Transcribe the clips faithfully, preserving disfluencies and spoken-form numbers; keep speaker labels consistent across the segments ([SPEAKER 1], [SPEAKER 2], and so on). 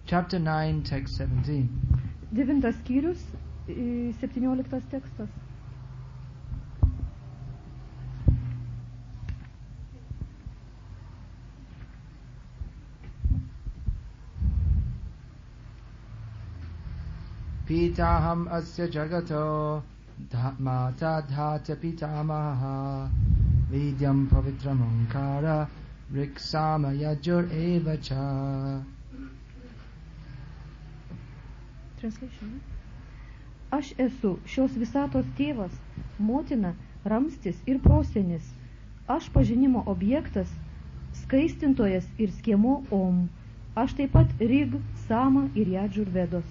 [SPEAKER 1] Chapter nine, text seventeen.
[SPEAKER 2] Devintas skyrius, septynioliktas tekstas.
[SPEAKER 1] Pitaham asya jagato mata dhata pitamaha vidyam pavitram onkara riksama yajur evacha.
[SPEAKER 2] Translation. Aš esu šios visatos tėvas, motina, ramstis ir prosenis. Aš pažinimo objektas, skaistintojas ir skiemo Om. Aš taip pat Rig, Sama ir Jadžur Vedos.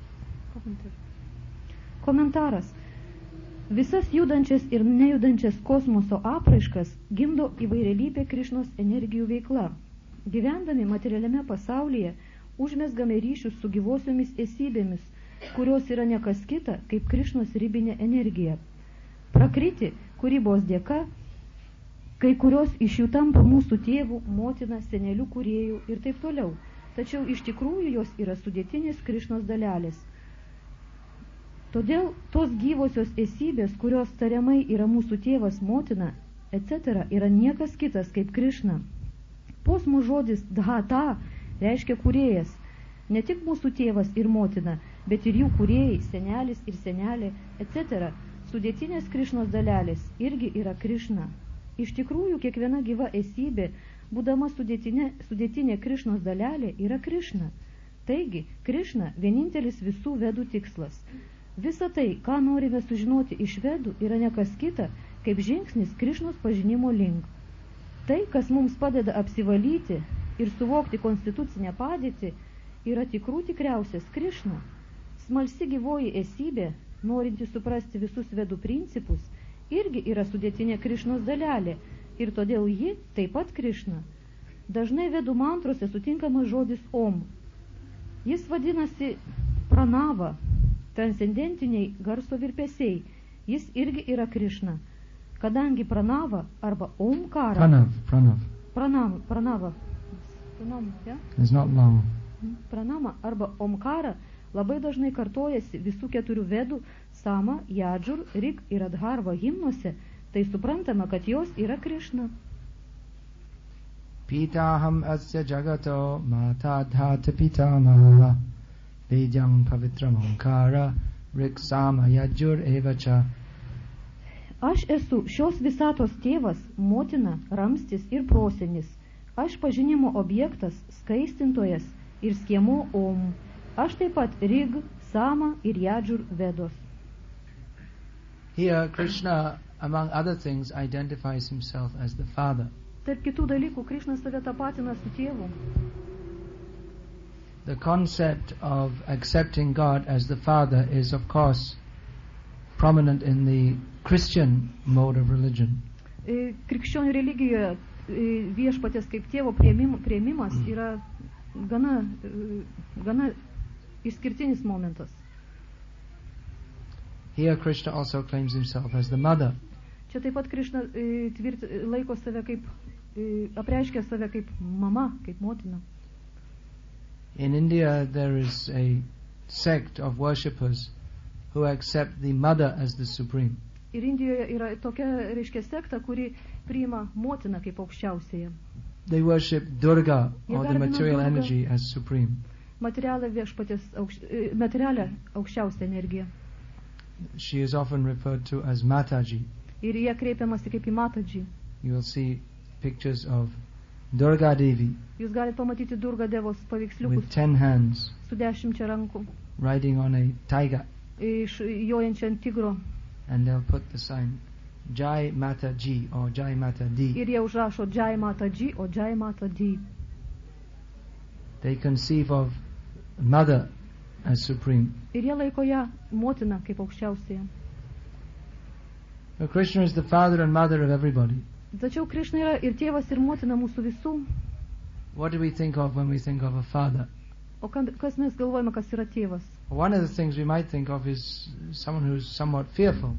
[SPEAKER 2] Komentaras. Visas judančias ir nejudančias kosmoso apraiškas gimdo įvairialypė Krišnos energijų veikla. Gyvendami materialiame pasaulyje užmezgame ryšius su gyvosiomis esybėmis, kurios yra nekas kita kaip Krišnos ribinė energija. Prakriti, kūrybos dėka, kai kurios iš jų tampa mūsų tėvų, motina, senelių kūrėjų ir taip toliau. Tačiau iš tikrųjų jos yra sudėtinės Krišnos dalelės. Todėl tos gyvosios esybės, kurios tariamai yra mūsų tėvas, motina, et cetera, yra niekas kitas kaip Krišna. Posmų žodis dhata reiškia kūrėjas, ne tik mūsų tėvas ir motina, bet ir jų kūrėjai, senelis ir senelė, et cetera. Sudėtinės Krišnos dalelės irgi yra Krišna. Iš tikrųjų, kiekviena gyva esybė, būdama sudėtinė, sudėtinė Krišnos dalelė, yra Krišna. Taigi, Krišna vienintelis visų vedų tikslas. Visa tai, ką norime sužinoti iš vedų, yra nekas kita, kaip žingsnis Krišnos pažinimo link. Tai, kas mums padeda apsivalyti ir suvokti konstitucinę padėtį, yra tikrų tikriausias Krišna. Smalsi gyvoji esybė, norinti suprasti visus vedų principus, irgi yra sudėtinė Krišnos dalelė ir todėl ji taip pat Krišna. Dažnai vedų mantrose sutinkamas žodis Om. Jis vadinasi pranava, transcendentiniai garso virpesiai. Jis irgi yra Krišna. Kadangi pranava arba Omkara...
[SPEAKER 1] Pranav, pranav.
[SPEAKER 2] Pranava, pranava. Pranava, yeah?
[SPEAKER 1] It's not long.
[SPEAKER 2] Pranama arba Omkara labai dažnai kartojasi visų keturių vedų Sama, Jadžur, Rig ir Adharva himnuose, tai suprantama, kad jos yra Krišna.
[SPEAKER 1] Pitaham asya jagato mata dhata pitamaha vidyam pavitram onkara Rig, Sama, Jadžur evacha.
[SPEAKER 2] Aš esu šios visatos tėvas, motina, ramstis ir prosenis. Aš pažinimo objektas, skaistintojas ir skiemo Om. Aš taip pat Rig, Sama ir Jadžur Vedos.
[SPEAKER 1] Here Krishna, among other things, identifies himself as the father.
[SPEAKER 2] Tarp kitų dalykų Krišna save tapatina su tėvu.
[SPEAKER 1] The concept of accepting God as the father is, of course, prominent in the Christian mode of religion.
[SPEAKER 2] Krikščionių religijoje viešpatės kaip tėvo priėmimas yra gana, gana išskirtinis momentas.
[SPEAKER 1] Here Krishna also claims himself as the mother.
[SPEAKER 2] Čia taip pat Krišna tvirt, laiko save kaip, apreiškia save kaip mama, kaip motina.
[SPEAKER 1] In India there is a sect of worshippers who accept the mother as the supreme.
[SPEAKER 2] Ir Indijoje yra tokia, reiškia, sekta, kuri priima motiną kaip aukščiausiąją.
[SPEAKER 1] They worship Durga, or the material energy, as supreme.
[SPEAKER 2] Materialę viešpatės aukš, materialę aukščiausią energiją.
[SPEAKER 1] She is often referred to as Mataji.
[SPEAKER 2] Ir jie kreipiamasi kaip į Mataji.
[SPEAKER 1] You will see pictures of Durga Devi.
[SPEAKER 2] Jūs galite pamatyti Durga Devos paveiksliukus
[SPEAKER 1] with ten hands,
[SPEAKER 2] su dešimčia rankų,
[SPEAKER 1] riding on a tiger,
[SPEAKER 2] iš jojančia ant tigro.
[SPEAKER 1] And they'll put the sign Jai Mata Ji or Jai Mata Di.
[SPEAKER 2] Ir jie užrašo Jai Mata Ji o Jai Mata Di.
[SPEAKER 1] They conceive of mother as supreme.
[SPEAKER 2] Ir jie laiko ją motiną kaip aukščiausiąją.
[SPEAKER 1] Now Krishna is the father and mother of everybody.
[SPEAKER 2] Tačiau Krišna yra ir tėvas ir motina mūsų visų.
[SPEAKER 1] What do we think of when we think of a father?
[SPEAKER 2] O kas mes galvojame, kas yra tėvas?
[SPEAKER 1] One of the things we might think of is someone who's somewhat fearful.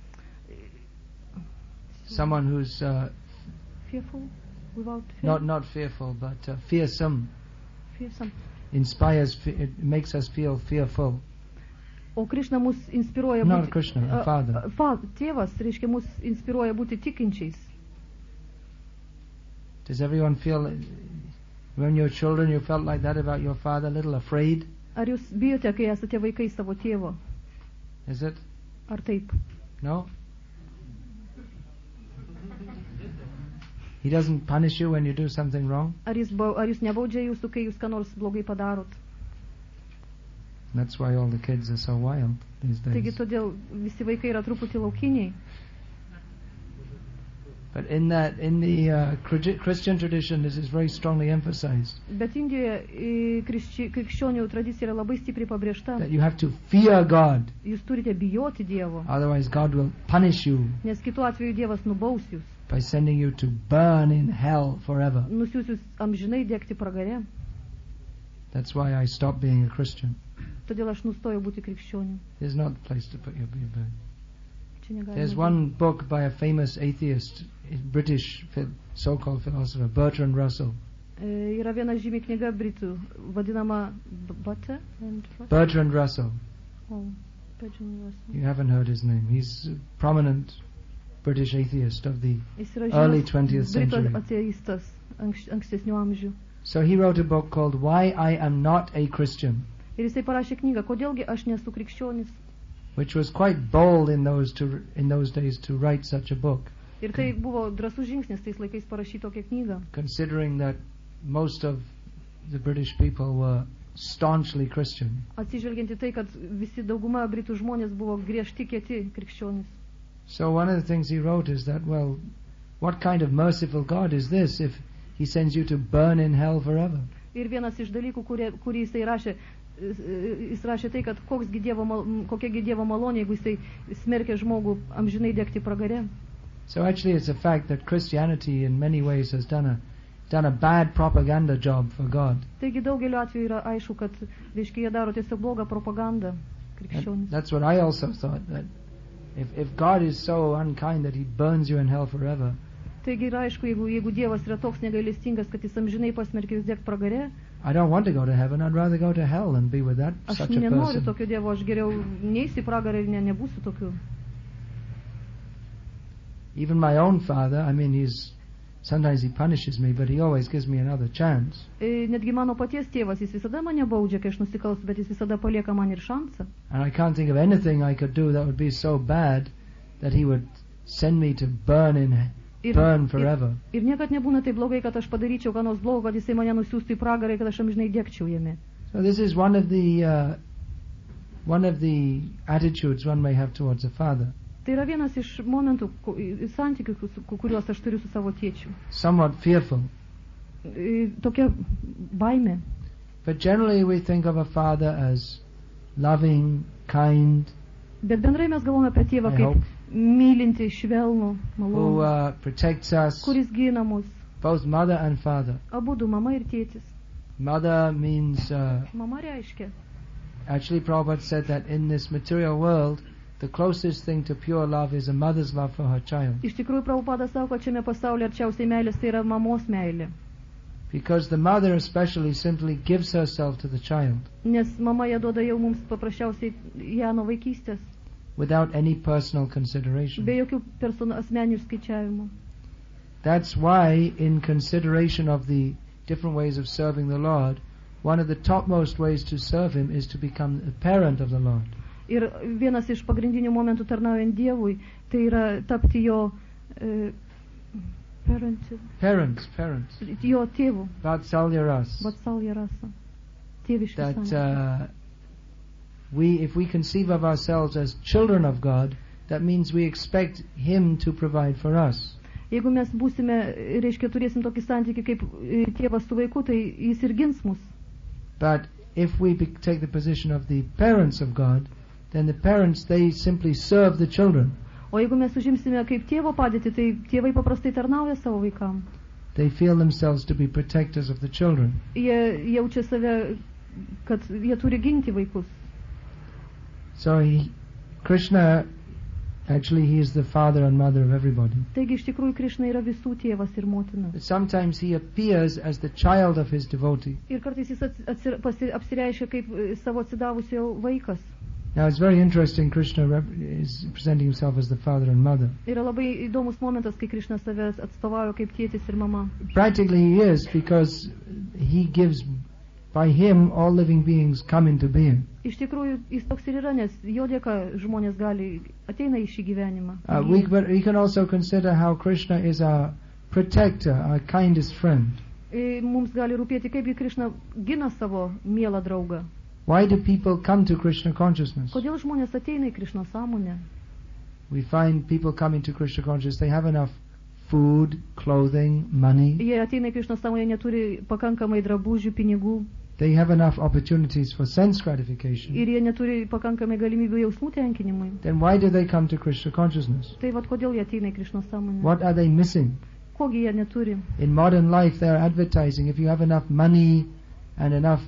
[SPEAKER 1] Someone who's uh,
[SPEAKER 2] fearful, without fear.
[SPEAKER 1] Not not fearful, but uh, fearsome.
[SPEAKER 2] Fearsome.
[SPEAKER 1] inspires, it makes us feel fearful.
[SPEAKER 2] O Krishna mus inspiruoja
[SPEAKER 1] Not
[SPEAKER 2] būti...
[SPEAKER 1] Krishna, a father.
[SPEAKER 2] a- fa- Tėvas, reiškia, mus inspiruoja būti tikinčiais.
[SPEAKER 1] Does everyone feel, when you're children, you felt like that about your father, a little afraid?
[SPEAKER 2] Ar jūs bijote, kai esate vaikai savo tėvo?
[SPEAKER 1] Is it?
[SPEAKER 2] Ar taip?
[SPEAKER 1] No? He doesn't punish you when you do something wrong?
[SPEAKER 2] Ar jis, bau- ar jūs nebaudžia jūsų, kai jūs ką nors blogai padarot?
[SPEAKER 1] That's why all the kids are so wild these
[SPEAKER 2] Taigi
[SPEAKER 1] days.
[SPEAKER 2] todėl visi vaikai yra truputį laukiniai.
[SPEAKER 1] But in that, in the uh, Chri- Christian tradition, this is very strongly emphasized,
[SPEAKER 2] Bet Indijoje i, krikšči- krikščionių tradicija yra labai stipriai pabrėžta.
[SPEAKER 1] that you have to fear God,
[SPEAKER 2] Jūs turite bijoti Dievo,
[SPEAKER 1] otherwise God will punish you
[SPEAKER 2] nes kitu atveju Dievas nubaus jūs,
[SPEAKER 1] by sending you to burn in hell forever.
[SPEAKER 2] nusiųs jūs amžinai degti pragare.
[SPEAKER 1] That's why I stopped being a Christian.
[SPEAKER 2] Todėl aš nustojau būti krikščioniu.
[SPEAKER 1] There's not a place to put your your burn.
[SPEAKER 2] Čia negalima
[SPEAKER 1] There's
[SPEAKER 2] būti.
[SPEAKER 1] one book by a famous atheist, British phil- so-called philosopher, Bertrand Russell.
[SPEAKER 2] E, Yra viena žymi knyga Britų, vadinama B- Butter and what?
[SPEAKER 1] Bertrand Russell.
[SPEAKER 2] Oh, Bertrand Russell.
[SPEAKER 1] You haven't heard his name. He's a prominent British atheist of the
[SPEAKER 2] Jis yra
[SPEAKER 1] early
[SPEAKER 2] žymus
[SPEAKER 1] twentieth
[SPEAKER 2] Britų
[SPEAKER 1] century.
[SPEAKER 2] ateistas anks, ankstesnių amžių.
[SPEAKER 1] So he wrote a book called Why I Am Not a Christian,
[SPEAKER 2] Ir jisai parašė knygą, kodėlgi aš nesu krikščionis.
[SPEAKER 1] which was quite bold in those to in those days to write such a book,
[SPEAKER 2] Ir tai buvo drąsus žingsnis tais laikais parašyti tokią knygą.
[SPEAKER 1] considering that most of the British people were staunchly Christian.
[SPEAKER 2] Atsižvelgiant į tai, kad visi dauguma Britų žmonės buvo griežti kieti krikščionys.
[SPEAKER 1] So one of the things he wrote is that, well, what kind of merciful God is this if he sends you to burn in hell forever?
[SPEAKER 2] Ir vienas iš dalykų, kurie, kurį jisai rašė, jis rašė tai, kad koksgi dievo, mal- kokiagi Dievo malonė, jeigu jisai smerkia žmogų amžinai degti pragare.
[SPEAKER 1] So actually it's a fact that Christianity in many ways has done a done a bad propaganda job for God.
[SPEAKER 2] Taigi daugeliu atveju yra aišku, kad, reiškia, jie daro tiesiog blogą propagandą
[SPEAKER 1] And
[SPEAKER 2] krikščionys.
[SPEAKER 1] that's what I also thought, that if, if God is so unkind that he burns you in hell forever,
[SPEAKER 2] Taigi yra aišku, jeigu, jeigu Dievas yra toks negailestingas, kad jis amžinai pasmerkia jūs degti pragare,
[SPEAKER 1] I don't want to go to heaven, I'd rather go to hell than be with that
[SPEAKER 2] aš
[SPEAKER 1] such a
[SPEAKER 2] nenoriu
[SPEAKER 1] person.
[SPEAKER 2] tokio Dievo, aš geriau neįsiu į pragarą ir ne, nebūsiu tokiu.
[SPEAKER 1] Even my own father, I mean, he's sometimes he punishes me, but he always gives me another chance.
[SPEAKER 2] E, Netgi mano paties tėvas, jis visada mane baudžia, kai aš nusikalstu, bet jis visada palieka man ir šansą.
[SPEAKER 1] And I can't think of anything I could do that would be so bad that he would send me to burn in
[SPEAKER 2] Ir,
[SPEAKER 1] burn forever.
[SPEAKER 2] ir, ir niekad nebūna taip blogai, kad aš padaryčiau ką nors blogo, kad jisai mane nusiųstų į pragarą, kad aš amžinai degčiau jame.
[SPEAKER 1] So this is one of the uh, one of the attitudes one may have towards a father.
[SPEAKER 2] Tai yra vienas iš momentų, ku- i- santykių, ku- ku- kuriuos aš turiu su savo tėčiu.
[SPEAKER 1] Somewhat fearful.
[SPEAKER 2] E, Tokia baimė.
[SPEAKER 1] But generally we think of a father as loving, kind,
[SPEAKER 2] Bet bendrai mes galvome apie tėvą
[SPEAKER 1] I
[SPEAKER 2] kaip
[SPEAKER 1] hope.
[SPEAKER 2] mylinti, švelnų,
[SPEAKER 1] who
[SPEAKER 2] malonų,
[SPEAKER 1] uh, protects us,
[SPEAKER 2] kuris gina mus.
[SPEAKER 1] both mother and father.
[SPEAKER 2] Abudu, mama ir tėtis.
[SPEAKER 1] Mother means, uh,
[SPEAKER 2] Mama reiškia,
[SPEAKER 1] actually Prabhupada said that in this material world, the closest thing to pure love is a mother's love for her child.
[SPEAKER 2] iš tikrųjų Prabhupada sako, kad šiame pasaulyje arčiausiai meilės tai yra mamos meilė.
[SPEAKER 1] Because the mother especially simply gives herself to the child
[SPEAKER 2] Nes mama ją duoda jau mums paprasčiausiai ją nuo vaikystės,
[SPEAKER 1] without any personal consideration.
[SPEAKER 2] be jokių person, asmeninių skaičiavimų.
[SPEAKER 1] That's why, in consideration of the different ways of serving the Lord, one of the topmost ways to serve Him is to become a parent of the Lord.
[SPEAKER 2] Ir vienas iš pagrindinių momentų tarnaujant Dievui, tai yra tapti jo, e, parent,
[SPEAKER 1] Parents, parents.
[SPEAKER 2] jo tėvu,
[SPEAKER 1] Vatsalya ras.
[SPEAKER 2] Vatsalya rasa, tėviški
[SPEAKER 1] That
[SPEAKER 2] santykiai.
[SPEAKER 1] uh, we, if we conceive of ourselves as children of God, that means we expect Him to provide for us.
[SPEAKER 2] Jeigu mes būsime, reiškia, turėsim tokį santykį kaip e, tėvas su vaiku, tai jis ir gins mus.
[SPEAKER 1] But if we be, take the position of the parents of God, then the parents, they simply serve the children.
[SPEAKER 2] O jeigu mes užimsime kaip tėvo padėtį, tai tėvai paprastai tarnauja savo vaikam.
[SPEAKER 1] They feel themselves to be protectors of the children.
[SPEAKER 2] Jie jaučia save, kad jie turi ginti vaikus.
[SPEAKER 1] So he, Krishna Actually, he is the father and mother of everybody.
[SPEAKER 2] Taigi iš tikrųjų Krišna yra visų tėvas ir motina.
[SPEAKER 1] But sometimes he appears as the child of his devotee.
[SPEAKER 2] Ir kartais jis atsir, pasi, apsireiškia kaip savo atsidavusio vaikas.
[SPEAKER 1] Now it's very interesting, Krishna rep- is presenting himself as the father and mother.
[SPEAKER 2] Yra labai įdomus momentas, kai Krišna save atstovauja kaip tėtis ir mama.
[SPEAKER 1] Practically he is, because he gives, by him all living beings come into being.
[SPEAKER 2] Iš tikrųjų jis toks ir yra, nes jo dėka žmonės gali ateina į šį gyvenimą.
[SPEAKER 1] Uh, we, but we can also consider how Krishna is our protector, our kindest friend.
[SPEAKER 2] E, mums gali rūpėti, kaip Krišna gina savo mielą draugą.
[SPEAKER 1] Why do people come to Krishna consciousness?
[SPEAKER 2] Kodėl žmonės ateina į Krišnos sąmonę?
[SPEAKER 1] We find people coming to Krishna consciousness, they have enough food, clothing, money.
[SPEAKER 2] Jie ateina į Krišnos sąmonę, neturi pakankamai drabužių, pinigų.
[SPEAKER 1] They have enough opportunities for sense gratification.
[SPEAKER 2] Ir jie neturi pakankamai galimybių jausmų tenkinimui.
[SPEAKER 1] Then why do they come to Krishna consciousness?
[SPEAKER 2] Tai vat kodėl jie ateina į Krišnos sąmonę?
[SPEAKER 1] What are they missing?
[SPEAKER 2] Kogi jie neturi?
[SPEAKER 1] In modern life they are advertising, if you have enough money and enough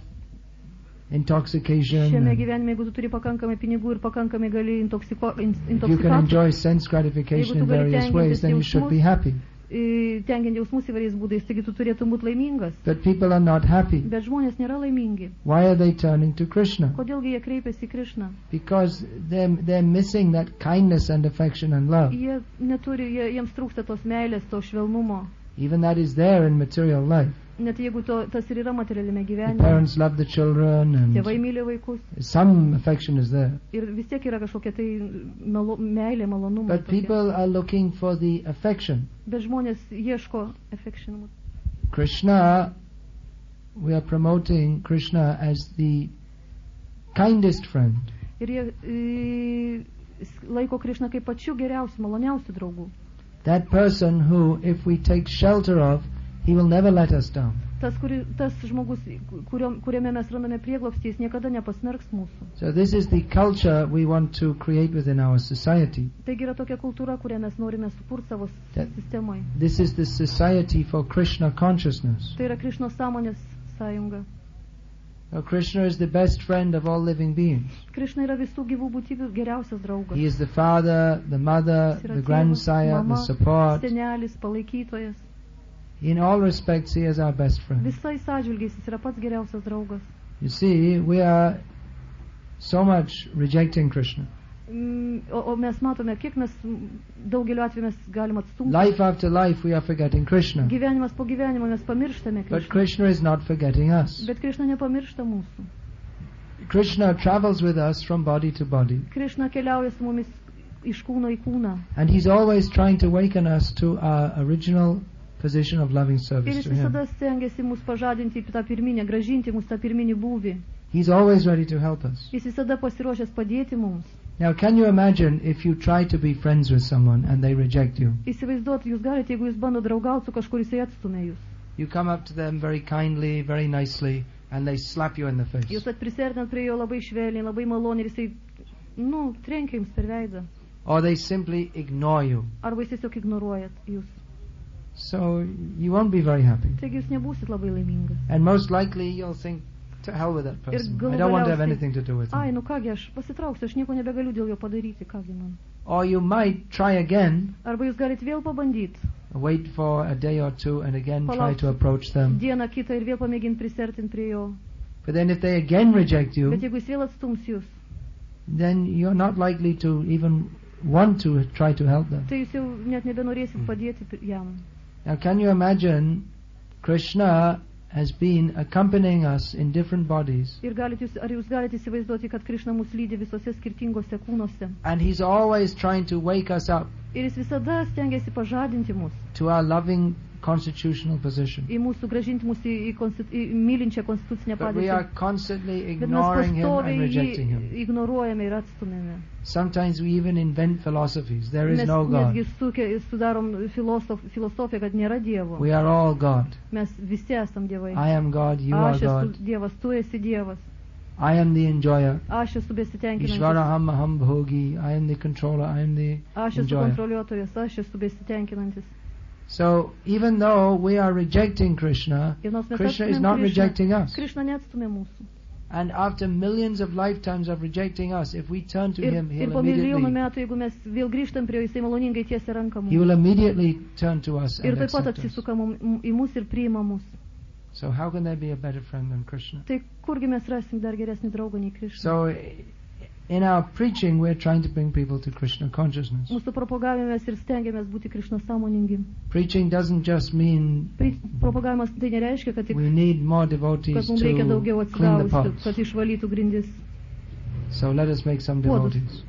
[SPEAKER 1] intoxication,
[SPEAKER 2] Šiame
[SPEAKER 1] and
[SPEAKER 2] gyvenime, jeigu tu turi pakankamai pinigų ir pakankamai gali intoksiko, in,
[SPEAKER 1] if you can
[SPEAKER 2] intoksikacijos,
[SPEAKER 1] enjoy sense gratification in various ways, then you should be happy.
[SPEAKER 2] tengiant jausmus įvairiais būdais, taigi tu turėtum būti laimingas.
[SPEAKER 1] But people are not happy.
[SPEAKER 2] Bet žmonės nėra laimingi.
[SPEAKER 1] Why are they turning to Krishna?
[SPEAKER 2] Kodėlgi jie kreipiasi į Krišną?
[SPEAKER 1] Because they're, they're missing that kindness and affection and love.
[SPEAKER 2] Jie neturi, jie, jiems trūksta tos meilės, to švelnumo.
[SPEAKER 1] Even that is there in material life.
[SPEAKER 2] Net jeigu to, tas ir yra materialiame
[SPEAKER 1] The
[SPEAKER 2] gyvenime.
[SPEAKER 1] parents love the children
[SPEAKER 2] Tėvai
[SPEAKER 1] and
[SPEAKER 2] myli vaikus.
[SPEAKER 1] some affection is there.
[SPEAKER 2] Ir vis tiek yra kažkokia tai malo, meilė, malonumas.
[SPEAKER 1] But people are looking for the affection.
[SPEAKER 2] Bet žmonės ieško affection.
[SPEAKER 1] Krishna, we are promoting Krishna as the kindest friend.
[SPEAKER 2] Ir jie e, laiko Krišną kaip pačiu geriausiu, maloniausiu draugu.
[SPEAKER 1] That person who, if we take shelter of, he will never let us down.
[SPEAKER 2] Tas, kuri, tas žmogus, kurio, kuriame mes randame prieglobstį, jis niekada nepasmerks mūsų.
[SPEAKER 1] So this is the culture we want to create within our society.
[SPEAKER 2] Taigi yra tokia kultūra, kurią mes norime sukurti savo
[SPEAKER 1] That-
[SPEAKER 2] sistemoje.
[SPEAKER 1] This is the society for Krishna consciousness.
[SPEAKER 2] Tai yra Krišnos sąmonės sąjunga.
[SPEAKER 1] Now, Krishna is the best friend of all living beings.
[SPEAKER 2] Krišna yra visų gyvų būtybių geriausias draugas.
[SPEAKER 1] He is the father, the mother,
[SPEAKER 2] Jis yra
[SPEAKER 1] the
[SPEAKER 2] tėvas,
[SPEAKER 1] grandsire,
[SPEAKER 2] mama,
[SPEAKER 1] the support.
[SPEAKER 2] senelis, palaikytojas.
[SPEAKER 1] In all respects, he is our best friend.
[SPEAKER 2] Visais atžvilgiais jis yra pats geriausias draugas.
[SPEAKER 1] You see, we are so much rejecting Krishna.
[SPEAKER 2] Mm, o, o mes matome, kiek mes daugeliu atveju mes galim atstumti.
[SPEAKER 1] Life after life, we are forgetting Krishna.
[SPEAKER 2] Gyvenimas po gyvenimo mes pamirštame
[SPEAKER 1] But
[SPEAKER 2] Krišną.
[SPEAKER 1] Krishna is not forgetting us.
[SPEAKER 2] Bet Krišna nepamiršta mūsų.
[SPEAKER 1] Krishna travels with us from body to body.
[SPEAKER 2] Krišna keliauja su mumis iš kūno į kūną.
[SPEAKER 1] And he's always trying to awaken us to our original position of loving
[SPEAKER 2] Ir
[SPEAKER 1] service
[SPEAKER 2] jis
[SPEAKER 1] to him.
[SPEAKER 2] visada stengiasi mus pažadinti į tą pirminę, gražinti mus tą pirminį būvį.
[SPEAKER 1] He's always ready to help us.
[SPEAKER 2] Jis visada pasiruošęs padėti mums.
[SPEAKER 1] Now, can you imagine if you try to be friends with someone and they reject you?
[SPEAKER 2] Įsivaizduot, jūs galite, jeigu jūs bando draugauti su kažkur, jisai atstumia jūs.
[SPEAKER 1] You come up to them very kindly, very nicely, and they slap you in the face.
[SPEAKER 2] Jūs atprisertinat prie jo labai švelniai, labai maloniai ir jisai, nu, trenkia jums per veidą.
[SPEAKER 1] Or they simply ignore you.
[SPEAKER 2] Arba jūs tiesiog ignoruojat jūs.
[SPEAKER 1] So you won't be very happy.
[SPEAKER 2] Taigi jūs nebūsit labai laimingas.
[SPEAKER 1] And most likely you'll think, to hell with that
[SPEAKER 2] Ir
[SPEAKER 1] person.
[SPEAKER 2] galų
[SPEAKER 1] I don't want to have
[SPEAKER 2] galiausiai-
[SPEAKER 1] anything to do with
[SPEAKER 2] Ai,
[SPEAKER 1] him.
[SPEAKER 2] nu kągi, aš pasitrauksiu, aš nieko nebegaliu dėl jo padaryti, kągi man.
[SPEAKER 1] Or you might try again,
[SPEAKER 2] Arba jūs galite vėl pabandyti
[SPEAKER 1] wait for a day or two and again try
[SPEAKER 2] Palauk.
[SPEAKER 1] to approach them.
[SPEAKER 2] dieną kitą ir vėl pamėginti prisertinti prie jo.
[SPEAKER 1] But then if they again reject
[SPEAKER 2] Bet
[SPEAKER 1] you,
[SPEAKER 2] jeigu jis vėl atstums jūs,
[SPEAKER 1] then you're not likely to even want to try to help them.
[SPEAKER 2] tai jūs jau net nebenorėsit padėti pri- jam.
[SPEAKER 1] Now, can you imagine Krishna has been accompanying us in different bodies,
[SPEAKER 2] Ir galit jūs, ar jūs galite įsivaizduoti, kad Krišna mus lydi visose skirtingose kūnuose.
[SPEAKER 1] and he's always trying to wake us up
[SPEAKER 2] Ir jis visada stengiasi pažadinti mus,
[SPEAKER 1] to our loving constitutional position.
[SPEAKER 2] į mūsų, gražinti mus į, į, konstitu, į mylinčią konstitucinę
[SPEAKER 1] But we are
[SPEAKER 2] padėtį.
[SPEAKER 1] constantly
[SPEAKER 2] Bet mes
[SPEAKER 1] ignoring him and
[SPEAKER 2] pastoviai
[SPEAKER 1] rejecting him.
[SPEAKER 2] jį ignoruojame ir atstumėme.
[SPEAKER 1] Sometimes we even invent philosophies. There is
[SPEAKER 2] Mes
[SPEAKER 1] no God.
[SPEAKER 2] netgi suke, sudarom filosof, filosofiją, kad nėra Dievo.
[SPEAKER 1] We are all God.
[SPEAKER 2] Mes visi esam Dievai.
[SPEAKER 1] I am God, you are
[SPEAKER 2] Aš esu
[SPEAKER 1] God.
[SPEAKER 2] Dievas, tu esi Dievas.
[SPEAKER 1] I am the enjoyer.
[SPEAKER 2] Aš esu besitenkinantis.
[SPEAKER 1] Ishvaraham aham bhogi. I am the controller. I am the
[SPEAKER 2] Aš esu
[SPEAKER 1] enjoyer.
[SPEAKER 2] kontroliuotojas, aš esu besitenkinantis.
[SPEAKER 1] So even though we are rejecting Krishna,
[SPEAKER 2] Ir nors mes
[SPEAKER 1] Krishna is
[SPEAKER 2] atstumėm
[SPEAKER 1] not
[SPEAKER 2] Krišną,
[SPEAKER 1] rejecting us.
[SPEAKER 2] Krišna neatstumė mūsų.
[SPEAKER 1] And after millions of lifetimes of rejecting us, if we turn to
[SPEAKER 2] Ir,
[SPEAKER 1] Him,
[SPEAKER 2] ir
[SPEAKER 1] He'll
[SPEAKER 2] po milijonų
[SPEAKER 1] immediately,
[SPEAKER 2] metų, jeigu mes vėl grįžtam prie jo, jisai maloningai tiesia ranką
[SPEAKER 1] He will
[SPEAKER 2] mums.
[SPEAKER 1] immediately turn to us
[SPEAKER 2] Ir
[SPEAKER 1] and
[SPEAKER 2] taip pat
[SPEAKER 1] accept us.
[SPEAKER 2] apsisuka mum, į mus ir priima mus.
[SPEAKER 1] So how can there be a better friend than Krishna?
[SPEAKER 2] Tai kurgi mes rasim dar geresnį draugą nei Krišna?
[SPEAKER 1] So in our preaching, we're trying to bring people to Krishna consciousness.
[SPEAKER 2] Mūsų propagavime mes ir stengiamės būti Krišna sąmoningi.
[SPEAKER 1] Preaching doesn't just mean
[SPEAKER 2] Pri- Propagavimas tai nereiškia, kad, tik,
[SPEAKER 1] we need more
[SPEAKER 2] kad
[SPEAKER 1] devotees
[SPEAKER 2] mums reikia
[SPEAKER 1] to
[SPEAKER 2] daugiau
[SPEAKER 1] clean the
[SPEAKER 2] atsidavusių,
[SPEAKER 1] pots.
[SPEAKER 2] kad išvalytų grindis.
[SPEAKER 1] So let us make some
[SPEAKER 2] Puodus.
[SPEAKER 1] devotees.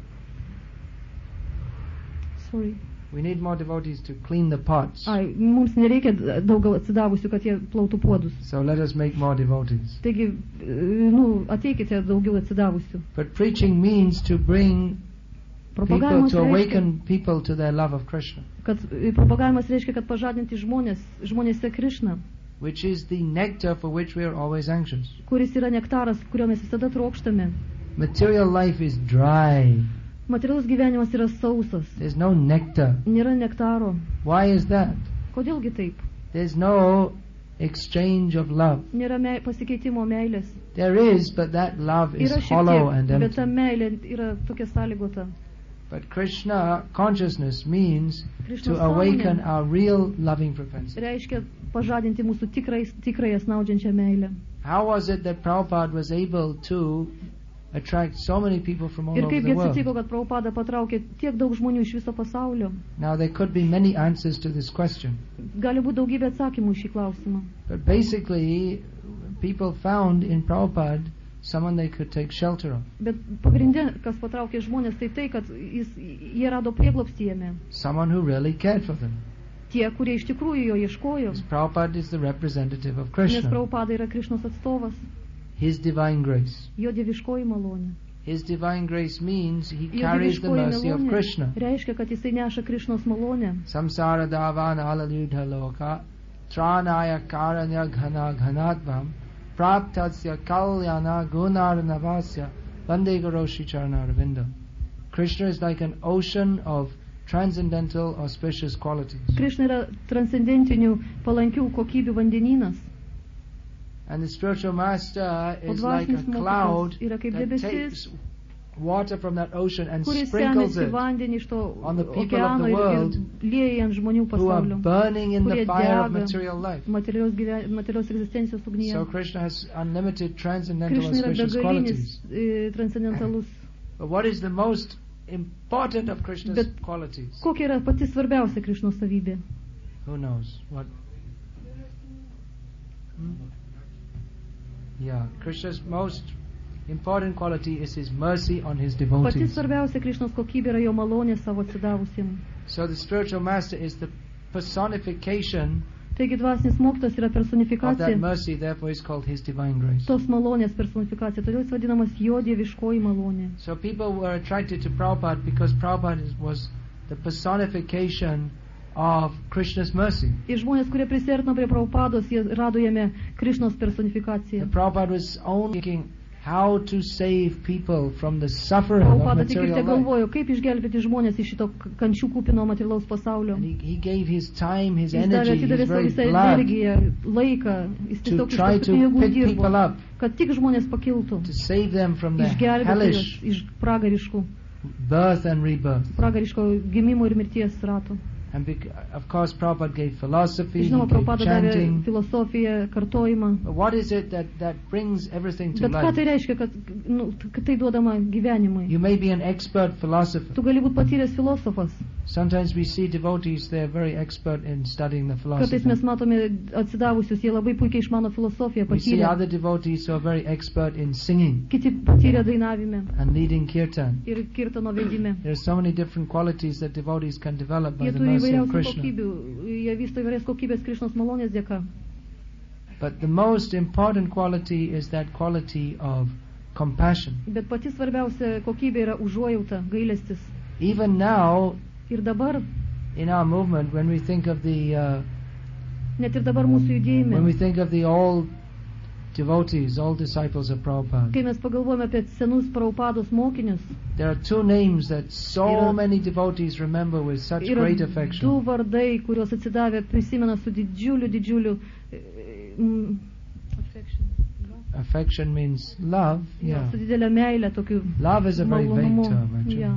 [SPEAKER 2] Sorry.
[SPEAKER 1] We need more devotees to clean the pots.
[SPEAKER 2] Ai, mums nereikia daugiau atsidavusių, kad jie plautų puodus.
[SPEAKER 1] So let us make more devotees.
[SPEAKER 2] Taigi, e, nu, ateikite daugiau atsidavusių.
[SPEAKER 1] But preaching means to bring people,
[SPEAKER 2] Propagavimas
[SPEAKER 1] to
[SPEAKER 2] reiškia,
[SPEAKER 1] awaken people to their love of Krishna,
[SPEAKER 2] kad, e, propagavimas reiškia, kad pažadinti žmonės, žmonėse Krišną,
[SPEAKER 1] which is the nectar for which we are always anxious.
[SPEAKER 2] kuris yra nektaras, kurio mes visada trokštame.
[SPEAKER 1] Material life is dry.
[SPEAKER 2] Materialus gyvenimas yra sausas,
[SPEAKER 1] There's no nectar.
[SPEAKER 2] nėra nektaro.
[SPEAKER 1] Why is that?
[SPEAKER 2] Kodėlgi taip?
[SPEAKER 1] There's no exchange of love.
[SPEAKER 2] Nėra mei, pasikeitimo meilės.
[SPEAKER 1] There is, but that love is
[SPEAKER 2] Yra šiek
[SPEAKER 1] hollow and
[SPEAKER 2] tiek, bet ta
[SPEAKER 1] empty.
[SPEAKER 2] meilė yra tokia sąlygota.
[SPEAKER 1] But Krishna consciousness means
[SPEAKER 2] Krishna
[SPEAKER 1] to awaken
[SPEAKER 2] sąmonė
[SPEAKER 1] our real loving propensity.
[SPEAKER 2] reiškia pažadinti mūsų tikrai, tikrąją snaudžiančią meilę.
[SPEAKER 1] How was it that Prabhupada was able to attract so many people from all
[SPEAKER 2] Ir
[SPEAKER 1] over
[SPEAKER 2] kaipgi
[SPEAKER 1] the world?
[SPEAKER 2] atsitiko, kad Prabhupada patraukė tiek daug žmonių iš viso pasaulio?
[SPEAKER 1] Now there could be many answers to this question,
[SPEAKER 2] Gali būti daugybė atsakymų į šį klausimą.
[SPEAKER 1] but basically people found in Prabhupada someone they could take shelter of,
[SPEAKER 2] Bet pagrindė, kas patraukė žmonės, tai tai, kad jis, jie rado prieglobstį jame.
[SPEAKER 1] someone who really cared for them.
[SPEAKER 2] Tie, kurie iš tikrųjų jo ieškojo.
[SPEAKER 1] Because Prabhupada is the representative of
[SPEAKER 2] Nes
[SPEAKER 1] Krishna,
[SPEAKER 2] Prabhupada yra Krišnos atstovas,
[SPEAKER 1] His divine grace.
[SPEAKER 2] jo dieviškoji malonė.
[SPEAKER 1] His divine grace means He
[SPEAKER 2] Jo
[SPEAKER 1] carries the
[SPEAKER 2] dieviškoji
[SPEAKER 1] mercy of
[SPEAKER 2] malonė
[SPEAKER 1] Krishna.
[SPEAKER 2] reiškia, kad jisai neša Krišnos malonę.
[SPEAKER 1] Samsara davana alalyudha loka tranaya karanya ghana ghanatvam praptasya kalyana gunarnavasya vande garoshi charanaravindam. Krishna is like an ocean of transcendental auspicious qualities,
[SPEAKER 2] Krišna yra transcendentinių palankių kokybių vandenynas.
[SPEAKER 1] and the spiritual master
[SPEAKER 2] O
[SPEAKER 1] is like a
[SPEAKER 2] dvasinis
[SPEAKER 1] cloud
[SPEAKER 2] mokytojas yra kaip
[SPEAKER 1] that
[SPEAKER 2] debesis,
[SPEAKER 1] takes water from that ocean and
[SPEAKER 2] kuris
[SPEAKER 1] sprinkles
[SPEAKER 2] semiasi
[SPEAKER 1] it
[SPEAKER 2] vandenį iš to
[SPEAKER 1] on the people of
[SPEAKER 2] okeano
[SPEAKER 1] the
[SPEAKER 2] ir,
[SPEAKER 1] world
[SPEAKER 2] ir lieja ant žmonių
[SPEAKER 1] who are
[SPEAKER 2] pasaulio,
[SPEAKER 1] burning in the
[SPEAKER 2] kurie
[SPEAKER 1] fire of
[SPEAKER 2] dega
[SPEAKER 1] material life.
[SPEAKER 2] materialios, gyven, materialios egzistencijos ugnyje.
[SPEAKER 1] So Krishna has unlimited transcendental
[SPEAKER 2] Krišna yra
[SPEAKER 1] auspicious
[SPEAKER 2] begalinis
[SPEAKER 1] qualities.
[SPEAKER 2] e, transcendentalus.
[SPEAKER 1] But what is the most important of Krishna's
[SPEAKER 2] Bet-
[SPEAKER 1] qualities?
[SPEAKER 2] Kokia yra pati svarbiausia Krišnos savybė?
[SPEAKER 1] Who knows? What? Hmm? Yeah, Krishna's most important quality is his mercy on his
[SPEAKER 2] Pati
[SPEAKER 1] devotees.
[SPEAKER 2] svarbiausia Krišnos kokybė yra jo malonė savo atsidavusiem.
[SPEAKER 1] So the spiritual master is the personification
[SPEAKER 2] Taigi dvasinis mokytojas yra
[SPEAKER 1] of that
[SPEAKER 2] personifikacija,
[SPEAKER 1] mercy, therefore is called his divine grace.
[SPEAKER 2] tos malonės personifikacija, todėl jis vadinamas jo dieviškoji malonė.
[SPEAKER 1] So people were attracted to Prabhupada because Prabhupada is- was the personification of Krishna's mercy.
[SPEAKER 2] Ir žmonės, kurie prisartino prie Prabhupados, jie rado jame Krišnos personifikaciją.
[SPEAKER 1] The Prabhupada was only thinking how to save people from the suffering of
[SPEAKER 2] Prabhupada tik ir
[SPEAKER 1] material
[SPEAKER 2] te
[SPEAKER 1] life.
[SPEAKER 2] galvojo, kaip išgelbėti žmonės iš šito k- kančių kupino materialaus pasaulio.
[SPEAKER 1] And he, he gave his time, his
[SPEAKER 2] Jis davė,
[SPEAKER 1] energy,
[SPEAKER 2] atidavė
[SPEAKER 1] his
[SPEAKER 2] savo
[SPEAKER 1] very
[SPEAKER 2] visą
[SPEAKER 1] blood
[SPEAKER 2] energiją, laiką, jis
[SPEAKER 1] to
[SPEAKER 2] tiesiog iš
[SPEAKER 1] try to
[SPEAKER 2] paskutinių jėgų
[SPEAKER 1] pick people
[SPEAKER 2] dirbo,
[SPEAKER 1] up,
[SPEAKER 2] kad tik žmonės pakiltų,
[SPEAKER 1] to save them from the
[SPEAKER 2] išgelbėti juos
[SPEAKER 1] hellish
[SPEAKER 2] iš pragariškų,
[SPEAKER 1] birth and rebirth.
[SPEAKER 2] pragariško gimimo ir mirties rato.
[SPEAKER 1] And bec- of course Prabhupada gave philosophy, he
[SPEAKER 2] Žinoma,
[SPEAKER 1] gave
[SPEAKER 2] Prabhupada davė
[SPEAKER 1] chanting.
[SPEAKER 2] filosofiją, kartojimą.
[SPEAKER 1] But what is it that, that brings everything to
[SPEAKER 2] Bet ką tai
[SPEAKER 1] life?
[SPEAKER 2] reiškia, kad, nu, kad tai duodama gyvenimui?
[SPEAKER 1] You may be an expert philosopher.
[SPEAKER 2] Tu gali būti patyręs filosofas.
[SPEAKER 1] Sometimes we see devotees, they're very expert in studying the
[SPEAKER 2] Kartais
[SPEAKER 1] philosophy.
[SPEAKER 2] mes matome atsidavusius, jie labai puikiai išmano filosofiją,
[SPEAKER 1] We see
[SPEAKER 2] patyrę.
[SPEAKER 1] other devotees who are very expert in singing
[SPEAKER 2] Kiti patyrė dainavime
[SPEAKER 1] and leading kirtan.
[SPEAKER 2] ir kirtano vedime.
[SPEAKER 1] There are so many different qualities that devotees can develop by
[SPEAKER 2] Jie
[SPEAKER 1] the
[SPEAKER 2] turi
[SPEAKER 1] mercy of
[SPEAKER 2] įvairiausių
[SPEAKER 1] Krishna.
[SPEAKER 2] kokybių, jie vysto įvairias kokybės Krišnos malonės dėka.
[SPEAKER 1] But the most important quality is that quality of compassion.
[SPEAKER 2] Bet pati svarbiausia kokybė yra užuojauta, gailestis.
[SPEAKER 1] Even now,
[SPEAKER 2] Ir dabar,
[SPEAKER 1] in our movement, when we think of the uh,
[SPEAKER 2] net ir dabar mūsų judėjime,
[SPEAKER 1] when we think of the old devotees, old disciples of Prabhupada,
[SPEAKER 2] kai mes pagalvojame apie senus Prabhupados mokinius,
[SPEAKER 1] there are two names that so
[SPEAKER 2] Yra-
[SPEAKER 1] many devotees remember with such
[SPEAKER 2] yra
[SPEAKER 1] great
[SPEAKER 2] du
[SPEAKER 1] affection.
[SPEAKER 2] vardai, kuriuos atsidavę prisimena su didžiuliu, didžiuliu e, mm, affection.
[SPEAKER 1] Affection means love. Yeah.
[SPEAKER 2] Su didelė meilė, tokiu
[SPEAKER 1] Love is a very vague
[SPEAKER 2] malonumu.
[SPEAKER 1] term, actually.
[SPEAKER 2] Yeah.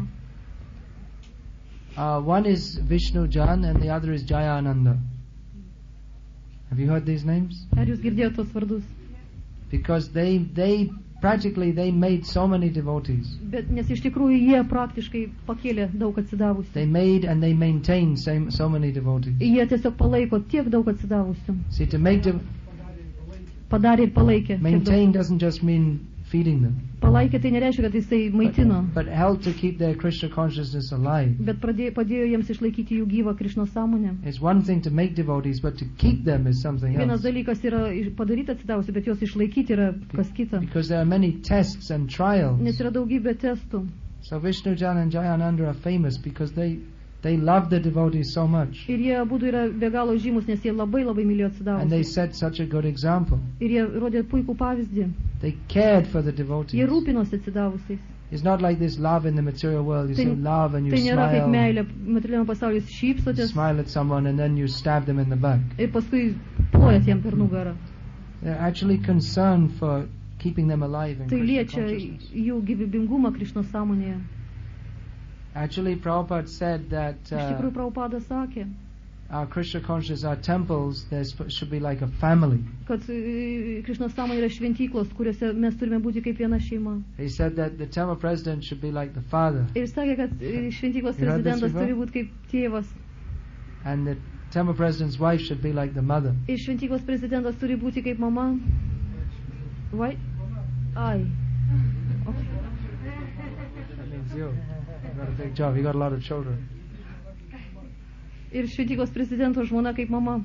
[SPEAKER 1] Uh, one is Vishnu Jan and the other is Jayananda. Have you heard these names?
[SPEAKER 2] Ar jūs girdėjote tos vardus?
[SPEAKER 1] Because they they practically they made so many devotees.
[SPEAKER 2] Bet nes iš tikrųjų jie praktiškai pakėlė daug atsidavusių.
[SPEAKER 1] They made and they maintained same, so many devotees.
[SPEAKER 2] Jie tiesiog palaiko tiek daug atsidavusių.
[SPEAKER 1] See, to make them
[SPEAKER 2] Padarė ir palaikė. tiek daug.
[SPEAKER 1] maintain doesn't just mean feeding them,
[SPEAKER 2] Palaikė tai nereiškia, kad jisai maitino,
[SPEAKER 1] but help to keep their Krishna consciousness alive.
[SPEAKER 2] bet pradėjo, padėjo jiems išlaikyti jų gyvą Krišnos sąmonę.
[SPEAKER 1] It's one thing to make devotees, but to keep them is something
[SPEAKER 2] Vienas
[SPEAKER 1] else.
[SPEAKER 2] dalykas yra iš- padaryti atsidavusių, bet juos išlaikyti yra kas kita.
[SPEAKER 1] Because there are many tests and trials.
[SPEAKER 2] Nes yra daugybė testų.
[SPEAKER 1] So Vishnu Jan and Jayananda are famous because they they love the devotees so much,
[SPEAKER 2] Ir jie abudu yra be galo žymus, nes jie labai labai mylėjo
[SPEAKER 1] and they
[SPEAKER 2] atsidavusius.
[SPEAKER 1] set such a good example.
[SPEAKER 2] Ir jie rodė puikų pavyzdį.
[SPEAKER 1] They cared for the
[SPEAKER 2] Jie
[SPEAKER 1] devotees.
[SPEAKER 2] rūpinosi atsidavusiais.
[SPEAKER 1] It's not like this love in the material world. You
[SPEAKER 2] Tai,
[SPEAKER 1] say love and you
[SPEAKER 2] tai nėra kaip
[SPEAKER 1] smile,
[SPEAKER 2] meilė materialiame pasaulyje, jūs
[SPEAKER 1] you
[SPEAKER 2] šypsotės
[SPEAKER 1] smile at someone and then you stab them in the back.
[SPEAKER 2] ir paskui plojat jam per nugarą.
[SPEAKER 1] They're actually concerned for keeping them alive in
[SPEAKER 2] Tai
[SPEAKER 1] Krishna
[SPEAKER 2] liečia
[SPEAKER 1] consciousness.
[SPEAKER 2] jų gyvybingumą Krišnos sąmonėje.
[SPEAKER 1] Actually, Prabhupada said that
[SPEAKER 2] Iš tikrųjų,
[SPEAKER 1] uh,
[SPEAKER 2] Prabhupada sakė,
[SPEAKER 1] our Krishna consciousness, our temples, there should be like a family.
[SPEAKER 2] kad e, Krišnos sąmonė yra šventyklos, kuriuose mes turime būti kaip viena šeima.
[SPEAKER 1] He said that the temple president should be like the father,
[SPEAKER 2] Ir sakė, kad e, šventyklos
[SPEAKER 1] You heard this
[SPEAKER 2] prezidentas
[SPEAKER 1] before?
[SPEAKER 2] turi būti kaip tėvas.
[SPEAKER 1] and the temple president's wife should be like the mother.
[SPEAKER 2] Ir šventyklos prezidentas turi būti kaip mama. Vai? Ai. Okay.
[SPEAKER 1] That means you. You got a big job. You got a lot of children.
[SPEAKER 2] Ir šventyklos prezidento žmona kaip mama.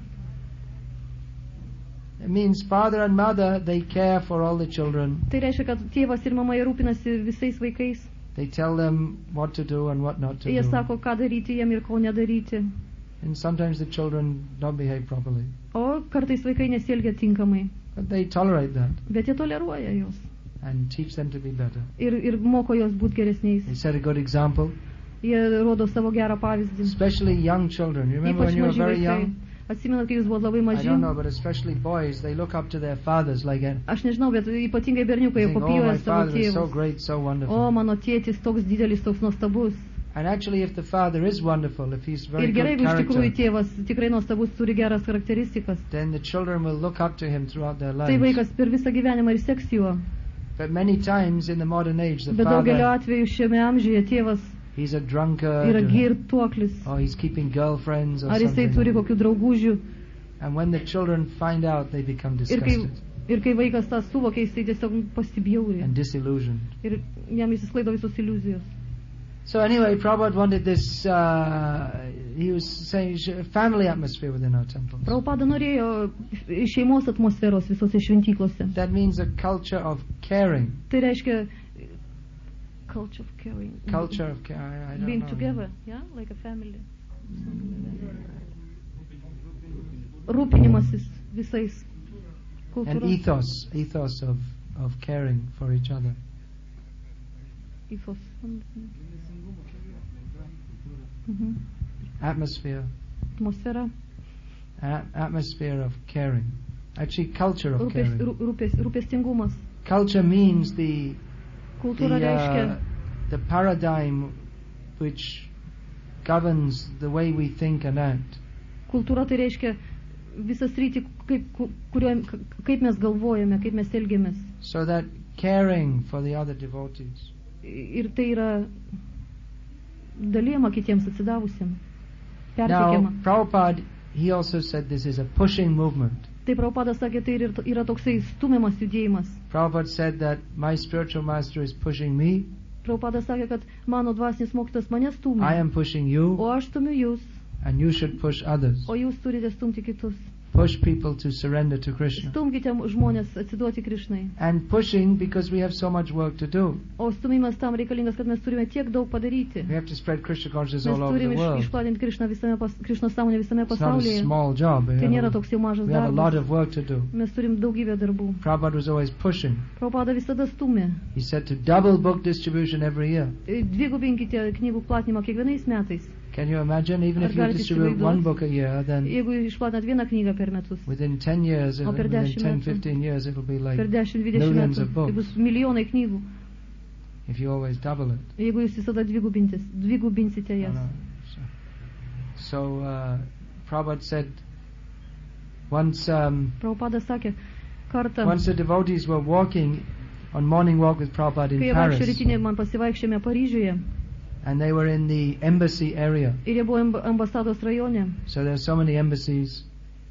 [SPEAKER 1] It means father and mother, they care for all the children.
[SPEAKER 2] Tai reiškia, kad tėvas ir mama jie rūpinasi visais vaikais.
[SPEAKER 1] They tell them what to do and what not to
[SPEAKER 2] Jie
[SPEAKER 1] do.
[SPEAKER 2] sako, ką daryti jiem ir ko nedaryti.
[SPEAKER 1] And sometimes the children don't behave properly.
[SPEAKER 2] O kartais vaikai nesielgia tinkamai.
[SPEAKER 1] But they tolerate that
[SPEAKER 2] Bet jie toleruoja juos.
[SPEAKER 1] and teach them to be better.
[SPEAKER 2] Ir, ir moko juos būti geresniais.
[SPEAKER 1] They set a good example,
[SPEAKER 2] Jie rodo savo gerą pavyzdį.
[SPEAKER 1] especially young children. You remember
[SPEAKER 2] Ypač
[SPEAKER 1] when you were
[SPEAKER 2] maži
[SPEAKER 1] very
[SPEAKER 2] vaikai.
[SPEAKER 1] young?
[SPEAKER 2] Atsimenat, kai jūs buvot labai
[SPEAKER 1] I
[SPEAKER 2] maži?
[SPEAKER 1] don't know, but especially boys, they look up to their fathers like a,
[SPEAKER 2] Aš nežinau, bet ypatingai berniukai
[SPEAKER 1] they
[SPEAKER 2] jau
[SPEAKER 1] think, oh,
[SPEAKER 2] kopijuoja
[SPEAKER 1] my
[SPEAKER 2] savo
[SPEAKER 1] father is so
[SPEAKER 2] tėvus.
[SPEAKER 1] great, so wonderful.
[SPEAKER 2] O, mano tėtis toks didelis, toks nuostabus.
[SPEAKER 1] And actually, if the father is wonderful, if he's very
[SPEAKER 2] Ir gerai,
[SPEAKER 1] good
[SPEAKER 2] jeigu iš tikrųjų
[SPEAKER 1] character,
[SPEAKER 2] tėvas tikrai nuostabus, turi geras charakteristikas.
[SPEAKER 1] then the children will look up to him throughout their
[SPEAKER 2] Tai
[SPEAKER 1] lives.
[SPEAKER 2] vaikas per visą gyvenimą ir seks juo.
[SPEAKER 1] But many times in the modern age, the
[SPEAKER 2] Bet daugeliu
[SPEAKER 1] father,
[SPEAKER 2] atveju šiame amžiuje tėvas
[SPEAKER 1] he's a drunkard,
[SPEAKER 2] yra
[SPEAKER 1] or,
[SPEAKER 2] girtuoklis.
[SPEAKER 1] or he's keeping girlfriends or
[SPEAKER 2] Ar jisai turi
[SPEAKER 1] something.
[SPEAKER 2] kokių draugužių.
[SPEAKER 1] And when the children find out, they become
[SPEAKER 2] Ir kai,
[SPEAKER 1] disgusted
[SPEAKER 2] ir kai vaikas tą suvokia, jisai tiesiog pasibjauri.
[SPEAKER 1] and disillusioned.
[SPEAKER 2] Ir jam išsisklaido visos iliuzijos.
[SPEAKER 1] So anyway, Prabhupada wanted this, uh, he was saying, sh- family atmosphere within our temples.
[SPEAKER 2] Prabhupada norėjo šeimos atmosferos visose šventyklose.
[SPEAKER 1] That means a culture of caring,
[SPEAKER 2] Tai reiškia culture of caring.
[SPEAKER 1] culture of care. I, I don't
[SPEAKER 2] Being
[SPEAKER 1] know.
[SPEAKER 2] together, yeah, like a family. Rūpinimasis visais.
[SPEAKER 1] An
[SPEAKER 2] Kultūra.
[SPEAKER 1] ethos, ethos of, of caring for each other.
[SPEAKER 2] Ethos. Mhm.
[SPEAKER 1] Atmosphere,
[SPEAKER 2] Atmosfera.
[SPEAKER 1] a- atmosphere of caring. Actually, culture of
[SPEAKER 2] Rūpes,
[SPEAKER 1] caring.
[SPEAKER 2] rū- rūpes, rūpestingumas.
[SPEAKER 1] Culture means the the,
[SPEAKER 2] Kultūra reiškia
[SPEAKER 1] uh, the paradigm which governs the way we think and act.
[SPEAKER 2] Kultūra tai reiškia visą sritį, kaip, ku- kuriuo, k- kaip mes galvojame, kaip mes elgiamės.
[SPEAKER 1] So that caring for the other devotees.
[SPEAKER 2] Ir tai yra dalyjama kitiems atsidavusiems.
[SPEAKER 1] Now,
[SPEAKER 2] Perteikiama.
[SPEAKER 1] Prabhupada, he also said this is a pushing movement.
[SPEAKER 2] Tai Prabhupada sakė, tai ir yra toksai stumiamas judėjimas.
[SPEAKER 1] Prabhupada said that my spiritual master is pushing me,
[SPEAKER 2] Prabhupada sakė, kad mano dvasinis mokytas mane
[SPEAKER 1] I
[SPEAKER 2] stumia,
[SPEAKER 1] am pushing you,
[SPEAKER 2] o aš stumiu jūs,
[SPEAKER 1] and you should push others.
[SPEAKER 2] o jūs turite stumti kitus.
[SPEAKER 1] Push people to surrender to Krishna.
[SPEAKER 2] Stumkite žmonės atsiduoti Krišnai.
[SPEAKER 1] And pushing because we have so much work to do.
[SPEAKER 2] O stumimas tam reikalingas, kad mes turime tiek daug padaryti.
[SPEAKER 1] We have to spread Krishna consciousness
[SPEAKER 2] Mes
[SPEAKER 1] all over
[SPEAKER 2] turime
[SPEAKER 1] the
[SPEAKER 2] iš,
[SPEAKER 1] world.
[SPEAKER 2] išplatinti Krišną visame, pas, Krišnos sąmonę visame
[SPEAKER 1] It's not a
[SPEAKER 2] pasaulyje.
[SPEAKER 1] small job. We
[SPEAKER 2] Tai
[SPEAKER 1] have
[SPEAKER 2] nėra
[SPEAKER 1] a,
[SPEAKER 2] toks jau mažas
[SPEAKER 1] we have a lot
[SPEAKER 2] darbas.
[SPEAKER 1] of work to do.
[SPEAKER 2] Mes turim daugybę darbų.
[SPEAKER 1] Prabhupada was always pushing.
[SPEAKER 2] Prabhupada visada stumė.
[SPEAKER 1] He said to double book distribution every year.
[SPEAKER 2] Dvigubinkite knygų platinimą kiekvienais metais.
[SPEAKER 1] Can you imagine? Even
[SPEAKER 2] Ar
[SPEAKER 1] if you
[SPEAKER 2] galite
[SPEAKER 1] distribute
[SPEAKER 2] įsivaizduot?
[SPEAKER 1] one book a year, then
[SPEAKER 2] Jeigu išplatinat vieną knygą per metus,
[SPEAKER 1] within ten years,
[SPEAKER 2] O
[SPEAKER 1] it'll-
[SPEAKER 2] per
[SPEAKER 1] within
[SPEAKER 2] dešimt
[SPEAKER 1] ten,
[SPEAKER 2] metų.
[SPEAKER 1] fifteen years, it'll be like
[SPEAKER 2] per dešimt dvidešimt
[SPEAKER 1] millions
[SPEAKER 2] metų,
[SPEAKER 1] of
[SPEAKER 2] tai
[SPEAKER 1] books
[SPEAKER 2] bus milijonai knygų,
[SPEAKER 1] if you always double it.
[SPEAKER 2] jeigu jūs visada dvigubintis, dvigubinsite
[SPEAKER 1] I
[SPEAKER 2] jas.
[SPEAKER 1] know. So, so uh, Prabhupada said once, um,
[SPEAKER 2] Prabhupada sakė, kartą,
[SPEAKER 1] once the devotees were walking on morning walk with Prabhupada in
[SPEAKER 2] kai jie vaikščio
[SPEAKER 1] Paris,
[SPEAKER 2] rytinė man pasivaikščiame Paryžiuje
[SPEAKER 1] and they were in the embassy area.
[SPEAKER 2] ir jie buvo amb- ambasados rajone.
[SPEAKER 1] So there's so many embassies.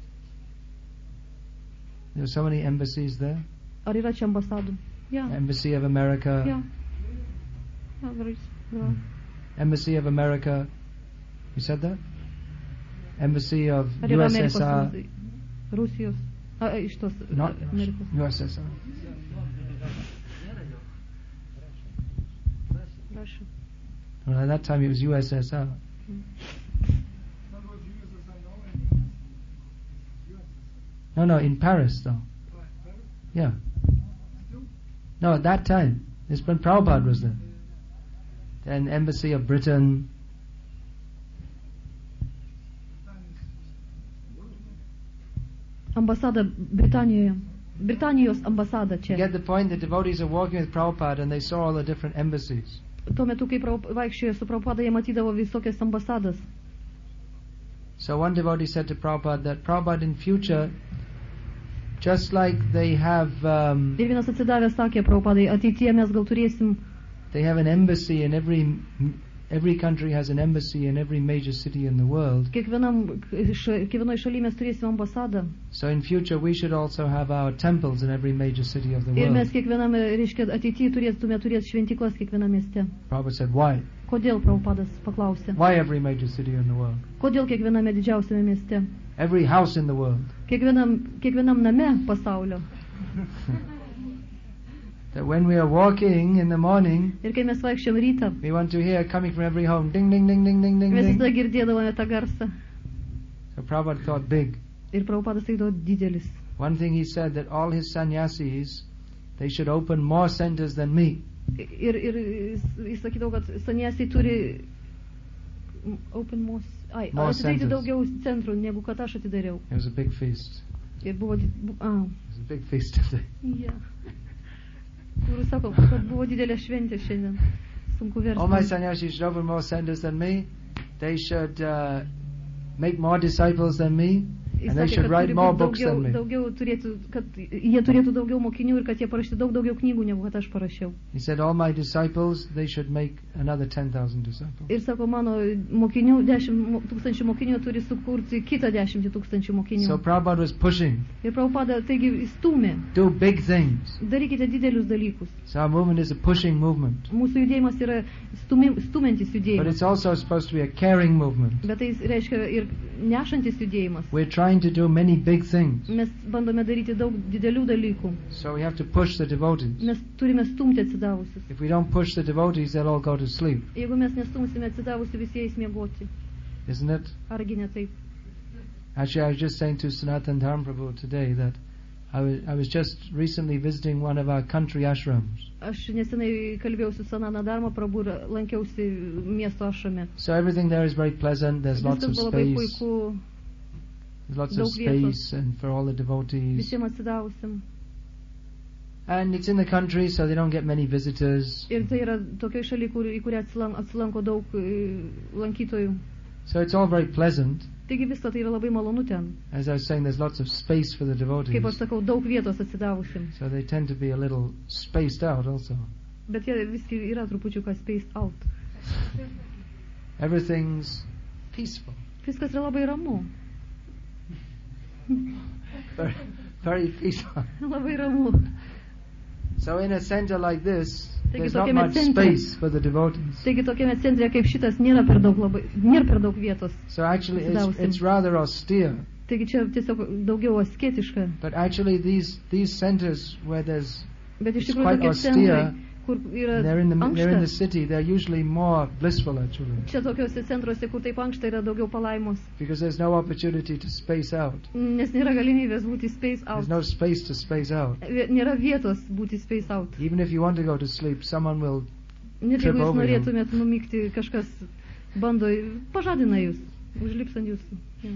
[SPEAKER 1] There's so many embassies there.
[SPEAKER 2] Ar yra čia ambasadų? Ja,
[SPEAKER 1] Embassy of America,
[SPEAKER 2] ja. Ja, gerai. Ja.
[SPEAKER 1] Embassy of America. You said that? Embassy of
[SPEAKER 2] Ar yra Amerikos,
[SPEAKER 1] U S S R.
[SPEAKER 2] valdai? Rusijos, a, iš tos
[SPEAKER 1] Not
[SPEAKER 2] Amerikos.
[SPEAKER 1] U S S R.
[SPEAKER 2] Russia.
[SPEAKER 1] Well, at that time it was U S S R. No, no, in Paris though. Yeah. No, at that time. It's when Prabhupada was there. Then Embassy of Britain.
[SPEAKER 2] Ambasada Britanijoje. Britanijos ambasada
[SPEAKER 1] You
[SPEAKER 2] čia.
[SPEAKER 1] get the point? The devotees are walking with Prabhupada and they saw all the different embassies.
[SPEAKER 2] Tuo metu, kai Prabhu- vaikščiojo su Prabhupada, jie matydavo visokias ambasadas.
[SPEAKER 1] So one devotee said to Prabhupada that Prabhupada in future, just like they have um,
[SPEAKER 2] Ir vienas atsidavęs sakė Prabhupadai, ateityje mes gal turėsim,
[SPEAKER 1] they have an embassy in every every country has an embassy in every major city in the world.
[SPEAKER 2] kiekvienam, ša- kiekvienoje šalyje mes turėsim ambasadą.
[SPEAKER 1] So in future we should also have our temples in every major city of the
[SPEAKER 2] Ir mes
[SPEAKER 1] world.
[SPEAKER 2] kiekviename, reiškia, ateityje turėtume turėti šventyklas kiekviename mieste.
[SPEAKER 1] Prabhupada said, why?
[SPEAKER 2] Kodėl, Prabhupadas paklausė?
[SPEAKER 1] Why every major city in the world?
[SPEAKER 2] Kodėl kiekviename didžiausiame mieste?
[SPEAKER 1] Every house in the world.
[SPEAKER 2] Kiekvienam, kiekvienam name pasaulio.
[SPEAKER 1] That when we are walking in the morning,
[SPEAKER 2] Ir kai mes vaikščiom rytą,
[SPEAKER 1] we want to hear coming from every home, ding, ding, ding, ding, ding, ding,
[SPEAKER 2] mes visada
[SPEAKER 1] ding.
[SPEAKER 2] girdėdavome tą garsą.
[SPEAKER 1] So Prabhupada thought big.
[SPEAKER 2] Ir Prabhupadas sakydavo didelis.
[SPEAKER 1] One thing he said that all his sannyasis, they should open more centers than me.
[SPEAKER 2] Ir, ir jis jis sakydavo, kad saniesiai turi m- open most, ai,
[SPEAKER 1] More
[SPEAKER 2] atidaryti
[SPEAKER 1] centers.
[SPEAKER 2] daugiau centrų, negu kad aš atidariau.
[SPEAKER 1] It was a big feast.
[SPEAKER 2] Ir buvo, di- bu- a,
[SPEAKER 1] It was a big feast today.
[SPEAKER 2] ja. Kur sako, kad buvo didelė šventė šiandien. Sunku
[SPEAKER 1] All my
[SPEAKER 2] versti.
[SPEAKER 1] sannyasis should open more centers than me. They should uh, make more disciples than me.
[SPEAKER 2] Jis
[SPEAKER 1] And they
[SPEAKER 2] sakė,
[SPEAKER 1] should
[SPEAKER 2] kad
[SPEAKER 1] write
[SPEAKER 2] turi
[SPEAKER 1] more
[SPEAKER 2] būt
[SPEAKER 1] books
[SPEAKER 2] daugiau,
[SPEAKER 1] than me.
[SPEAKER 2] daugiau turėtų, kad jie turėtų daugiau mokinių ir kad jie parašytų daug daugiau knygų, negu kad aš parašiau.
[SPEAKER 1] He said all my disciples, they should make another ten thousand disciples.
[SPEAKER 2] Ir sako, mano mokinių, dešimt mo- tūkstančių mokinių turi sukurti kitą dešimtį tūkstančių mokinių.
[SPEAKER 1] So Prabhupada was pushing,
[SPEAKER 2] Ir Prabhupada, taigi, įstūmė,
[SPEAKER 1] do big things.
[SPEAKER 2] darykite didelius dalykus.
[SPEAKER 1] So our movement is a pushing movement.
[SPEAKER 2] Mūsų judėjimas yra stumi, stumiantis
[SPEAKER 1] But
[SPEAKER 2] judėjimas,
[SPEAKER 1] it's also supposed to be a caring movement.
[SPEAKER 2] bet tai reiškia ir nešantis judėjimas.
[SPEAKER 1] We're trying to do many big things.
[SPEAKER 2] Mes bandome daryti daug didelių dalykų.
[SPEAKER 1] So we have to push the devotees.
[SPEAKER 2] Mes turime stumti atsidavusius.
[SPEAKER 1] If we don't push the devotees, they'll all go to sleep.
[SPEAKER 2] Jeigu mes nestumsime atsidavusių, visi eis miegoti.
[SPEAKER 1] Isn't it?
[SPEAKER 2] Argi ne taip?
[SPEAKER 1] Actually, I was just saying to Sanatan Dharma Prabhu today that I was, I was just recently visiting one of our country ashrams.
[SPEAKER 2] Aš nesenai kalbėjau su Sanana Dharma Prabhu ir lankiausi miesto ašrame.
[SPEAKER 1] So everything there is very pleasant. There's lots of
[SPEAKER 2] Viskas buvo labai
[SPEAKER 1] space.
[SPEAKER 2] puiku,
[SPEAKER 1] There's lots of
[SPEAKER 2] daug vietos.
[SPEAKER 1] space and for all the devotees.
[SPEAKER 2] visiems atsidavusim.
[SPEAKER 1] And it's in the country, so they don't get many visitors.
[SPEAKER 2] Ir tai yra tokia šalia, kur, į kurią atsilan- atsilanko daug e, lankytojų.
[SPEAKER 1] So it's all very pleasant.
[SPEAKER 2] Taigi visą tai yra labai malonu ten.
[SPEAKER 1] As I was saying, there's lots of space for the devotees.
[SPEAKER 2] Kaip aš sakau, daug vietos atsidavusim.
[SPEAKER 1] So they tend to be a little spaced out also.
[SPEAKER 2] Bet jie visgi yra trupučiuką spaced out.
[SPEAKER 1] Everything's peaceful.
[SPEAKER 2] Viskas yra labai ramu.
[SPEAKER 1] Very, very peaceful.
[SPEAKER 2] Labai ramu.
[SPEAKER 1] So in a center like this,
[SPEAKER 2] Taigi
[SPEAKER 1] there's not
[SPEAKER 2] tokiame
[SPEAKER 1] much
[SPEAKER 2] centre-
[SPEAKER 1] space for the devotees.
[SPEAKER 2] Taigi tokiame centre kaip šitas nėra per daug, labai, nėra per daug vietos.
[SPEAKER 1] So actually it's,
[SPEAKER 2] Atsidavusim.
[SPEAKER 1] it's rather austere.
[SPEAKER 2] Taigi čia tiesiog daugiau asketiška.
[SPEAKER 1] But actually these, these centers where there's,
[SPEAKER 2] Bet iš
[SPEAKER 1] It's
[SPEAKER 2] tikrųjų
[SPEAKER 1] quite
[SPEAKER 2] tokie
[SPEAKER 1] austere.
[SPEAKER 2] centrai, kur yra
[SPEAKER 1] they're in the, they're in the
[SPEAKER 2] ankšta.
[SPEAKER 1] city, they're usually more blissful actually.
[SPEAKER 2] Čia tokiuose centruose, kur taip ankšta, yra daugiau palaimos.
[SPEAKER 1] Because there's no opportunity to space out.
[SPEAKER 2] Nes nėra galimybės būti space out.
[SPEAKER 1] There's no space to space out.
[SPEAKER 2] Vė- Nėra vietos būti space out.
[SPEAKER 1] Even if you want to go to sleep, someone will
[SPEAKER 2] Net
[SPEAKER 1] Trip
[SPEAKER 2] jeigu jūs
[SPEAKER 1] over you.
[SPEAKER 2] norėtumėt numigti, kažkas bando, pažadina jūs, užlips ant jūsų. Ja.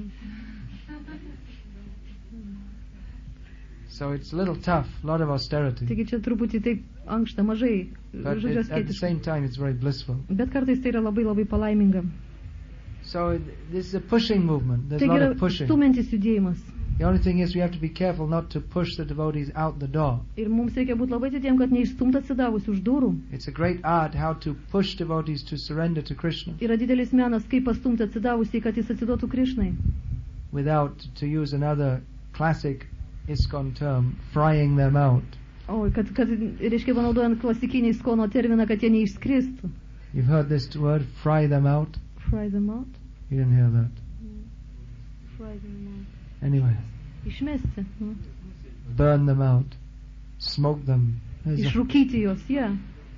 [SPEAKER 1] So it's a little tough, a lot of austerity.
[SPEAKER 2] Taigi čia truputį taip ankšta, mažai,
[SPEAKER 1] But
[SPEAKER 2] žodžiu,
[SPEAKER 1] it, at the
[SPEAKER 2] asketiška.
[SPEAKER 1] same time, it's very blissful.
[SPEAKER 2] Bet kartais tai yra labai labai palaiminga.
[SPEAKER 1] So it, this is a pushing movement. There's a
[SPEAKER 2] Taigi
[SPEAKER 1] lot
[SPEAKER 2] yra
[SPEAKER 1] of pushing.
[SPEAKER 2] stumiantis judėjimas.
[SPEAKER 1] The only thing is we have to be careful not to push the devotees out the door.
[SPEAKER 2] Ir mums reikia būti labai atidiem, kad neišstumt atsidavusi už durų.
[SPEAKER 1] It's a great art how to push devotees to surrender to Krishna
[SPEAKER 2] Yra didelis menas, kaip pastumti atsidavusi, kad jis atsiduotų Krišnai.
[SPEAKER 1] without, to use another classic ISKCON term, frying them out.
[SPEAKER 2] O, kad, kad reiškia, panaudojant klasikinį skono terminą, kad jie neišskristų.
[SPEAKER 1] You've heard this word, fry them out?
[SPEAKER 2] Fry them out.
[SPEAKER 1] You didn't hear that.
[SPEAKER 2] Fry them out.
[SPEAKER 1] Anyway,
[SPEAKER 2] Išmesti. Nu.
[SPEAKER 1] burn them out, smoke them. There's a-
[SPEAKER 2] Išrūkyti juos, jie. Yeah.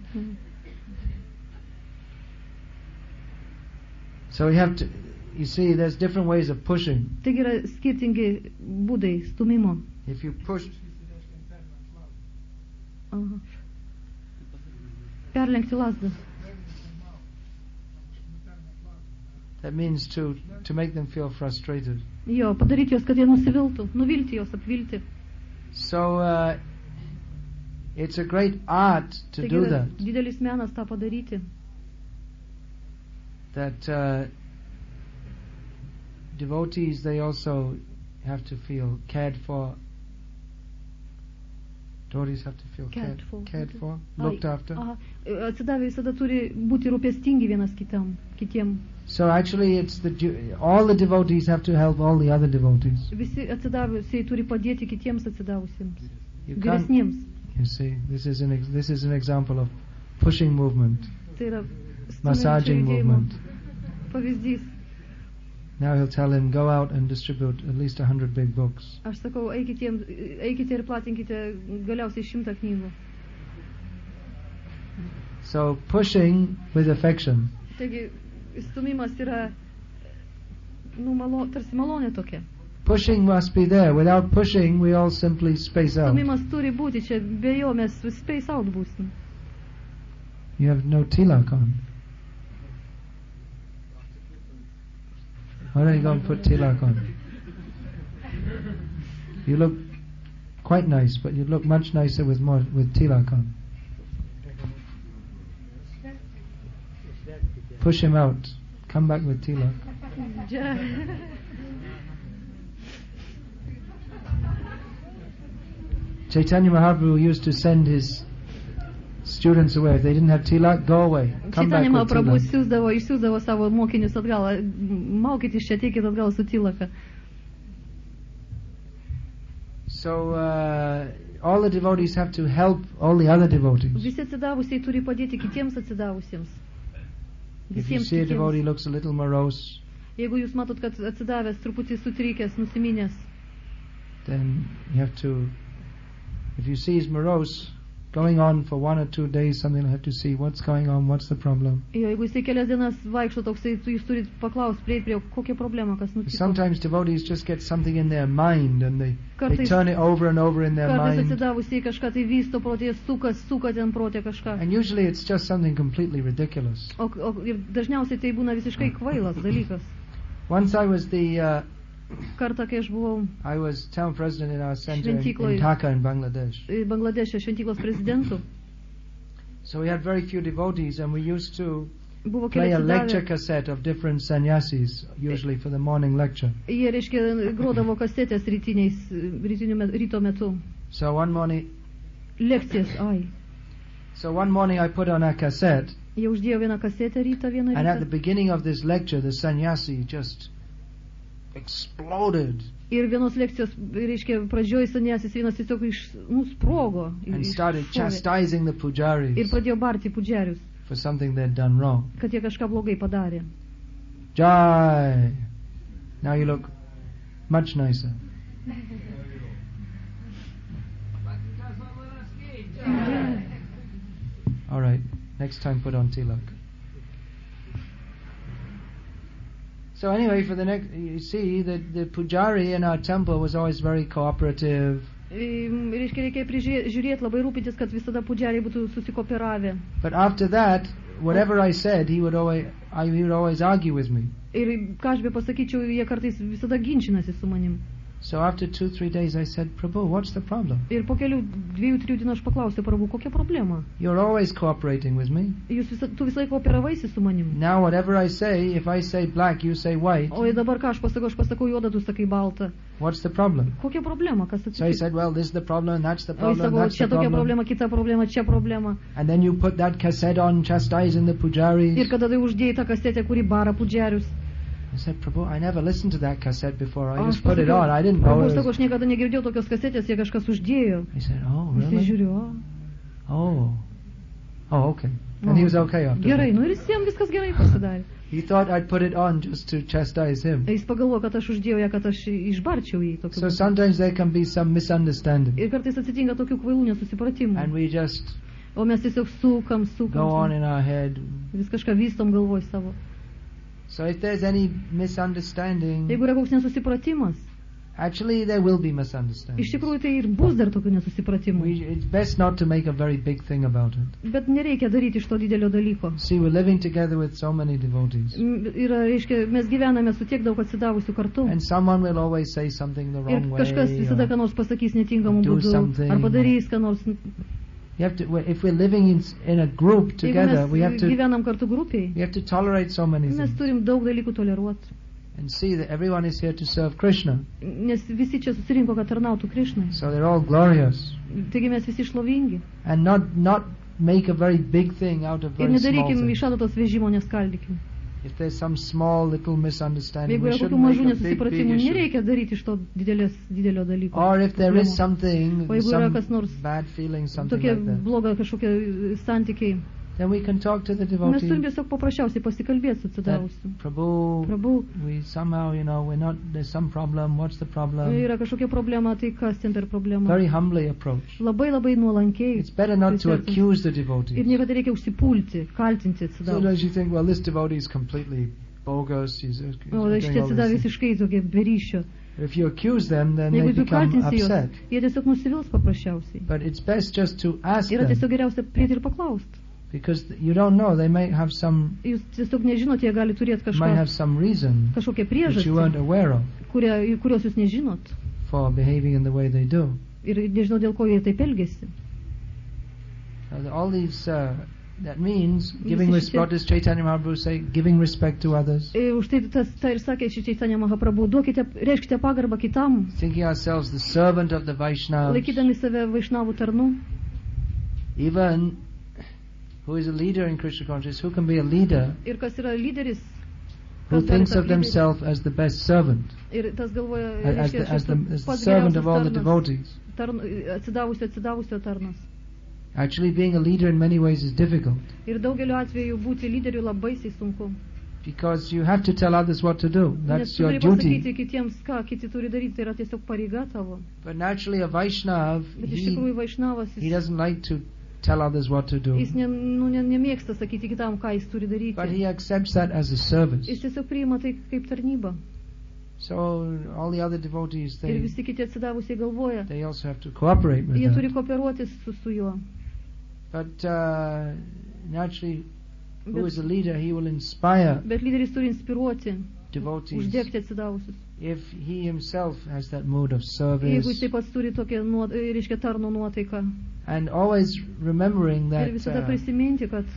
[SPEAKER 1] So we have to, you see, there's different ways of pushing.
[SPEAKER 2] Taigi yra skirtingi būdai stumimo.
[SPEAKER 1] If you push,
[SPEAKER 2] Aha. Perlenkti lasdą.
[SPEAKER 1] that means to, to make them feel frustrated.
[SPEAKER 2] Jo, padaryti juos, kad jie nusiviltų. Nuvilti juos, apvilti.
[SPEAKER 1] So uh, it's a great art to
[SPEAKER 2] Taigi
[SPEAKER 1] do
[SPEAKER 2] yra
[SPEAKER 1] that.
[SPEAKER 2] didelis menas tą padaryti.
[SPEAKER 1] That uh, devotees, they also have to feel cared for. Devotees have to feel
[SPEAKER 2] Cared
[SPEAKER 1] cared,
[SPEAKER 2] for.
[SPEAKER 1] cared for,
[SPEAKER 2] Ai,
[SPEAKER 1] looked after.
[SPEAKER 2] aha. Atsidavę visada turi būti rūpestingi vienas kitam, kitiem.
[SPEAKER 1] So actually, it's the du- all the devotees have to help all the other devotees.
[SPEAKER 2] Visi atsidavusiai turi padėti kitiems atsidavusiems.
[SPEAKER 1] You can't.
[SPEAKER 2] Vyresniems.
[SPEAKER 1] You see, this is an ex- this is an example of pushing movement,
[SPEAKER 2] Tai yra
[SPEAKER 1] massaging
[SPEAKER 2] stumiančio judėjimo
[SPEAKER 1] movement.
[SPEAKER 2] pavyzdys.
[SPEAKER 1] Now he'll tell him, go out and distribute at least a hundred big books.
[SPEAKER 2] Aš sakau, eikite, eikite ir platinkite galiausiai šimtą knygų.
[SPEAKER 1] So pushing with affection.
[SPEAKER 2] Taigi, stumimas yra nu, malo, tarsi malonė tokia.
[SPEAKER 1] Pushing must be there. Without pushing, we all simply space out.
[SPEAKER 2] Stumimas turi būti čia, be jo mes space out būsim.
[SPEAKER 1] You have no tilak on. Why don't you go and put tilak on? You look quite nice, but you'd look much nicer with more with tilak on. Push him out. Come back with tilak. Chaitanya Mahaprabhu used to send his students away. If they didn't have tilak, go away. Come back
[SPEAKER 2] Chaitanya
[SPEAKER 1] with
[SPEAKER 2] Mahaprabhu
[SPEAKER 1] tilak.
[SPEAKER 2] siūsdavo, išsiūsdavo savo mokinius atgal, mokykitės čia, ateikit atgal su tilaka.
[SPEAKER 1] So uh, all the devotees have to help all the other devotees.
[SPEAKER 2] Visi atsidavusiai turi padėti kitiems atsidavusiems.
[SPEAKER 1] If you
[SPEAKER 2] Visiems
[SPEAKER 1] see a devotee
[SPEAKER 2] kitiems.
[SPEAKER 1] looks a little morose,
[SPEAKER 2] Jeigu jūs matot, kad atsidavęs truputį sutrikęs, nusiminęs,
[SPEAKER 1] then you have to, if you see he's morose, going on for one or two days, something you have to see what's going on, what's the problem.
[SPEAKER 2] jo, jeigu jisai kelias dienas vaikšto toksai, tu jūs turit paklausti, prieiti prie kokia problema, kas nutiko.
[SPEAKER 1] Sometimes devotees just get something in their mind and they, they
[SPEAKER 2] Kartais-
[SPEAKER 1] turn it over and over in their
[SPEAKER 2] Kartais
[SPEAKER 1] mind.
[SPEAKER 2] atsidavusiai kažką tai vysto protė, suka, suka ten protė kažką.
[SPEAKER 1] And usually it's just something completely ridiculous.
[SPEAKER 2] O, o ir dažniausiai tai būna visiškai kvailas dalykas.
[SPEAKER 1] Once I was the, uh,
[SPEAKER 2] Kartą, kai aš buvau
[SPEAKER 1] I was town president in our center in,
[SPEAKER 2] Šventykloj.
[SPEAKER 1] in Dhaka in Bangladesh.
[SPEAKER 2] e, Bangladešė šventyklos prezidentu,
[SPEAKER 1] So we had very few devotees and we used to
[SPEAKER 2] buvo
[SPEAKER 1] play
[SPEAKER 2] keli
[SPEAKER 1] a lecture
[SPEAKER 2] atsidavę.
[SPEAKER 1] cassette of different sannyasis, usually for the morning lecture.
[SPEAKER 2] Jie, reiškia, grodavo kasetės rytiniais, rytiniu met, ryto metu.
[SPEAKER 1] So one morning,
[SPEAKER 2] Lekcijas, ai.
[SPEAKER 1] so one morning I put on a cassette,
[SPEAKER 2] Jie uždėjo vieną kasetę rytą, vieną
[SPEAKER 1] and at the
[SPEAKER 2] rytą.
[SPEAKER 1] beginning of this lecture, the sannyasi just exploded
[SPEAKER 2] Ir vienos lekcijos, reiškia, pradžioj sanėsis vienas tiesiog iš, nu, sprogo.
[SPEAKER 1] and
[SPEAKER 2] iš-
[SPEAKER 1] started
[SPEAKER 2] iššovė.
[SPEAKER 1] chastising the
[SPEAKER 2] Ir
[SPEAKER 1] pujaris
[SPEAKER 2] pradėjo barti pudžiarius,
[SPEAKER 1] for something they'd done wrong.
[SPEAKER 2] kad jie kažką blogai padarė.
[SPEAKER 1] Jai! Now you look much nicer. All right, next time put on tilak. So anyway, for the next, you see that the pujari in our temple was always very cooperative.
[SPEAKER 2] E, Reiškia, reikia prižiūrėti, labai rūpintis, kad visada pudžiariai būtų susikooperavę.
[SPEAKER 1] But after that, whatever I said, he would always I, he would always argue with me.
[SPEAKER 2] Ir ką aš be pasakyčiau, jie kartais visada ginčinasi su manim.
[SPEAKER 1] So after two, three days I said, Prabhu, what's the problem?
[SPEAKER 2] Ir po kelių dviejų, trijų dienų aš paklausiau, Prabhu, kokia problema?
[SPEAKER 1] You're always cooperating with me.
[SPEAKER 2] Jūs visa, tu visą laiką kooperavaisi su manim.
[SPEAKER 1] Now whatever I say, if I say black, you say white.
[SPEAKER 2] O dabar ką aš pasakau, aš pasakau juodą, tu sakai baltą.
[SPEAKER 1] What's the problem?
[SPEAKER 2] Kokia problema, kas atsitiko?
[SPEAKER 1] So he said, well, this is the problem, that's the
[SPEAKER 2] O jis
[SPEAKER 1] problem,
[SPEAKER 2] sako,
[SPEAKER 1] that's
[SPEAKER 2] čia
[SPEAKER 1] the
[SPEAKER 2] tokia
[SPEAKER 1] problem.
[SPEAKER 2] problema, kita problema, čia problema.
[SPEAKER 1] And then you put that cassette on chastising the pujaris.
[SPEAKER 2] Ir kada tai uždėjai tą kasetę, kuri bara pudžiarius.
[SPEAKER 1] I said, Prabhu, I never listened to that cassette before. I
[SPEAKER 2] O
[SPEAKER 1] just
[SPEAKER 2] aš
[SPEAKER 1] put it
[SPEAKER 2] pasakiau,
[SPEAKER 1] on. I didn't know
[SPEAKER 2] Prabhu,
[SPEAKER 1] it
[SPEAKER 2] sako,
[SPEAKER 1] was...
[SPEAKER 2] aš niekada negirdėjau tokios kasetės, jie kažkas uždėjo.
[SPEAKER 1] He said, oh,
[SPEAKER 2] Visi
[SPEAKER 1] really?
[SPEAKER 2] žiūriu, o.
[SPEAKER 1] Oh. Oh, okay. And he was okay after
[SPEAKER 2] Gerai,
[SPEAKER 1] that.
[SPEAKER 2] nu ir jis jam viskas gerai pasidarė.
[SPEAKER 1] He thought I'd put it on just to chastise him.
[SPEAKER 2] Jis pagalvojo, kad aš uždėjau ją, kad aš išbarčiau jį tokiu
[SPEAKER 1] So
[SPEAKER 2] būdu.
[SPEAKER 1] sometimes there can be some misunderstanding.
[SPEAKER 2] Ir kartais atsitinka tokių kvailų nesusipratimų.
[SPEAKER 1] And we just
[SPEAKER 2] O mes tiesiog sukam,
[SPEAKER 1] go on
[SPEAKER 2] sukam.
[SPEAKER 1] in our head.
[SPEAKER 2] Vis kažką vystom galvoj savo.
[SPEAKER 1] So if there's any misunderstanding,
[SPEAKER 2] Jeigu yra koks nesusipratimas,
[SPEAKER 1] actually there will be
[SPEAKER 2] iš
[SPEAKER 1] misunderstandings.
[SPEAKER 2] tikrųjų tai ir bus dar tokių nesusipratimų.
[SPEAKER 1] We, it's best not to make a very big thing about it.
[SPEAKER 2] Bet nereikia daryti iš to didelio dalyko.
[SPEAKER 1] See, we're living together with so many devotees.
[SPEAKER 2] M- Yra, reiškia, mes gyvename su tiek daug atsidavusių kartu.
[SPEAKER 1] And someone will always say something the
[SPEAKER 2] Ir
[SPEAKER 1] wrong way.
[SPEAKER 2] kažkas visada
[SPEAKER 1] or-
[SPEAKER 2] ką nors pasakys netinkamų
[SPEAKER 1] do
[SPEAKER 2] būdų.
[SPEAKER 1] something.
[SPEAKER 2] Ar padarys ką nors.
[SPEAKER 1] You have to, if we're living in, in a group
[SPEAKER 2] Jeigu
[SPEAKER 1] together, we have
[SPEAKER 2] mes
[SPEAKER 1] to,
[SPEAKER 2] gyvenam kartu grupiai,
[SPEAKER 1] we have to tolerate so many
[SPEAKER 2] mes
[SPEAKER 1] things.
[SPEAKER 2] turim daug dalykų toleruoti.
[SPEAKER 1] And see that everyone is here to serve Krishna.
[SPEAKER 2] Nes visi čia susirinko, kad tarnautų Krišnai.
[SPEAKER 1] So they're all glorious.
[SPEAKER 2] Taigi mes visi šlovingi.
[SPEAKER 1] And not, not make a very big thing out of
[SPEAKER 2] Ir
[SPEAKER 1] very small
[SPEAKER 2] nedarykim
[SPEAKER 1] things.
[SPEAKER 2] iš adatos vežimo, neskaldykim.
[SPEAKER 1] If there's some small little misunderstanding,
[SPEAKER 2] Jeigu
[SPEAKER 1] we
[SPEAKER 2] yra kokių
[SPEAKER 1] shouldn't make
[SPEAKER 2] mažų
[SPEAKER 1] a big, big
[SPEAKER 2] nesusipratimų,
[SPEAKER 1] issue.
[SPEAKER 2] nereikia daryti iš to didelės, didelio dalyko.
[SPEAKER 1] Or if there is
[SPEAKER 2] problemos.
[SPEAKER 1] something,
[SPEAKER 2] O jeigu yra kas
[SPEAKER 1] some
[SPEAKER 2] nors
[SPEAKER 1] bad feeling, something
[SPEAKER 2] tokie
[SPEAKER 1] like that,
[SPEAKER 2] bloga kažkokie santykiai,
[SPEAKER 1] then we can talk to the
[SPEAKER 2] mes turim
[SPEAKER 1] devotee.
[SPEAKER 2] tiesiog paprasčiausiai pasikalbėti su
[SPEAKER 1] That,
[SPEAKER 2] atsidavusiu.
[SPEAKER 1] Prabhu,
[SPEAKER 2] Prabhu,
[SPEAKER 1] we somehow, you know, we're not, there's some problem, what's the problem?
[SPEAKER 2] yra kažkokia problema, tai kas ten per problema?
[SPEAKER 1] Very humbly approach.
[SPEAKER 2] Labai labai nuolankiai.
[SPEAKER 1] It's better not to
[SPEAKER 2] Pritartum.
[SPEAKER 1] accuse the
[SPEAKER 2] Ir
[SPEAKER 1] devotee.
[SPEAKER 2] niekada reikia užsipulti, kaltinti atsidavusiu.
[SPEAKER 1] Sometimes you think, well, this devotee is completely bogus, he's, he's
[SPEAKER 2] O
[SPEAKER 1] doing
[SPEAKER 2] šitie
[SPEAKER 1] all
[SPEAKER 2] atsidavę
[SPEAKER 1] this thing.
[SPEAKER 2] visiškai tokie beryšio.
[SPEAKER 1] If you accuse them, then they
[SPEAKER 2] Jeigu tu
[SPEAKER 1] become
[SPEAKER 2] kaltinsi juos,
[SPEAKER 1] upset.
[SPEAKER 2] jie tiesiog nusivils paprasčiausiai.
[SPEAKER 1] But it's best just to ask
[SPEAKER 2] Yra
[SPEAKER 1] them,
[SPEAKER 2] tiesiog geriausia prieiti ir paklausti.
[SPEAKER 1] because you don't know, they may have some,
[SPEAKER 2] Jūs tiesiog nežinote, jie gali turėti
[SPEAKER 1] might
[SPEAKER 2] kažką,
[SPEAKER 1] have some reason
[SPEAKER 2] kažkokią
[SPEAKER 1] which you weren't
[SPEAKER 2] priežastį,
[SPEAKER 1] aware of
[SPEAKER 2] kurie, kurios jūs nežinot.
[SPEAKER 1] for behaving in the way they do.
[SPEAKER 2] Ir nežinau, dėl ko jie taip elgesi.
[SPEAKER 1] So the- all these, uh, that means
[SPEAKER 2] Visi
[SPEAKER 1] giving
[SPEAKER 2] šitie-
[SPEAKER 1] respect, what does Chaitanya Mahaprabhu say? Giving respect to others,
[SPEAKER 2] E, už tai tas ta ir sakė šį Chaitanya Mahaprabhu, duokite, reiškite pagarbą kitam,
[SPEAKER 1] thinking ourselves the servant of the Vaishnavas,
[SPEAKER 2] laikydami save Vaišnavų tarnų.
[SPEAKER 1] even who is a leader in Krishna consciousness, who can be a leader
[SPEAKER 2] Ir kas yra lyderis,
[SPEAKER 1] who
[SPEAKER 2] kas gali
[SPEAKER 1] thinks
[SPEAKER 2] tapti
[SPEAKER 1] of
[SPEAKER 2] lyderiu.
[SPEAKER 1] themselves as the best servant,
[SPEAKER 2] Ir tas galvoja,
[SPEAKER 1] as
[SPEAKER 2] reiškia,
[SPEAKER 1] the, as the,
[SPEAKER 2] šis
[SPEAKER 1] as the
[SPEAKER 2] pats
[SPEAKER 1] servant of
[SPEAKER 2] geriausias
[SPEAKER 1] all the
[SPEAKER 2] tarnas,
[SPEAKER 1] devotees.
[SPEAKER 2] tarn, atsidavusio, atsidavusio tarnas.
[SPEAKER 1] Actually, being a leader in many ways is difficult
[SPEAKER 2] Ir daugeliu atveju būti lyderiu labai sunku.
[SPEAKER 1] because you have to tell others what to do.
[SPEAKER 2] Nes
[SPEAKER 1] That's
[SPEAKER 2] tu
[SPEAKER 1] your
[SPEAKER 2] turi
[SPEAKER 1] duty.
[SPEAKER 2] pasakyti kitiems, ką kiti turi daryti, tai yra tiesiog pareiga tavo.
[SPEAKER 1] But naturally, a Vaishnav,
[SPEAKER 2] Bet iš
[SPEAKER 1] he,
[SPEAKER 2] tikrųjų Vaišnavas,
[SPEAKER 1] he
[SPEAKER 2] jis,
[SPEAKER 1] doesn't like to tell others what to do,
[SPEAKER 2] jis ne, nu, ne, nemėgsta sakyti kitam, ką jis turi
[SPEAKER 1] but
[SPEAKER 2] daryti.
[SPEAKER 1] he accepts that as a service.
[SPEAKER 2] Jis tiesiog priima tai kaip tarnybą.
[SPEAKER 1] So all the other devotees,
[SPEAKER 2] Ir
[SPEAKER 1] they
[SPEAKER 2] visi kiti atsidavusiai galvoja.
[SPEAKER 1] they also have to cooperate with
[SPEAKER 2] Jie turi
[SPEAKER 1] that.
[SPEAKER 2] kooperuotis su, su juo.
[SPEAKER 1] But uh, naturally, who
[SPEAKER 2] Bet,
[SPEAKER 1] is a leader, he will inspire
[SPEAKER 2] bet lyderis turi inspiruoti,
[SPEAKER 1] devotees
[SPEAKER 2] uždegti atsidavusius.
[SPEAKER 1] if he himself has that mood of
[SPEAKER 2] Jeigu jis
[SPEAKER 1] service,
[SPEAKER 2] taip pat turi tokią, nuo, reiškia, tarno nuotaiką.
[SPEAKER 1] and always remembering
[SPEAKER 2] Ir
[SPEAKER 1] that
[SPEAKER 2] visada
[SPEAKER 1] uh,
[SPEAKER 2] prisiminti, kad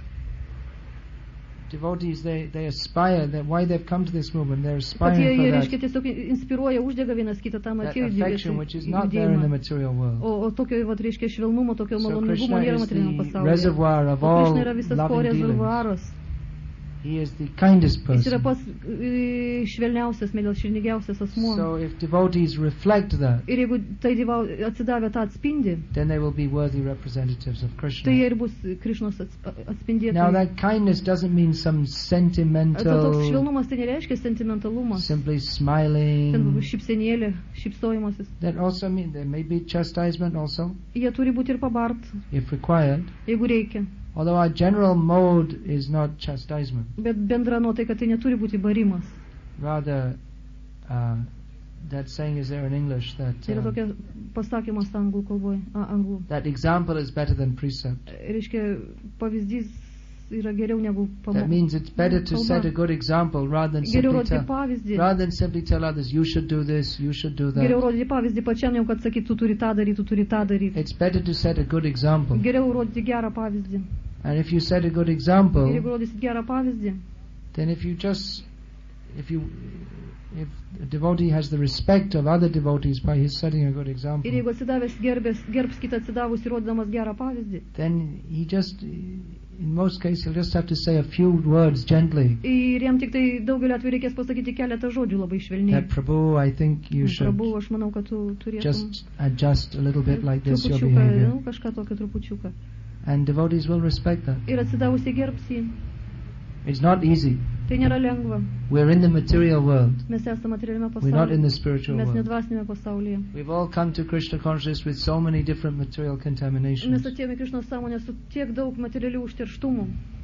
[SPEAKER 1] devotees they, they aspire that why they've come to this movement, they're
[SPEAKER 2] kad jie,
[SPEAKER 1] aspiring
[SPEAKER 2] jie
[SPEAKER 1] for
[SPEAKER 2] reiškia,
[SPEAKER 1] that,
[SPEAKER 2] tiesiog inspiruoja, uždega vienas kitą tam
[SPEAKER 1] that
[SPEAKER 2] atėjo
[SPEAKER 1] affection which is not there in the
[SPEAKER 2] judėjimą.
[SPEAKER 1] material world.
[SPEAKER 2] O, o tokio, vat, reiškia, švelnumo, tokio
[SPEAKER 1] So
[SPEAKER 2] maloningumo
[SPEAKER 1] Krishna
[SPEAKER 2] nėra
[SPEAKER 1] is
[SPEAKER 2] materialiniam
[SPEAKER 1] the
[SPEAKER 2] pasaulyje.
[SPEAKER 1] reservoir of
[SPEAKER 2] O
[SPEAKER 1] all
[SPEAKER 2] Krishna yra visas ko
[SPEAKER 1] loving dealings.
[SPEAKER 2] rezervuaras.
[SPEAKER 1] He is the kindest
[SPEAKER 2] Jis yra
[SPEAKER 1] person.
[SPEAKER 2] pats e, švelniausias, švelniausias asmuo.
[SPEAKER 1] So if devotees reflect that,
[SPEAKER 2] Ir jeigu tai divau, atsidavę tą atspindi,
[SPEAKER 1] then they will be worthy representatives of
[SPEAKER 2] tai
[SPEAKER 1] Krishna.
[SPEAKER 2] jie ir bus Krišnos ats-
[SPEAKER 1] Now
[SPEAKER 2] atspindėtojai.
[SPEAKER 1] that kindness doesn't mean some
[SPEAKER 2] Ta- Toks
[SPEAKER 1] sentimental,
[SPEAKER 2] švelnumas tai nereiškia sentimentalumas.
[SPEAKER 1] simply
[SPEAKER 2] Ten
[SPEAKER 1] smiling.
[SPEAKER 2] šypsenėlė, šypsojimasis.
[SPEAKER 1] That also means there may be chastisement also,
[SPEAKER 2] Jie turi būti ir pabart,
[SPEAKER 1] if required.
[SPEAKER 2] jeigu reikia.
[SPEAKER 1] Although our general mode is not chastisement,
[SPEAKER 2] Bet bendra nuotaika tai neturi būti barimas.
[SPEAKER 1] rather, uh, that saying is there in English that
[SPEAKER 2] Tai yra
[SPEAKER 1] uh,
[SPEAKER 2] tokia pasakymas anglų kalboje, a, anglų.
[SPEAKER 1] that example is better than precept.
[SPEAKER 2] Reiškia, pavyzdys yra geriau negu
[SPEAKER 1] That
[SPEAKER 2] pamokyti.
[SPEAKER 1] means it's better to set a good example rather than
[SPEAKER 2] Geriau
[SPEAKER 1] simply
[SPEAKER 2] rodyti
[SPEAKER 1] tell,
[SPEAKER 2] pavyzdį.
[SPEAKER 1] rather than simply tell others, you should do this, you should do
[SPEAKER 2] Geriau
[SPEAKER 1] that.
[SPEAKER 2] rodyti pavyzdį pačiam, jau kad sakyt, tu turi tą daryti, tu turi tą daryti.
[SPEAKER 1] It's better to set a good example.
[SPEAKER 2] Geriau rodyti gerą pavyzdį.
[SPEAKER 1] And if you set a good
[SPEAKER 2] Ir
[SPEAKER 1] example,
[SPEAKER 2] jeigu rodysit gerą pavyzdį,
[SPEAKER 1] then if you just, if you, if a devotee has the respect of other devotees by his setting a good
[SPEAKER 2] ir
[SPEAKER 1] example,
[SPEAKER 2] jeigu atsidavęs gerbės, gerbs kitą atsidavus ir rodydamas gerą pavyzdį,
[SPEAKER 1] then he just, in most cases, he'll just have to say a few words gently.
[SPEAKER 2] ir jam tik tai daugeliu atveju reikės pasakyti keletą žodžių labai švelniai.
[SPEAKER 1] That Prabhu, I think you should
[SPEAKER 2] Prabhu, aš manau, kad tu turėtum
[SPEAKER 1] just adjust a little bit like this your
[SPEAKER 2] trupučiuką,
[SPEAKER 1] behavior.
[SPEAKER 2] nu, kažką tokio trupučiuką.
[SPEAKER 1] And devotees will respect that.
[SPEAKER 2] Ir atsidavusiai gerbs jį.
[SPEAKER 1] It's not easy.
[SPEAKER 2] Tai nėra lengva.
[SPEAKER 1] We're in the material world.
[SPEAKER 2] Mes esame materialiame
[SPEAKER 1] We're not in the
[SPEAKER 2] pasaulyje.
[SPEAKER 1] spiritual
[SPEAKER 2] Mes
[SPEAKER 1] world.
[SPEAKER 2] nedvasinėme pasaulyje.
[SPEAKER 1] We've all come to Krishna consciousness with so many different material
[SPEAKER 2] Mes
[SPEAKER 1] contaminations.
[SPEAKER 2] atėjome į Krišnos sąmonę su tiek daug materialių užterštumų.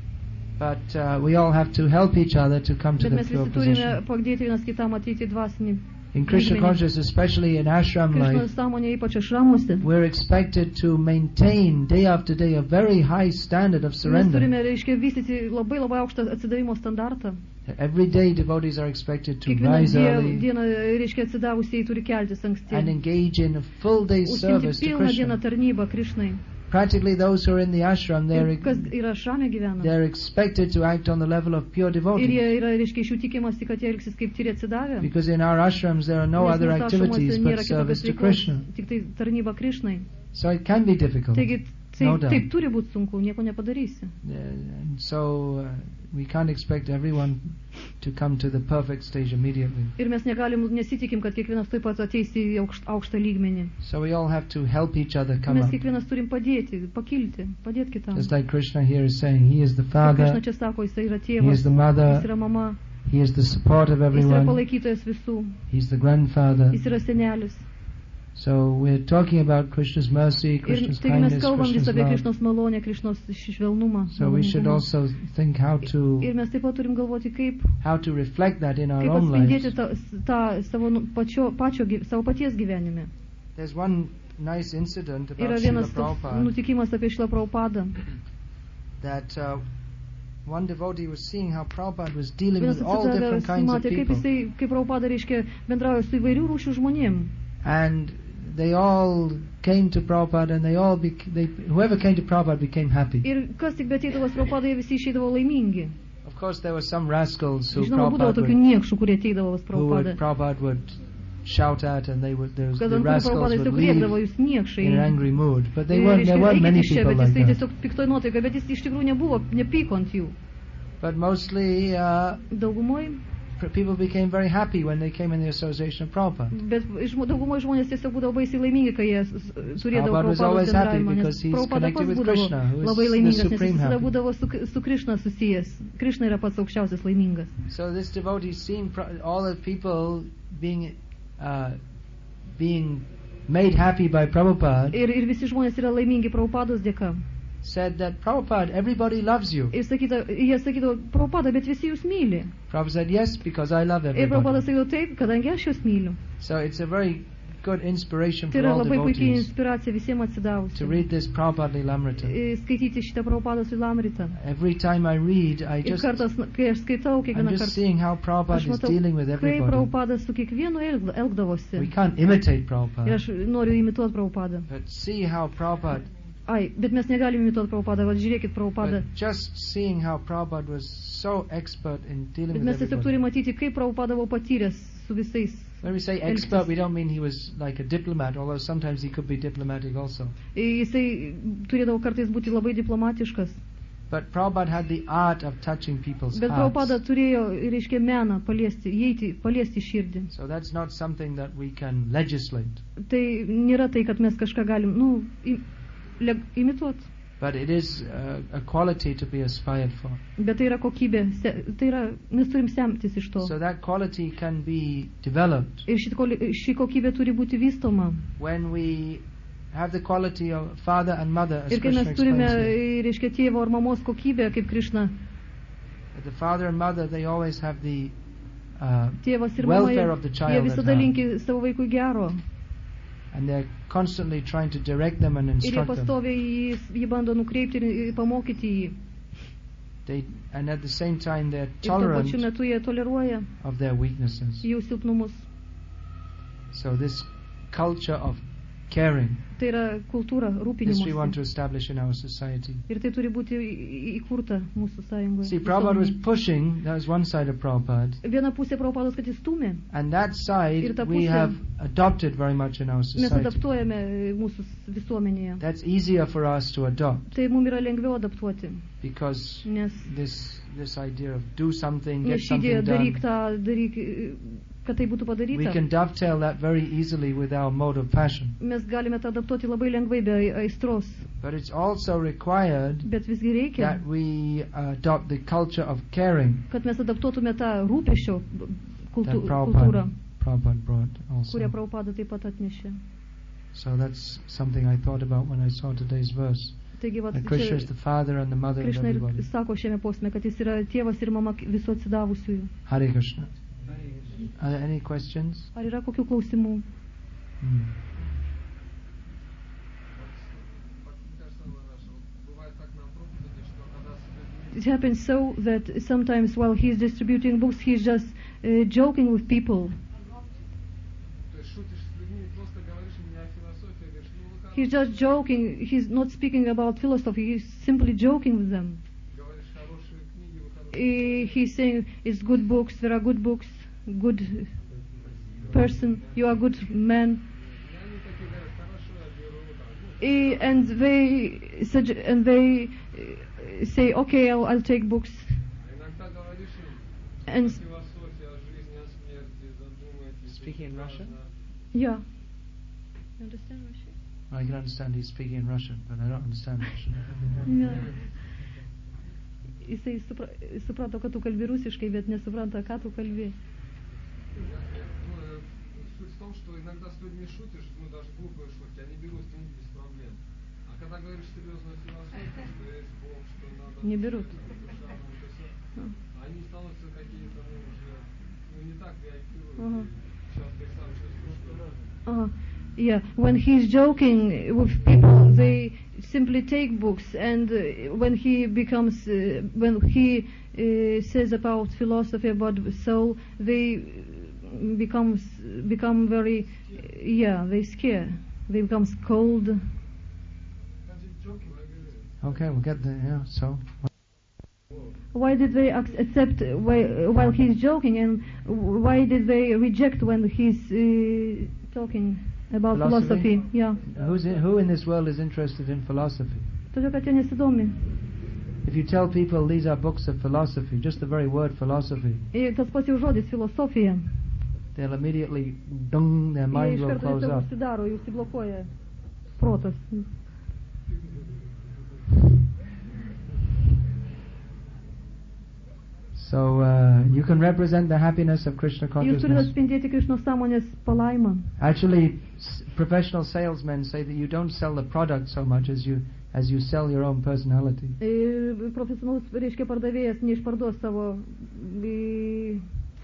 [SPEAKER 1] But uh, we all have to help each other to come to
[SPEAKER 2] Bet
[SPEAKER 1] the
[SPEAKER 2] mes
[SPEAKER 1] pure
[SPEAKER 2] visi turime
[SPEAKER 1] position.
[SPEAKER 2] padėti vienas kitam ateiti į dvasinį.
[SPEAKER 1] In Krishna
[SPEAKER 2] lygmenį.
[SPEAKER 1] consciousness, especially in ashram
[SPEAKER 2] Krišnos
[SPEAKER 1] life,
[SPEAKER 2] sąmonė, ypač ašramuose.
[SPEAKER 1] we're expected to maintain day after day a very high standard of
[SPEAKER 2] Mes
[SPEAKER 1] surrender.
[SPEAKER 2] turime, reiškia, vystyti labai labai aukštą atsidavimo standartą.
[SPEAKER 1] Every day devotees are expected to
[SPEAKER 2] Kiekvieną
[SPEAKER 1] rise
[SPEAKER 2] die-
[SPEAKER 1] early
[SPEAKER 2] dieną, reiškia, atsidavusiai turi keltis anksti.
[SPEAKER 1] and engage in a full day's
[SPEAKER 2] Užsimti
[SPEAKER 1] service to
[SPEAKER 2] pilną dieną
[SPEAKER 1] Krishna.
[SPEAKER 2] tarnybą Krišnai.
[SPEAKER 1] Practically those who are in the ashram, they're,
[SPEAKER 2] Ir kas yra ašrame gyvena.
[SPEAKER 1] they're expected to act on the level of pure
[SPEAKER 2] Ir
[SPEAKER 1] devotees.
[SPEAKER 2] jie yra, reiškia, iš jų tikimasi, kad jie elgsis kaip tyri atsidavę.
[SPEAKER 1] Because in our ashrams there are no
[SPEAKER 2] Nes
[SPEAKER 1] other
[SPEAKER 2] mūsų
[SPEAKER 1] activities
[SPEAKER 2] ašramuose
[SPEAKER 1] but
[SPEAKER 2] nėra
[SPEAKER 1] service
[SPEAKER 2] kitokios
[SPEAKER 1] to
[SPEAKER 2] veiklos,
[SPEAKER 1] Krishna.
[SPEAKER 2] tik tai tarnyba Krišnai.
[SPEAKER 1] So it can be difficult.
[SPEAKER 2] Taigi,
[SPEAKER 1] No
[SPEAKER 2] taip,
[SPEAKER 1] doubt.
[SPEAKER 2] taip turi būti sunku, nieko nepadarysi.
[SPEAKER 1] Uh, and so uh, we can't expect everyone to come to the perfect stage immediately.
[SPEAKER 2] Ir mes negalim, nesitikim, kad kiekvienas taip pat ateis į aukšt, aukštą lygmenį.
[SPEAKER 1] So we all have to help each other come
[SPEAKER 2] Mes
[SPEAKER 1] up.
[SPEAKER 2] kiekvienas turim padėti, pakilti, padėti kitam.
[SPEAKER 1] Just like Krishna here is saying, He is the
[SPEAKER 2] Kaip
[SPEAKER 1] Father,
[SPEAKER 2] Krišna čia sako, jis yra
[SPEAKER 1] He
[SPEAKER 2] tėvas,
[SPEAKER 1] is the
[SPEAKER 2] jis
[SPEAKER 1] Mother,
[SPEAKER 2] yra mama,
[SPEAKER 1] He is the support of
[SPEAKER 2] jis yra
[SPEAKER 1] everyone,
[SPEAKER 2] palaikytojas visų,
[SPEAKER 1] He's the grandfather.
[SPEAKER 2] jis yra senelis.
[SPEAKER 1] So we're talking about Krishna's mercy,
[SPEAKER 2] Ir
[SPEAKER 1] Krishna's
[SPEAKER 2] taigi mes
[SPEAKER 1] kindness,
[SPEAKER 2] kalbam vis
[SPEAKER 1] Krishna's
[SPEAKER 2] apie
[SPEAKER 1] love.
[SPEAKER 2] Krišnos malonę, Krišnos švelnumą.
[SPEAKER 1] So we should
[SPEAKER 2] maloningumą.
[SPEAKER 1] also think how to
[SPEAKER 2] Ir mes taip pat turim galvoti, kaip,
[SPEAKER 1] how to reflect that in our
[SPEAKER 2] kaip
[SPEAKER 1] own
[SPEAKER 2] atspindėti
[SPEAKER 1] lives.
[SPEAKER 2] tą, tą savo, nu- pačio, pačio, gy- savo paties gyvenime.
[SPEAKER 1] There's one nice incident
[SPEAKER 2] Yra
[SPEAKER 1] about Srila
[SPEAKER 2] vienas toks
[SPEAKER 1] Prabhupada
[SPEAKER 2] nutikimas apie Šilą Prabhupadą.
[SPEAKER 1] that uh, one devotee was seeing how Prabhupada was dealing
[SPEAKER 2] Vienas
[SPEAKER 1] with all different
[SPEAKER 2] atsidavęs
[SPEAKER 1] kinds of
[SPEAKER 2] matė, kaip
[SPEAKER 1] people.
[SPEAKER 2] jisai, kaip Prabhupada, reiškia, bendrauja su įvairių rūšių žmonėm.
[SPEAKER 1] And they all came to Prabhupada and they all bec- they, whoever came to Prabhupada became happy.
[SPEAKER 2] Ir kas tik beteidavo Prabhupada, jie visi išeidavo laimingi.
[SPEAKER 1] Of course there were some rascals who
[SPEAKER 2] Žinoma, būdavo
[SPEAKER 1] Prabhupada
[SPEAKER 2] tokių
[SPEAKER 1] would,
[SPEAKER 2] niekšų, kurie ateidavo pas
[SPEAKER 1] who would,
[SPEAKER 2] Prabhupadą.
[SPEAKER 1] Prabhupada would shout at and they would those,
[SPEAKER 2] Kad
[SPEAKER 1] the
[SPEAKER 2] ant kurių
[SPEAKER 1] rascals
[SPEAKER 2] Prabhupada
[SPEAKER 1] would
[SPEAKER 2] tiesiog
[SPEAKER 1] leave
[SPEAKER 2] rėkdavo, jūs niekšai.
[SPEAKER 1] in an angry mood. But they
[SPEAKER 2] Ir,
[SPEAKER 1] weren't, there
[SPEAKER 2] reiškia,
[SPEAKER 1] weren't many
[SPEAKER 2] eikit iš čia,
[SPEAKER 1] people
[SPEAKER 2] bet
[SPEAKER 1] like
[SPEAKER 2] jisai
[SPEAKER 1] that.
[SPEAKER 2] tiesiog piktoj nuotaika, bet jis iš tikrųjų nebuvo, nepyko ant jų.
[SPEAKER 1] But mostly uh,
[SPEAKER 2] Daugumoj,
[SPEAKER 1] pr- people became very happy when they came in the association of Prabhupada.
[SPEAKER 2] bet iš- daugumoj žmonės tiesiog būdavo baisiai laimingi, kai jie s- s- turėdavo
[SPEAKER 1] Prabhupada was
[SPEAKER 2] Prabhupados
[SPEAKER 1] always happy
[SPEAKER 2] bendravimą, nes
[SPEAKER 1] because he's
[SPEAKER 2] Prabhupada
[SPEAKER 1] connected
[SPEAKER 2] pats
[SPEAKER 1] with
[SPEAKER 2] būdavo
[SPEAKER 1] Krishna, who is
[SPEAKER 2] labai
[SPEAKER 1] the
[SPEAKER 2] laimingas, nes
[SPEAKER 1] supreme
[SPEAKER 2] jis visada
[SPEAKER 1] happy.
[SPEAKER 2] būdavo su, su Krišna susijęs. Krišna yra pats aukščiausias laimingas.
[SPEAKER 1] So this devotee seeing pro- all the people being uh, being made happy by Prabhupada
[SPEAKER 2] Ir, ir visi žmonės yra laimingi Prabhupados dėka.
[SPEAKER 1] said that Prabhupada, everybody loves you.
[SPEAKER 2] Ir sakyta, jie sakydavo, Prabhupada, bet visi jūs myli.
[SPEAKER 1] Prabhupada said, yes, because I love
[SPEAKER 2] Ir Prabhupada
[SPEAKER 1] everybody.
[SPEAKER 2] sakydavo, taip, kadangi aš jūs myliu.
[SPEAKER 1] So it's a very good inspiration
[SPEAKER 2] Tai
[SPEAKER 1] for
[SPEAKER 2] yra
[SPEAKER 1] all
[SPEAKER 2] labai puikiai
[SPEAKER 1] devotees
[SPEAKER 2] inspiracija visiems
[SPEAKER 1] to
[SPEAKER 2] atsidavusiems.
[SPEAKER 1] read this Prabhupada Lilamrita.
[SPEAKER 2] Skaityti šitą Prabhupados Lilamritą.
[SPEAKER 1] Every time I read, I
[SPEAKER 2] Ir
[SPEAKER 1] just,
[SPEAKER 2] kartas, kai aš skaitau,
[SPEAKER 1] I'm
[SPEAKER 2] kiekvieną
[SPEAKER 1] just
[SPEAKER 2] kartą,
[SPEAKER 1] seeing how
[SPEAKER 2] aš
[SPEAKER 1] Prabhupada is
[SPEAKER 2] matau,
[SPEAKER 1] dealing with
[SPEAKER 2] kaip
[SPEAKER 1] everybody.
[SPEAKER 2] Prabhupadas su kiekvienu elg- elgdavosi.
[SPEAKER 1] We can't imitate
[SPEAKER 2] Ir
[SPEAKER 1] Prabhupada,
[SPEAKER 2] aš noriu imituoti Prabhupadą.
[SPEAKER 1] but see how Prabhupada,
[SPEAKER 2] Ai, bet mes negalim imituoti Prabhupadą, vad žiūrėkit Prabhupadą.
[SPEAKER 1] but just seeing how Prabhupada was so expert in dealing
[SPEAKER 2] Bet
[SPEAKER 1] with
[SPEAKER 2] mes tiesiog
[SPEAKER 1] everybody.
[SPEAKER 2] turime matyti, kaip Prabhupada buvo patyręs su visais.
[SPEAKER 1] When we say expert, we don't mean he was like a diplomat, although sometimes he could be diplomatic also.
[SPEAKER 2] Jisai turėdavo kartais būti labai diplomatiškas.
[SPEAKER 1] But Prabhupada had the art of touching people's
[SPEAKER 2] Bet
[SPEAKER 1] hearts.
[SPEAKER 2] Prabhupada turėjo, reiškia, meną paliesti, įeiti, paliesti širdį.
[SPEAKER 1] So that's not something that we can legislate,
[SPEAKER 2] Tai nėra tai, kad mes kažką galim, nu, im, leg, imituoti.
[SPEAKER 1] but it is uh, a quality to be aspired for.
[SPEAKER 2] Bet tai yra kokybė, se, tai yra, mes turim semtis iš to.
[SPEAKER 1] So that quality can be developed
[SPEAKER 2] Ir ši, koli- ši kokybė turi būti vystoma.
[SPEAKER 1] when we have the quality of father and mother, as
[SPEAKER 2] Ir kai
[SPEAKER 1] Krishna
[SPEAKER 2] mes turime,
[SPEAKER 1] explains here.
[SPEAKER 2] reiškia, tėvo ar mamos kokybę, kaip Krišna,
[SPEAKER 1] The father and mother, they always have the uh,
[SPEAKER 2] tėvas ir mama,
[SPEAKER 1] welfare of the
[SPEAKER 2] jie
[SPEAKER 1] child at
[SPEAKER 2] visada
[SPEAKER 1] heart,
[SPEAKER 2] linki savo vaikui gero.
[SPEAKER 1] and they're constantly trying to direct them and
[SPEAKER 2] Ir jie
[SPEAKER 1] instruct them.
[SPEAKER 2] pastoviai jį, jį bando nukreipti ir ir pamokyti jį.
[SPEAKER 1] They, and at the same time they're
[SPEAKER 2] Ir tuo
[SPEAKER 1] tolerant
[SPEAKER 2] pačiu metu jie toleruoja
[SPEAKER 1] of their weaknesses.
[SPEAKER 2] jų silpnumus.
[SPEAKER 1] So this culture of caring,
[SPEAKER 2] Tai yra kultūra
[SPEAKER 1] this we want to
[SPEAKER 2] rūpinimuose.
[SPEAKER 1] establish in our society.
[SPEAKER 2] Ir tai turi būti į- įkurta mūsų sąjungoje.
[SPEAKER 1] See, Prabhupada was
[SPEAKER 2] visuomenėje.
[SPEAKER 1] pushing, that was one side of Prabhupada,
[SPEAKER 2] Viena pusė Prabhupados, kad jis stumė.
[SPEAKER 1] and that
[SPEAKER 2] Ir
[SPEAKER 1] side
[SPEAKER 2] ta
[SPEAKER 1] we
[SPEAKER 2] pusė-
[SPEAKER 1] have adopted very much in our
[SPEAKER 2] Mes
[SPEAKER 1] society.
[SPEAKER 2] adaptuojame mūsų visuomenėje.
[SPEAKER 1] That's easier for us to adopt
[SPEAKER 2] Tai mums yra lengviau adaptuoti,
[SPEAKER 1] because
[SPEAKER 2] nes
[SPEAKER 1] this this idea of do something, get
[SPEAKER 2] nes ši idėja
[SPEAKER 1] something
[SPEAKER 2] daryk
[SPEAKER 1] done,
[SPEAKER 2] tą, daryk, kad tai būtų
[SPEAKER 1] we
[SPEAKER 2] padaryta.
[SPEAKER 1] can dovetail that very easily with our mode of passion.
[SPEAKER 2] Mes galime tą adaptuoti labai lengvai be aistros,
[SPEAKER 1] But it's also required
[SPEAKER 2] bet visgi reikia,
[SPEAKER 1] that we adopt the culture of caring
[SPEAKER 2] kad mes adaptuotume tą rūpesčio kultu,
[SPEAKER 1] that
[SPEAKER 2] kultūrą,
[SPEAKER 1] Prabhupada, Prabhupada brought also.
[SPEAKER 2] kurią Prabhupada taip pat atnešė.
[SPEAKER 1] So that's something I thought about when I saw today's verse.
[SPEAKER 2] Taigi, vat,
[SPEAKER 1] That Krishna is
[SPEAKER 2] čia
[SPEAKER 1] the father and the mother of
[SPEAKER 2] Krishna ir
[SPEAKER 1] everybody.
[SPEAKER 2] sako šiame posme, kad jis yra tėvas ir mama visų atsidavusiųjų.
[SPEAKER 1] Hare Krishna. Are there any questions?
[SPEAKER 2] Ar yra kokių klausimų?
[SPEAKER 1] Hmm.
[SPEAKER 2] It happens so that sometimes while he's distributing books, he's just uh, joking with people. He's just joking. He's not speaking about philosophy. He's simply joking with them. Uh, he's saying it's good books. There are good books. Good person. You are good man. Uh, and they sugge- and they uh, say, okay, I'll, I'll take books. And
[SPEAKER 1] Speaking in Russian?
[SPEAKER 2] yeah. You understand Russian?
[SPEAKER 1] I can understand he's speaking in Russian, but I don't understand Russian.
[SPEAKER 2] Ne. Jisai supra, suprato, kad tu kalbi rusiškai, bet nesupranta, ką tu kalbi.
[SPEAKER 3] Суть в том, что иногда с людьми шутишь, ну даже глупые шутки, они берут книги без проблем. А когда говоришь серьезную философию, что есть Бог, что надо...
[SPEAKER 2] Не берут.
[SPEAKER 3] душа, ну, это всё, они становятся какие-то, ну, уже, ну, не так реагируют.
[SPEAKER 2] Ага.
[SPEAKER 3] Часто их сам чувствуешь, что...
[SPEAKER 2] Uh, yeah, when he's joking with people, they simply take books, and uh, when he becomes, uh, when he uh, says about philosophy, about the soul, they becomes become very, uh, yeah, they scare. They become cold.
[SPEAKER 1] Okay, we'll get there, yeah, so.
[SPEAKER 2] Why did they ac- accept whi- while he's joking, and why did they reject when he's uh, talking about
[SPEAKER 1] Philosophy?
[SPEAKER 2] philosophy? Yeah.
[SPEAKER 1] Who's in, who in this world is interested in philosophy?
[SPEAKER 2] Todėl, kad jie nesidomi.
[SPEAKER 1] If you tell people these are books of philosophy, just the very word philosophy,
[SPEAKER 2] Ir tas pats jau žodis filosofija.
[SPEAKER 1] they'll immediately, dung, their
[SPEAKER 2] Jie
[SPEAKER 1] mind
[SPEAKER 2] iš
[SPEAKER 1] will
[SPEAKER 2] karto
[SPEAKER 1] close
[SPEAKER 2] tiesiog
[SPEAKER 1] up.
[SPEAKER 2] užsidaro, jų užsiblokuoja protas.
[SPEAKER 1] So uh, you can represent the happiness of Krishna
[SPEAKER 2] Jūs turite
[SPEAKER 1] consciousness.
[SPEAKER 2] atspindėti Krišnos sąmonės palaimą.
[SPEAKER 1] Actually, s- professional salesmen say that you don't sell the product so much as you as you sell your own personality.
[SPEAKER 2] Ir profesionalus, reiškia, pardavėjas neišparduos savo i,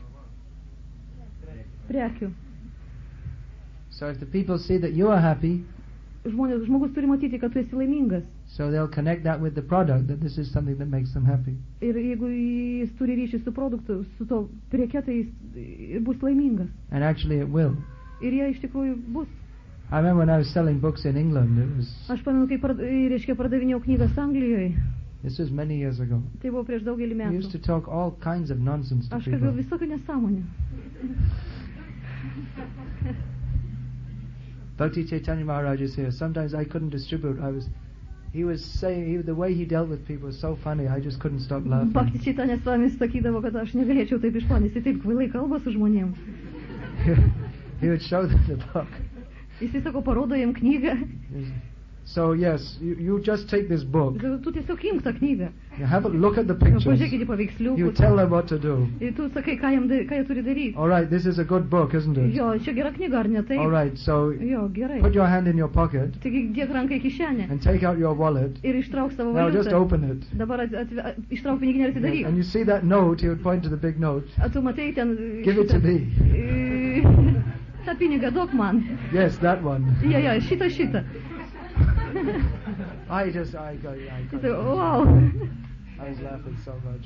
[SPEAKER 2] prekių.
[SPEAKER 1] So if the people see that you are happy,
[SPEAKER 2] Žmonės, žmogus turi matyti, kad tu esi laimingas.
[SPEAKER 1] so they'll connect that with the product, that this is something that makes them happy.
[SPEAKER 2] Ir jeigu jis turi ryšį su produktu, su to preke, tai jis ir bus laimingas.
[SPEAKER 1] And actually it will.
[SPEAKER 2] Ir jie iš tikrųjų bus.
[SPEAKER 1] I remember when I was selling books in England, it was,
[SPEAKER 2] Aš pamenu, kai parda, reiškia, pardavinėjau knygas Anglijoje.
[SPEAKER 1] this was many years ago.
[SPEAKER 2] Tai buvo prieš daugelį
[SPEAKER 1] We used to
[SPEAKER 2] metų.
[SPEAKER 1] talk all kinds of nonsense to
[SPEAKER 2] Aš kalbėjau
[SPEAKER 1] people.
[SPEAKER 2] visokių nesąmonių.
[SPEAKER 1] Bhakti Chaitanya Maharaj is here. Sometimes I couldn't distribute. I was, he was saying, he, the way he dealt with people was so funny, I just couldn't stop laughing.
[SPEAKER 2] Bhakti Chaitanya Svamis sakydavo, kad aš negalėčiau taip išplanis. Jis taip kvailai kalba su žmonėm.
[SPEAKER 1] He would show them the book.
[SPEAKER 2] Jis sako, parodo jiem knygą.
[SPEAKER 1] So yes, you, you just take this book,
[SPEAKER 2] Tu tiesiog imk tą knygą.
[SPEAKER 1] you have a look at the pictures,
[SPEAKER 2] Pažiūrėkit į
[SPEAKER 1] you
[SPEAKER 2] paveiksliukus.
[SPEAKER 1] tell them what to do.
[SPEAKER 2] Ir tu sakai, ką, jam, da- ką jie turi daryti.
[SPEAKER 1] All right, this is a good book, isn't it?
[SPEAKER 2] Jo, čia gera knyga, ar ne taip?
[SPEAKER 1] All right, so
[SPEAKER 2] Jo, gerai.
[SPEAKER 1] put your hand in your pocket
[SPEAKER 2] Taigi dėk ranką į kišenę
[SPEAKER 1] and take out your wallet.
[SPEAKER 2] ir ištrauk savo
[SPEAKER 1] Now just
[SPEAKER 2] valiutą.
[SPEAKER 1] open it.
[SPEAKER 2] Dabar at, at, at, ištrauk piniginę ir atidaryk.
[SPEAKER 1] And you see that note, he would point to the big note.
[SPEAKER 2] A tu matai ten...
[SPEAKER 1] Give it to me.
[SPEAKER 2] me. tą pinigą duok man.
[SPEAKER 1] Yes, that one.
[SPEAKER 2] Ja, ja, šitą, šitą.
[SPEAKER 1] I just, I got, I
[SPEAKER 2] Jis
[SPEAKER 1] got
[SPEAKER 2] sako,
[SPEAKER 1] it.
[SPEAKER 2] wow.
[SPEAKER 1] I was laughing so much.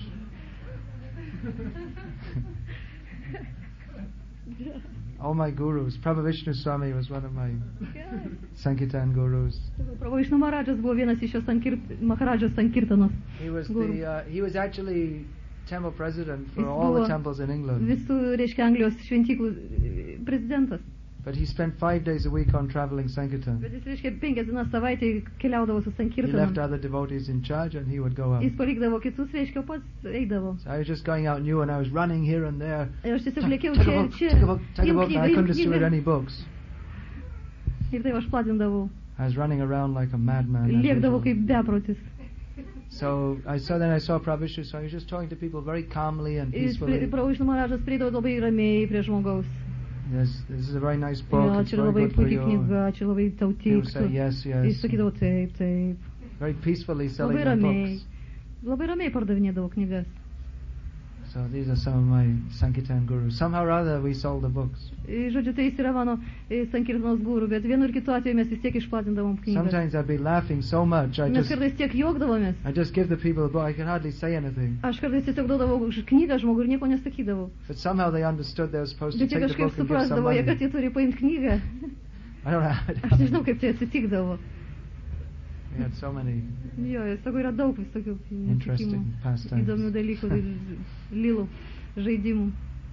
[SPEAKER 1] All my gurus. Prabhavishnu Swami was one of my Sankirtan gurus.
[SPEAKER 2] Prabhavishnu Maharadžas buvo vienas iš jo Sankirt, Maharadžas Sankirtanos.
[SPEAKER 1] He was
[SPEAKER 2] guru.
[SPEAKER 1] the uh, he was actually temple president for
[SPEAKER 2] Jis
[SPEAKER 1] all the
[SPEAKER 2] buvo
[SPEAKER 1] temples in England.
[SPEAKER 2] Visų, reiškia, Anglijos šventyklų e, prezidentas.
[SPEAKER 1] But he spent five days a week on traveling Sankirtan.
[SPEAKER 2] Bet jis, reiškia, penkias dienas savaitėje keliaudavo su
[SPEAKER 1] He left
[SPEAKER 2] Sankirtanom.
[SPEAKER 1] other devotees in charge and he would go out.
[SPEAKER 2] Jis palikdavo kitus, reiškia, o pats eidavo.
[SPEAKER 1] So I was just going out new and I was running here and there.
[SPEAKER 2] Ir aš tiesiog
[SPEAKER 1] Take,
[SPEAKER 2] lėkiau
[SPEAKER 1] take
[SPEAKER 2] čia
[SPEAKER 1] a
[SPEAKER 2] ir
[SPEAKER 1] book,
[SPEAKER 2] čia.
[SPEAKER 1] take a book, take a
[SPEAKER 2] Imk
[SPEAKER 1] book. And I
[SPEAKER 2] knygą,
[SPEAKER 1] couldn't
[SPEAKER 2] imk
[SPEAKER 1] distribute
[SPEAKER 2] knygą.
[SPEAKER 1] any books.
[SPEAKER 2] Ir taip aš platindavau.
[SPEAKER 1] I was running around like a madman. as
[SPEAKER 2] Lėkdavau
[SPEAKER 1] usual.
[SPEAKER 2] kaip beprotis.
[SPEAKER 1] So I saw then I saw Prabhupada, so he was just talking to people very calmly and
[SPEAKER 2] Jis
[SPEAKER 1] peacefully.
[SPEAKER 2] Prabhavishnu Maharadžas prieidavo labai ramiai prie žmogaus.
[SPEAKER 1] Yes, this is a very nice book.
[SPEAKER 2] Jo,
[SPEAKER 1] It's
[SPEAKER 2] čia yra
[SPEAKER 1] very
[SPEAKER 2] labai
[SPEAKER 1] good for
[SPEAKER 2] puikia
[SPEAKER 1] you.
[SPEAKER 2] knyga, čia labai tau
[SPEAKER 1] He would say
[SPEAKER 2] tiktų.
[SPEAKER 1] yes,
[SPEAKER 2] Jis
[SPEAKER 1] yes.
[SPEAKER 2] sakydavo taip, taip.
[SPEAKER 1] Very peacefully selling
[SPEAKER 2] Labai
[SPEAKER 1] the
[SPEAKER 2] ramiai.
[SPEAKER 1] books.
[SPEAKER 2] Labai ramiai pardavinėdavo knygas.
[SPEAKER 1] So these are some of my Sankirtan gurus. Somehow or other we sold the books.
[SPEAKER 2] E, Žodžiu, tai jis yra mano e, Sankirtanos guru, bet vienu ir kitu atveju mes vis tiek išplatindavom knygas.
[SPEAKER 1] Sometimes I'd be laughing so much I
[SPEAKER 2] Mes
[SPEAKER 1] just
[SPEAKER 2] kartais tiek juokdavomės.
[SPEAKER 1] I just give the people a book. I can hardly say anything.
[SPEAKER 2] Aš kartais tiesiog duodavau už knygą žmogui ir nieko nesakydavau.
[SPEAKER 1] But somehow they understood they were supposed to
[SPEAKER 2] Bet jie
[SPEAKER 1] take the
[SPEAKER 2] kažkaip
[SPEAKER 1] book and give some
[SPEAKER 2] suprasdavo, jie, kad
[SPEAKER 1] money.
[SPEAKER 2] jie turi paimti knygą.
[SPEAKER 1] I don't know how it
[SPEAKER 2] Aš
[SPEAKER 1] happened.
[SPEAKER 2] nežinau, kaip tai atsitikdavo.
[SPEAKER 1] We had so many
[SPEAKER 2] Jo, jis sako, yra daug visokių nutikimų,
[SPEAKER 1] interesting pastimes.
[SPEAKER 2] įdomių dalykų, ir lilų, žaidimų.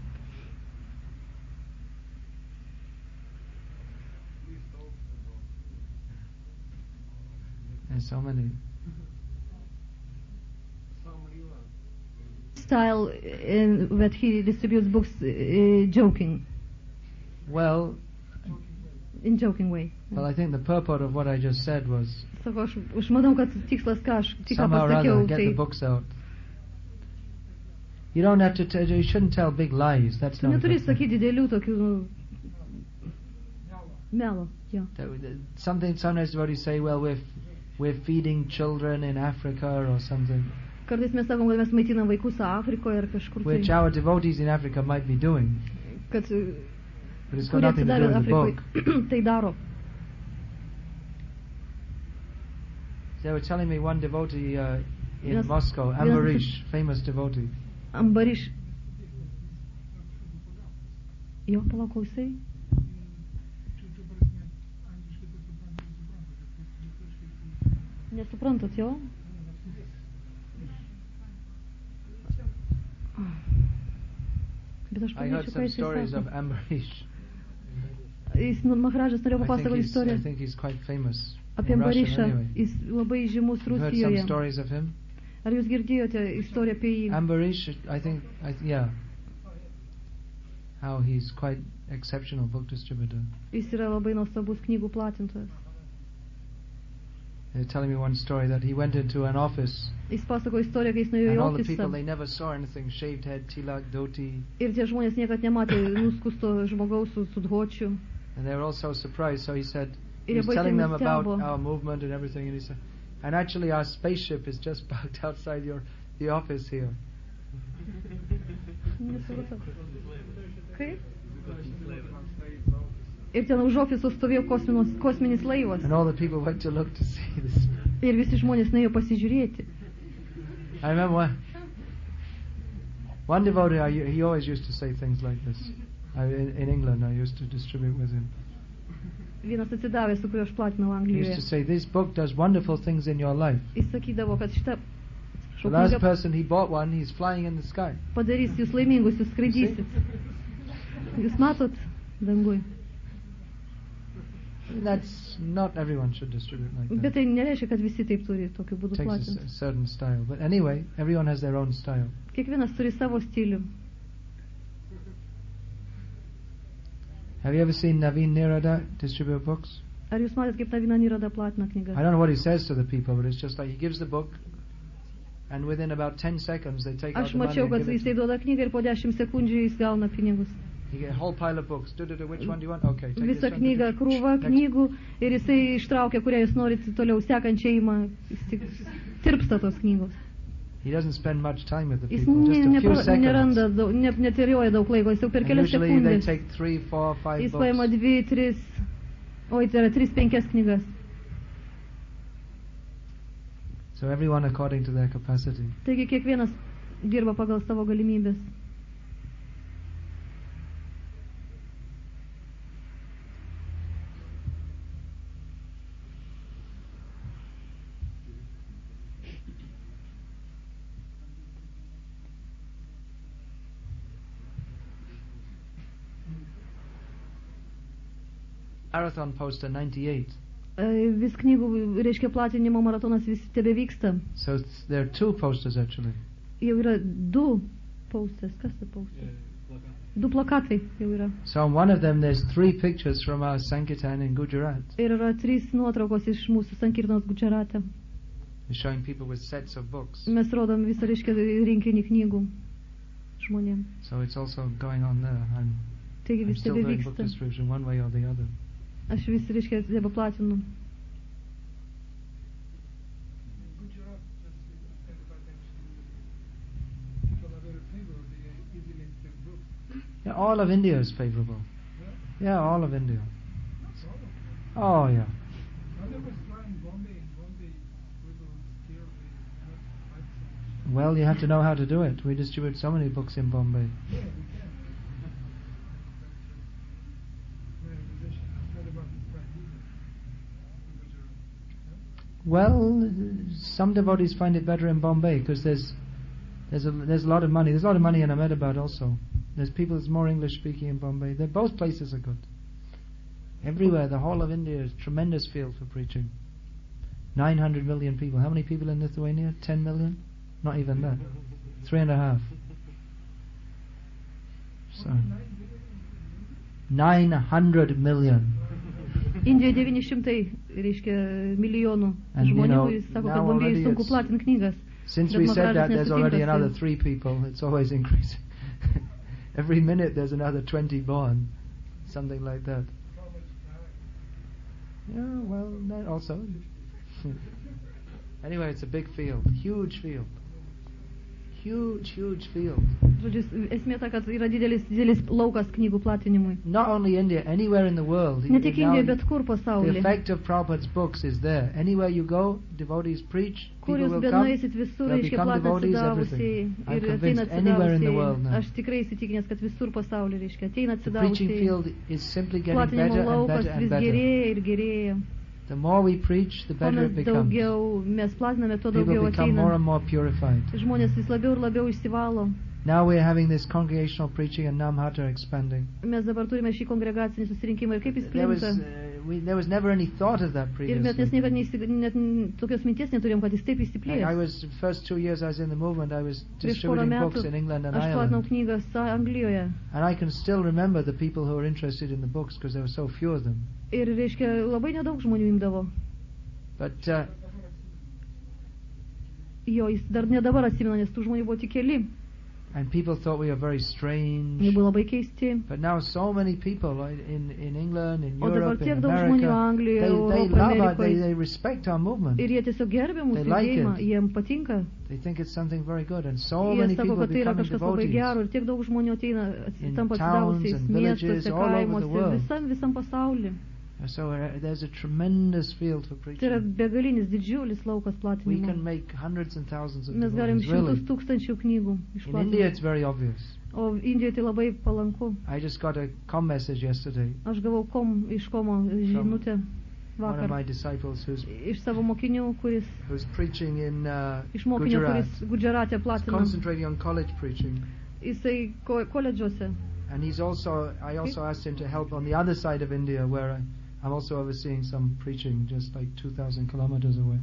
[SPEAKER 1] There's so many.
[SPEAKER 2] Style uh, that he distributes books uh, joking,
[SPEAKER 1] Well,
[SPEAKER 2] in joking way.
[SPEAKER 1] well, I think the purport of what I just said was
[SPEAKER 2] Sako, aš, aš manau, kad tikslas, ką aš tik ką
[SPEAKER 1] somehow or other
[SPEAKER 2] pasakiau,
[SPEAKER 1] get
[SPEAKER 2] tai
[SPEAKER 1] the books out. You don't have to tell. You shouldn't tell big lies. That's
[SPEAKER 2] tu
[SPEAKER 1] not. a
[SPEAKER 2] neturi
[SPEAKER 1] good thing.
[SPEAKER 2] sakyti didelių tokių nu, melo. Jo.
[SPEAKER 1] That we- that Something sometimes devotees say, well, we're f- we're feeding children in Africa or something,
[SPEAKER 2] Kartais mes sakom, kad mes maitinam vaikus Afrikoje ar kažkur
[SPEAKER 1] which
[SPEAKER 2] tai,
[SPEAKER 1] our devotees in Africa might be doing,
[SPEAKER 2] kad uh,
[SPEAKER 1] but it's got
[SPEAKER 2] kurie
[SPEAKER 1] nothing to do
[SPEAKER 2] atsidavę
[SPEAKER 1] with the book.
[SPEAKER 2] Afrikoje tai daro.
[SPEAKER 1] They were telling me one devotee uh, in
[SPEAKER 2] Yes.
[SPEAKER 1] Moscow,
[SPEAKER 2] Yes.
[SPEAKER 1] Ambarish, famous devotee.
[SPEAKER 2] Ambariš. Jo, palauk, klausai. Nesuprantat jo? Bet aš
[SPEAKER 1] I heard
[SPEAKER 2] pamiršau, ką
[SPEAKER 1] some
[SPEAKER 2] jisai
[SPEAKER 1] stories of
[SPEAKER 2] sako.
[SPEAKER 1] Ambarish.
[SPEAKER 2] Jis, nu, Maharadžas norėjo
[SPEAKER 1] I think,
[SPEAKER 2] papasakoti
[SPEAKER 1] he's, I
[SPEAKER 2] istoriją
[SPEAKER 1] think he's quite famous
[SPEAKER 2] apie
[SPEAKER 1] in Russia
[SPEAKER 2] Ambarišą.
[SPEAKER 1] anyway.
[SPEAKER 2] Jis labai žymus
[SPEAKER 1] You've heard some
[SPEAKER 2] Rusijoje.
[SPEAKER 1] stories of him?
[SPEAKER 2] Ar jūs girdėjote istoriją apie jį?
[SPEAKER 1] Ambarish, I think, I th- yeah. How he's quite exceptional book distributor.
[SPEAKER 2] Jis yra labai nuostabus knygų platintojas.
[SPEAKER 1] They're telling me one story that he went into an office
[SPEAKER 2] Jis pasako istoriją, kai jis nuėjo
[SPEAKER 1] and
[SPEAKER 2] į
[SPEAKER 1] all the people,
[SPEAKER 2] ofisą
[SPEAKER 1] they never saw anything, shaved head, tilak, dhoti,
[SPEAKER 2] ir tie žmonės niekad nematė nuskusto žmogaus su, su dhočiu.
[SPEAKER 1] and they were all so surprised. So he said, he
[SPEAKER 2] Ir
[SPEAKER 1] was
[SPEAKER 2] jie
[SPEAKER 1] telling
[SPEAKER 2] baisiai
[SPEAKER 1] them about
[SPEAKER 2] nustebo.
[SPEAKER 1] our movement and everything, and he said, and actually our spaceship is just parked outside your the office here.
[SPEAKER 2] Nesupratau. Kaip? Ir ten už ofiso stovėjo kosminos, kosminis laivas.
[SPEAKER 1] And all the people went to look to see this.
[SPEAKER 2] Ir visi žmonės nuėjo pasižiūrėti.
[SPEAKER 1] I remember one, one devotee, I, he always used to say things like this. I, in, in England, I used to distribute with him.
[SPEAKER 2] Vienas atsidavęs, su kuriuo aš platinau
[SPEAKER 1] He used
[SPEAKER 2] Anglijoje.
[SPEAKER 1] to say, this book does wonderful things in your life.
[SPEAKER 2] Jis sakydavo, kad šitą
[SPEAKER 1] The last person, he bought one, he's flying in the sky.
[SPEAKER 2] padarys jūs laimingus, jūs skraidysit. Jūs matot dangui.
[SPEAKER 1] That's not everyone should distribute like that.
[SPEAKER 2] Bet tai nereiškia, kad visi taip turi tokiu būdu
[SPEAKER 1] It takes a, s-
[SPEAKER 2] platinti.
[SPEAKER 1] a certain style. But anyway, everyone has their own style.
[SPEAKER 2] Kiekvienas turi savo stilių.
[SPEAKER 1] Have you ever seen Naveen Nirada distribute books?
[SPEAKER 2] Ar jūs matėt, kaip Navina Nirada platina knygas?
[SPEAKER 1] I don't know what he says to the people, but it's just like he gives the book, and within about ten seconds they take out
[SPEAKER 2] Aš
[SPEAKER 1] the money
[SPEAKER 2] mačiau,
[SPEAKER 1] and
[SPEAKER 2] kad
[SPEAKER 1] give it
[SPEAKER 2] jisai
[SPEAKER 1] to
[SPEAKER 2] duoda knygą ir po dešimt sekundžių jis gauna pinigus.
[SPEAKER 1] You get a whole pile of books. Do, do, do, which one do you want? Okay, take
[SPEAKER 2] Visą
[SPEAKER 1] this one.
[SPEAKER 2] knygą, krūvą
[SPEAKER 1] Next.
[SPEAKER 2] knygų ir jisai ištraukia, kurią jūs norite toliau sekančią įmą. Jis tik tirpsta tos knygos.
[SPEAKER 1] He doesn't spend much time with the
[SPEAKER 2] Jis
[SPEAKER 1] people, just
[SPEAKER 2] ne,
[SPEAKER 1] a few
[SPEAKER 2] nepra,
[SPEAKER 1] seconds.
[SPEAKER 2] neranda, daug, ne, neterioja daug laiko, jis jau per
[SPEAKER 1] And
[SPEAKER 2] kelias
[SPEAKER 1] usually they
[SPEAKER 2] sekundės.
[SPEAKER 1] take three, four, five
[SPEAKER 2] Jis paima
[SPEAKER 1] books.
[SPEAKER 2] dvi, tris, oi, tai yra tris, penkias knygas.
[SPEAKER 1] So everyone according to their capacity.
[SPEAKER 2] Taigi kiekvienas dirba pagal savo galimybės.
[SPEAKER 1] Marathon poster ninety-eight.
[SPEAKER 2] E, Vis knygų, reiškia, platinimo maratonas vis tebe vyksta.
[SPEAKER 1] So it's, there are two posters actually.
[SPEAKER 2] Jau yra du posters. Kas tai posters? Du plakatai jau yra.
[SPEAKER 1] So on one of them there's three pictures from our Sankirtan in Gujarat.
[SPEAKER 2] Ir yra trys nuotraukos iš mūsų Sankirtanos Gudžarate.
[SPEAKER 1] We're showing people with sets of books.
[SPEAKER 2] Mes rodom visą, reiškia, rinkinį knygų žmonėm.
[SPEAKER 1] So it's also going on there. I'm,
[SPEAKER 2] Taigi
[SPEAKER 1] I'm
[SPEAKER 2] vis
[SPEAKER 1] still
[SPEAKER 2] tebe
[SPEAKER 1] doing book
[SPEAKER 2] vyksta.
[SPEAKER 1] distribution one way or the other.
[SPEAKER 2] Aš vis, reiškia, tebe platinu.
[SPEAKER 3] Gujarat, people are very favorable, they easily take books.
[SPEAKER 1] Yeah, all of India is favorable.
[SPEAKER 3] Yeah?
[SPEAKER 1] Yeah, all of India.
[SPEAKER 3] That's all.
[SPEAKER 1] Oh yeah.
[SPEAKER 3] I was trying Bombay, in Bombay, people scared, they not like so much.
[SPEAKER 1] Well, you have to know how to do it. We distribute so many books in Bombay.
[SPEAKER 3] Yeah, we can. My organization, I've heard about this quite easy in Gujarat.
[SPEAKER 1] Well, some devotees find it better in Bombay because there's there's a there's a lot of money. There's a lot of money in Ahmedabad also. There's people that's more English speaking in Bombay. They're, both places are good. Everywhere, the whole of India is a tremendous field for preaching. Nine hundred million people. How many people in Lithuania? Ten million? Not even that. Three and a half. So nine hundred million.
[SPEAKER 2] Indijoje devyni šimtai, reiškia, milijonų
[SPEAKER 1] And, you
[SPEAKER 2] žmonių.
[SPEAKER 1] know,
[SPEAKER 2] Jis sako,
[SPEAKER 1] now
[SPEAKER 2] kad Bombėjui
[SPEAKER 1] already
[SPEAKER 2] sunku
[SPEAKER 1] it's-
[SPEAKER 2] platinti knygas.
[SPEAKER 1] Since
[SPEAKER 2] Bet
[SPEAKER 1] we
[SPEAKER 2] Maharaj
[SPEAKER 1] said that, there's
[SPEAKER 2] nesutinka
[SPEAKER 1] already
[SPEAKER 2] su-
[SPEAKER 1] another three people. It's always increasing. Every minute there's another twenty born. Something like that. Yeah, well, that also. Anyway, it's a big field. Huge field. Huge, huge field.
[SPEAKER 2] Žodžiu, esmė ta, kad yra didelis, didelis laukas knygų platinimui.
[SPEAKER 1] Not only India, anywhere in the world.
[SPEAKER 2] Ne tik
[SPEAKER 1] Now,
[SPEAKER 2] Indijoje, bet kur
[SPEAKER 1] the
[SPEAKER 2] pasaulyje.
[SPEAKER 1] effect of Prabhupada's books is there. Anywhere you go, devotees preach,
[SPEAKER 2] Kur
[SPEAKER 1] people
[SPEAKER 2] jūs
[SPEAKER 1] will
[SPEAKER 2] bet
[SPEAKER 1] come.
[SPEAKER 2] nueisit visur,
[SPEAKER 1] they'll
[SPEAKER 2] reiškia,
[SPEAKER 1] become
[SPEAKER 2] platina
[SPEAKER 1] devotees,
[SPEAKER 2] atsidavusiai.
[SPEAKER 1] everything. I'm
[SPEAKER 2] Ir ateina
[SPEAKER 1] convinced anywhere in the world
[SPEAKER 2] atsidavusiai.
[SPEAKER 1] now.
[SPEAKER 2] Aš tikrai įsitikinęs, kad visur pasaulyje, reiškia, ateina
[SPEAKER 1] The preaching
[SPEAKER 2] atsidavusiai.
[SPEAKER 1] field is simply getting
[SPEAKER 2] Platinimo
[SPEAKER 1] better and
[SPEAKER 2] laukas
[SPEAKER 1] better and
[SPEAKER 2] vis
[SPEAKER 1] better.
[SPEAKER 2] gerėja ir gerėja.
[SPEAKER 1] The more we preach, the
[SPEAKER 2] Kuo
[SPEAKER 1] better
[SPEAKER 2] mes
[SPEAKER 1] it becomes.
[SPEAKER 2] daugiau mes platiname, tuo
[SPEAKER 1] People
[SPEAKER 2] daugiau
[SPEAKER 1] become more
[SPEAKER 2] ateina.
[SPEAKER 1] and more purified.
[SPEAKER 2] Žmonės vis labiau ir labiau išsivalo.
[SPEAKER 1] Now we're having this congregational preaching and Namhata expanding.
[SPEAKER 2] Mes dabar turime šį kongregacinį susirinkimą ir kaip jis
[SPEAKER 1] There was,
[SPEAKER 2] plinta.
[SPEAKER 1] uh, we, there was never any thought of that
[SPEAKER 2] Ir mes nes
[SPEAKER 1] previously.
[SPEAKER 2] niekada neįsi- net n- tokios minties neturėjom, kad jis taip
[SPEAKER 1] I, I
[SPEAKER 2] įsiplės.
[SPEAKER 1] was, the first two years I was in the movement, I was
[SPEAKER 2] Prieš porą
[SPEAKER 1] distributing books
[SPEAKER 2] metų
[SPEAKER 1] in England and
[SPEAKER 2] aš platinau
[SPEAKER 1] Ireland.
[SPEAKER 2] knygas Anglijoje.
[SPEAKER 1] And I can still remember the people who were interested in the books because there were so few of them.
[SPEAKER 2] Ir, reiškia, labai nedaug žmonių imdavo.
[SPEAKER 1] But uh,
[SPEAKER 2] Jo, jis dar ne dabar atsimena, nes tų žmonių buvo tik keli.
[SPEAKER 1] and people thought we were very strange.
[SPEAKER 2] Jie buvo labai keisti.
[SPEAKER 1] But now so many people like, in, in England, in
[SPEAKER 2] O dabar
[SPEAKER 1] Europe, in
[SPEAKER 2] tiek daug žmonių
[SPEAKER 1] America,
[SPEAKER 2] Anglijoje,
[SPEAKER 1] they, they
[SPEAKER 2] Europoje,
[SPEAKER 1] love it, they,
[SPEAKER 2] Amerikoje.
[SPEAKER 1] they respect our movement.
[SPEAKER 2] Ir jie tiesiog gerbė mūsų
[SPEAKER 1] They like
[SPEAKER 2] judėjimą,
[SPEAKER 1] it.
[SPEAKER 2] jiem patinka.
[SPEAKER 1] They think it's something very good, and so
[SPEAKER 2] Jie
[SPEAKER 1] many
[SPEAKER 2] sako,
[SPEAKER 1] people
[SPEAKER 2] kad tai yra
[SPEAKER 1] becoming
[SPEAKER 2] kažkas labai
[SPEAKER 1] devotees.
[SPEAKER 2] gero ir tiek daug žmonių ateina, ats-
[SPEAKER 1] In
[SPEAKER 2] tampa
[SPEAKER 1] towns
[SPEAKER 2] atsidavusiais
[SPEAKER 1] and villages
[SPEAKER 2] miestuose,
[SPEAKER 1] all over the
[SPEAKER 2] kaimuose,
[SPEAKER 1] world.
[SPEAKER 2] visam, visam pasaulyje.
[SPEAKER 1] So uh, there's a tremendous field for
[SPEAKER 2] Tai yra
[SPEAKER 1] preaching.
[SPEAKER 2] begalinis, didžiulis laukas
[SPEAKER 1] We can
[SPEAKER 2] platinimo.
[SPEAKER 1] make hundreds and thousands of
[SPEAKER 2] Mes galim
[SPEAKER 1] devotees,
[SPEAKER 2] šimtus
[SPEAKER 1] really.
[SPEAKER 2] tūkstančių knygų
[SPEAKER 1] In India it's
[SPEAKER 2] išplatinti.
[SPEAKER 1] very obvious.
[SPEAKER 2] O Indijoje tai labai palanku.
[SPEAKER 1] I just got a com message yesterday.
[SPEAKER 2] Aš gavau kom, iš komo žinutę
[SPEAKER 1] One of my
[SPEAKER 2] vakar.
[SPEAKER 1] disciples who's
[SPEAKER 2] Iš savo mokinių, kuris,
[SPEAKER 1] who's preaching in uh,
[SPEAKER 2] iš mokinio,
[SPEAKER 1] Gujarat.
[SPEAKER 2] kuris Gudžarate
[SPEAKER 1] He's
[SPEAKER 2] platina.
[SPEAKER 1] concentrating on college preaching.
[SPEAKER 2] Jisai ko, koledžuose.
[SPEAKER 1] And he's also, I also asked him to help on the other side of India where I, I'm also overseeing some preaching just like two thousand kilometers away.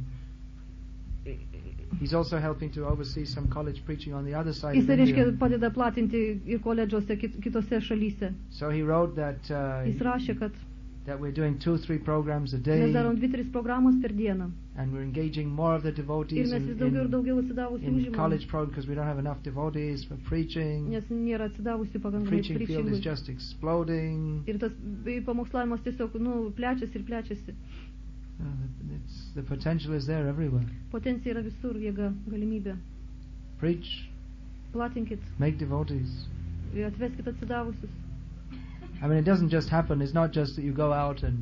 [SPEAKER 1] He's also helping to oversee some college preaching on the other side of
[SPEAKER 2] Jisai, reiškia,
[SPEAKER 1] India.
[SPEAKER 2] padeda platinti ir koledžuose kit, kitose šalyse.
[SPEAKER 1] So he wrote that uh,
[SPEAKER 2] Jis rašė, kad
[SPEAKER 1] that we're doing two, three programs a day,
[SPEAKER 2] mes darom dvi, tris programos per dieną.
[SPEAKER 1] and we're engaging more of the
[SPEAKER 2] Ir
[SPEAKER 1] devotees
[SPEAKER 2] mes
[SPEAKER 1] in,
[SPEAKER 2] vis daugiau ir
[SPEAKER 1] in,
[SPEAKER 2] daugiau atsidavusių
[SPEAKER 1] in
[SPEAKER 2] užimam.
[SPEAKER 1] college programs because we don't have enough devotees for preaching.
[SPEAKER 2] Nes nėra atsidavusių
[SPEAKER 1] The
[SPEAKER 2] pakankamai
[SPEAKER 1] preaching field is
[SPEAKER 2] preachingui.
[SPEAKER 1] just exploding.
[SPEAKER 2] Ir tas bei pamokslavimas tiesiog, nu, plečiasi ir plečiasi.
[SPEAKER 1] Uh, it's, the potential is there everywhere.
[SPEAKER 2] Potencija yra visur, jėga, galimybė.
[SPEAKER 1] Preach,
[SPEAKER 2] Platinkit
[SPEAKER 1] make devotees.
[SPEAKER 2] ir atveskit atsidavusius.
[SPEAKER 1] I mean, it doesn't just happen. It's not just that you go out and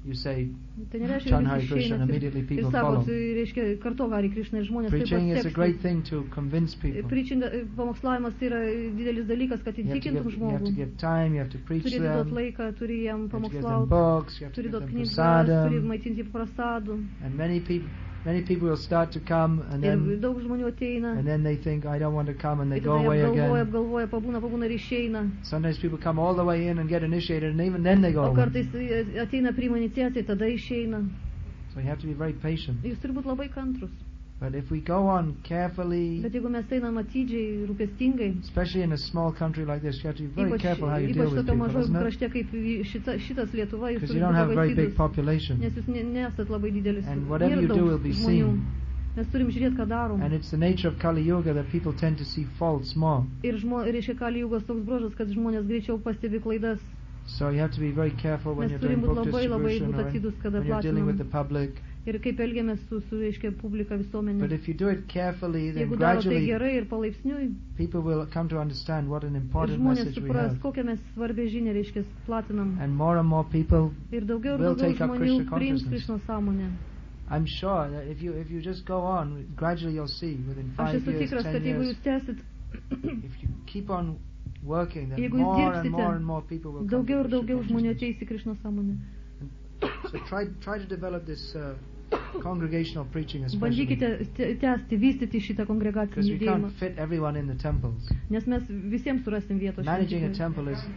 [SPEAKER 1] you say
[SPEAKER 2] Tai nereiškia,
[SPEAKER 1] chant
[SPEAKER 2] kad
[SPEAKER 1] Hare
[SPEAKER 2] jūs
[SPEAKER 1] Krishna and
[SPEAKER 2] išeinat
[SPEAKER 1] immediately
[SPEAKER 2] ir, ir
[SPEAKER 1] people
[SPEAKER 2] sakot,
[SPEAKER 1] follow.
[SPEAKER 2] reiškia, karto Hare Krishna ir žmonės taip
[SPEAKER 1] Preaching is a
[SPEAKER 2] pat
[SPEAKER 1] great
[SPEAKER 2] sektų.
[SPEAKER 1] thing to convince people.
[SPEAKER 2] Preaching, pamokslavimas tai yra didelis dalykas, kad
[SPEAKER 1] You have, to
[SPEAKER 2] įtikintum
[SPEAKER 1] give, you have to
[SPEAKER 2] žmogų.
[SPEAKER 1] give time, you have to preach
[SPEAKER 2] Turi
[SPEAKER 1] them,
[SPEAKER 2] duoti
[SPEAKER 1] you
[SPEAKER 2] laiką, turi jam
[SPEAKER 1] have to give them
[SPEAKER 2] pamokslauti,
[SPEAKER 1] books, you have to
[SPEAKER 2] turi
[SPEAKER 1] give
[SPEAKER 2] duoti
[SPEAKER 1] them
[SPEAKER 2] knygas, turi
[SPEAKER 1] prasadam,
[SPEAKER 2] maitinti prasadų.
[SPEAKER 1] and many people many people will start to come and
[SPEAKER 2] Ir
[SPEAKER 1] then
[SPEAKER 2] daug žmonių ateina.
[SPEAKER 1] and then they think I don't want to come and they
[SPEAKER 2] Ir
[SPEAKER 1] go
[SPEAKER 2] tada
[SPEAKER 1] away
[SPEAKER 2] jie apgalvoja,
[SPEAKER 1] again.
[SPEAKER 2] apgalvoja, pabūna, pabūna ir išeina.
[SPEAKER 1] Sometimes people come all the way in and get initiated and even then they go
[SPEAKER 2] O
[SPEAKER 1] away.
[SPEAKER 2] kartais ateina priima iniciaciją, tada išeina.
[SPEAKER 1] So you have to be very patient.
[SPEAKER 2] Jūs turi būti labai kantrus.
[SPEAKER 1] But if we go on carefully,
[SPEAKER 2] Bet jeigu mes einam atidžiai, rūpestingai,
[SPEAKER 1] especially in a small country like this, you have to be very
[SPEAKER 2] ypač,
[SPEAKER 1] careful how you
[SPEAKER 2] ypač
[SPEAKER 1] deal with
[SPEAKER 2] tokio
[SPEAKER 1] people,
[SPEAKER 2] mažoj
[SPEAKER 1] isn't it?
[SPEAKER 2] krašte kaip šita, šitas Lietuva, jūs
[SPEAKER 1] Because
[SPEAKER 2] turite
[SPEAKER 1] you don't
[SPEAKER 2] būti
[SPEAKER 1] have a
[SPEAKER 2] labai
[SPEAKER 1] very big
[SPEAKER 2] atidus,
[SPEAKER 1] population.
[SPEAKER 2] nes jūs ne, nesat labai didelis.
[SPEAKER 1] And whatever
[SPEAKER 2] Nėra
[SPEAKER 1] you do
[SPEAKER 2] daug
[SPEAKER 1] will be
[SPEAKER 2] žmonių.
[SPEAKER 1] seen.
[SPEAKER 2] Mes turim žiūrėti, ką darom.
[SPEAKER 1] And it's the nature of Kali Yuga that people tend to see faults more.
[SPEAKER 2] Ir žmo, reiškia, Kali Jugos toks bruožas, kad žmonės greičiau pastebi klaidas.
[SPEAKER 1] So you have to be very careful when
[SPEAKER 2] Mes
[SPEAKER 1] you're doing
[SPEAKER 2] turim būt
[SPEAKER 1] book
[SPEAKER 2] labai, labai
[SPEAKER 1] distribution
[SPEAKER 2] būt
[SPEAKER 1] or when,
[SPEAKER 2] atidus, kada
[SPEAKER 1] when you're dealing with the
[SPEAKER 2] platinam.
[SPEAKER 1] public.
[SPEAKER 2] Ir kaip elgiamės su, su reiškia, publika visuomenė.
[SPEAKER 1] But if you do it carefully, then
[SPEAKER 2] Jeigu daro tai
[SPEAKER 1] gradually
[SPEAKER 2] gerai ir palaipsniui,
[SPEAKER 1] people will come to understand what an
[SPEAKER 2] ir
[SPEAKER 1] important
[SPEAKER 2] žmonės
[SPEAKER 1] message we
[SPEAKER 2] supras,
[SPEAKER 1] have.
[SPEAKER 2] kokią mes svarbę žinią, reiškia, platinam.
[SPEAKER 1] And more and more people,
[SPEAKER 2] Ir daugiau ir
[SPEAKER 1] will
[SPEAKER 2] daugiau
[SPEAKER 1] take up
[SPEAKER 2] žmonių
[SPEAKER 1] Krishna
[SPEAKER 2] priims
[SPEAKER 1] consciousness.
[SPEAKER 2] Krishna sąmonę.
[SPEAKER 1] I'm sure that if you if you just go on, gradually you'll see within
[SPEAKER 2] Aš
[SPEAKER 1] five
[SPEAKER 2] esu
[SPEAKER 1] years,
[SPEAKER 2] tikras,
[SPEAKER 1] ten
[SPEAKER 2] kad jeigu
[SPEAKER 1] years,
[SPEAKER 2] jūs tęsit,
[SPEAKER 1] if you keep on working, then
[SPEAKER 2] jeigu jūs
[SPEAKER 1] more and
[SPEAKER 2] dirbsite,
[SPEAKER 1] more and more people will come
[SPEAKER 2] daugiau
[SPEAKER 1] to
[SPEAKER 2] ir daugiau
[SPEAKER 1] Krishna
[SPEAKER 2] žmonių
[SPEAKER 1] consciousness.
[SPEAKER 2] ateis į Krishna sąmonę.
[SPEAKER 1] So try try to develop this uh, congregational preaching, especially
[SPEAKER 2] Bandykite te- tęsti, vystyti šitą
[SPEAKER 1] because
[SPEAKER 2] kongregacinį
[SPEAKER 1] we
[SPEAKER 2] judėjimą,
[SPEAKER 1] can't fit everyone in the temples.
[SPEAKER 2] nes mes visiems surasim vietos.
[SPEAKER 1] Managing a
[SPEAKER 2] šventykloje.
[SPEAKER 1] temple is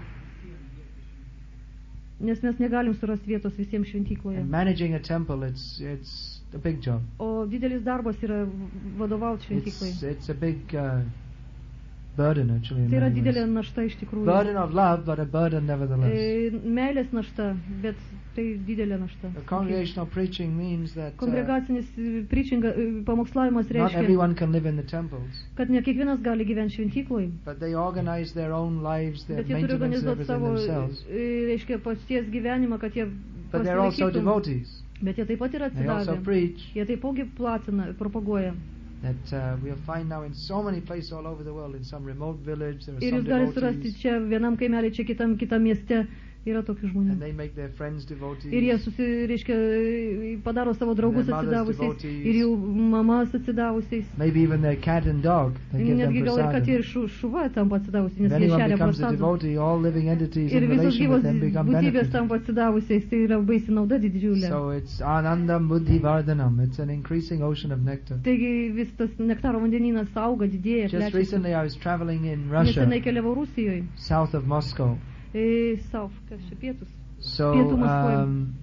[SPEAKER 2] Nes mes negalim surasti vietos visiems šventykloje.
[SPEAKER 1] and managing a temple. It's it's a big job.
[SPEAKER 2] O didelis darbas yra vadovauti
[SPEAKER 1] It's
[SPEAKER 2] šventykloje.
[SPEAKER 1] it's a big uh, burden actually. In
[SPEAKER 2] Tai yra
[SPEAKER 1] many
[SPEAKER 2] didelė
[SPEAKER 1] ways.
[SPEAKER 2] našta iš tikrųjų.
[SPEAKER 1] Burden of love, but a burden nevertheless.
[SPEAKER 2] E, Meilės našta, bet tai didelė našta.
[SPEAKER 1] The congregational preaching means that uh,
[SPEAKER 2] Kongregacinis preaching, e, pamokslavimas
[SPEAKER 1] not
[SPEAKER 2] reiškia,
[SPEAKER 1] everyone can live in the temples,
[SPEAKER 2] kad ne kiekvienas gali gyventi šventykloje.
[SPEAKER 1] but they organize their own lives, their
[SPEAKER 2] Bet jie turi
[SPEAKER 1] maintenance, and
[SPEAKER 2] organizuoti
[SPEAKER 1] everything
[SPEAKER 2] savo,
[SPEAKER 1] themselves.
[SPEAKER 2] e, reiškia, paties gyvenimą, kad jie
[SPEAKER 1] But they're also
[SPEAKER 2] pasilaikytų.
[SPEAKER 1] devotees.
[SPEAKER 2] Bet jie taip pat yra
[SPEAKER 1] They also
[SPEAKER 2] atsidavę.
[SPEAKER 1] preach
[SPEAKER 2] Jie taipogi platina, propaguoja.
[SPEAKER 1] that uh, we'll find now in so many places all over the world, in some remote village, there are
[SPEAKER 2] Ir
[SPEAKER 1] some
[SPEAKER 2] jūs galite surasti
[SPEAKER 1] devotees,
[SPEAKER 2] čia vienam kaimelį, čia kitam, kitam mieste. Yra tokių žmonių.
[SPEAKER 1] and they make their friends devotees.
[SPEAKER 2] Ir jie susireiškia, padaro savo draugus
[SPEAKER 1] Their mothers
[SPEAKER 2] atsidavusiais
[SPEAKER 1] devotees.
[SPEAKER 2] ir jų mamas atsidavusiais.
[SPEAKER 1] Maybe even their cat and dog. They give them
[SPEAKER 2] Netgi gal ir kad
[SPEAKER 1] prasadam.
[SPEAKER 2] ir šu, šuva tampa atsidavusi,
[SPEAKER 1] If
[SPEAKER 2] nes jie
[SPEAKER 1] anyone
[SPEAKER 2] šeria
[SPEAKER 1] becomes a
[SPEAKER 2] prasadų.
[SPEAKER 1] devotee, all living entities
[SPEAKER 2] Ir
[SPEAKER 1] in
[SPEAKER 2] visos
[SPEAKER 1] relation
[SPEAKER 2] gyvos
[SPEAKER 1] with them become
[SPEAKER 2] būtybės
[SPEAKER 1] benefited.
[SPEAKER 2] tampa atsidavusiais, tai yra baisi nauda didžiulė.
[SPEAKER 1] So it's anandam buddhi vardhanam. It's an increasing ocean of nectar.
[SPEAKER 2] Taigi vis tas nektaro vandenynas auga, didėja,
[SPEAKER 1] Just
[SPEAKER 2] plečiasi.
[SPEAKER 1] recently I was traveling in Russia,
[SPEAKER 2] Nesenai keliavau Rusijoje,
[SPEAKER 1] south of Moscow.
[SPEAKER 2] e, South, kas čia pietus.
[SPEAKER 1] So
[SPEAKER 2] Pietų Maskvoje.
[SPEAKER 1] um,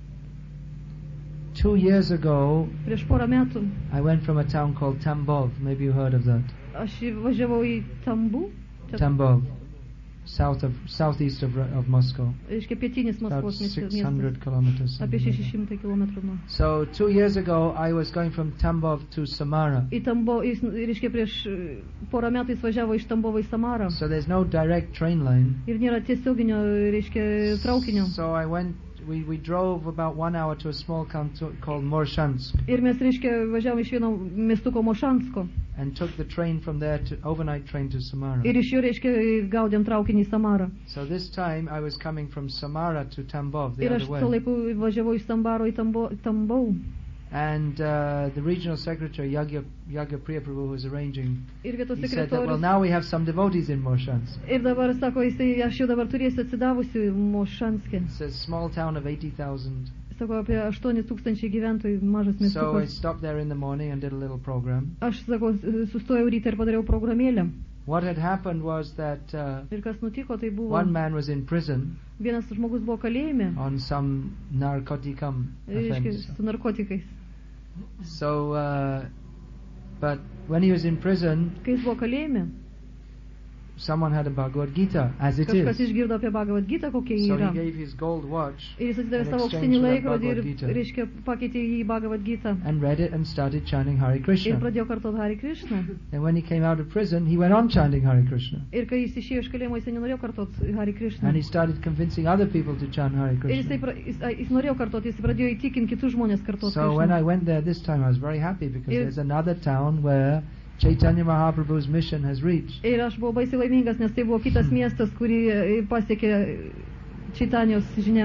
[SPEAKER 1] two years ago,
[SPEAKER 2] Prieš porą metų
[SPEAKER 1] I went from a town called Tambov. Maybe you heard of that.
[SPEAKER 2] aš važiavau į Tambu, čia,
[SPEAKER 1] Tambov, south of southeast of Ru- of Moscow,
[SPEAKER 2] reiškia pietinis
[SPEAKER 1] about
[SPEAKER 2] Maskvos miestas,
[SPEAKER 1] six hundred kilometers.
[SPEAKER 2] apie
[SPEAKER 1] something like
[SPEAKER 2] šeši
[SPEAKER 1] that.
[SPEAKER 2] šimtai kilometrų nuo.
[SPEAKER 1] So two years ago, I was going from Tambov to Samara.
[SPEAKER 2] Į Tambo, jis, reiškia, prieš e, porą metų jis važiavo iš Tambovo į Samarą.
[SPEAKER 1] So there's no direct train line.
[SPEAKER 2] Ir nėra tiesioginio, reiškia, traukinio.
[SPEAKER 1] So I went. We, we drove about one hour to a small town to, called Morshansk
[SPEAKER 2] Ir mes, reiškia, važiavom iš vieno miestuko Mošansko.
[SPEAKER 1] and took the train from there to overnight train to Samara.
[SPEAKER 2] Ir iš jo, reiškia, gaudėm traukinį į Samarą.
[SPEAKER 1] So this time I was coming from Samara to Tambov the
[SPEAKER 2] Ir
[SPEAKER 1] other
[SPEAKER 2] aš tuo
[SPEAKER 1] way.
[SPEAKER 2] laiku važiavau iš Sambaro į Tambo, Tambau.
[SPEAKER 1] And uh, the regional secretary Yagya Yagya Priyaprabhu, who was arranging,
[SPEAKER 2] Ir vietos
[SPEAKER 1] he said that well
[SPEAKER 2] sekretorius.
[SPEAKER 1] now we have some devotees in Morshansk.
[SPEAKER 2] Ir dabar sako, jisai, aš jau dabar turėsiu atsidavusi Mošanskė.
[SPEAKER 1] It's a small town of eighty thousand.
[SPEAKER 2] Sako, apie aštuoni tūkstančiai gyventojų, mažas
[SPEAKER 1] So I
[SPEAKER 2] miestukas.
[SPEAKER 1] stopped there in the morning and did a little program.
[SPEAKER 2] Aš, sako, sustojau ryte ir padariau programėlę.
[SPEAKER 1] What had happened was that uh,
[SPEAKER 2] Ir kas nutiko, tai buvo,
[SPEAKER 1] one man was in prison
[SPEAKER 2] vienas žmogus buvo kalėjime,
[SPEAKER 1] on some narcoticum
[SPEAKER 2] reiškia,
[SPEAKER 1] offense.
[SPEAKER 2] su narkotikais.
[SPEAKER 1] So, uh, but when he was in prison,
[SPEAKER 2] Kai jis buvo kalėjime,
[SPEAKER 1] someone had a Bhagavad Gita, as it
[SPEAKER 2] kažkas
[SPEAKER 1] is.
[SPEAKER 2] išgirdo apie Bhagavad Gita, kokia ji
[SPEAKER 1] So
[SPEAKER 2] yra.
[SPEAKER 1] he gave his gold watch
[SPEAKER 2] Ir jis atidavė
[SPEAKER 1] in
[SPEAKER 2] savo
[SPEAKER 1] exchange
[SPEAKER 2] auksinį
[SPEAKER 1] for that
[SPEAKER 2] laikrodį ir,
[SPEAKER 1] Bhagavad Gita.
[SPEAKER 2] reiškia, pakeitė jį į Bhagavad Gita.
[SPEAKER 1] and read it and started chanting Hare
[SPEAKER 2] Ir
[SPEAKER 1] Krishna.
[SPEAKER 2] pradėjo kartuoti Hare Krishna.
[SPEAKER 1] And when he came out of prison, he went on chanting Hare Krishna.
[SPEAKER 2] Ir kai jis išėjo iš kalėjimo, jis nenorėjo kartuoti Hare Krishna.
[SPEAKER 1] And he started convincing other people to chant Hare
[SPEAKER 2] Ir
[SPEAKER 1] Krishna.
[SPEAKER 2] jisai, pra- jis, a, jis norėjo kartuoti, jis pradėjo įtikinti kitus žmonės kartuoti.
[SPEAKER 1] So when I went there this time, I was very happy because
[SPEAKER 2] Ir-
[SPEAKER 1] there's another town where Chaitanya Mahaprabhu's mission has reached.
[SPEAKER 2] Ir aš buvau baisiai laimingas, nes tai buvo kitas miestas, kurį e, pasiekė Čaitanijos žinia.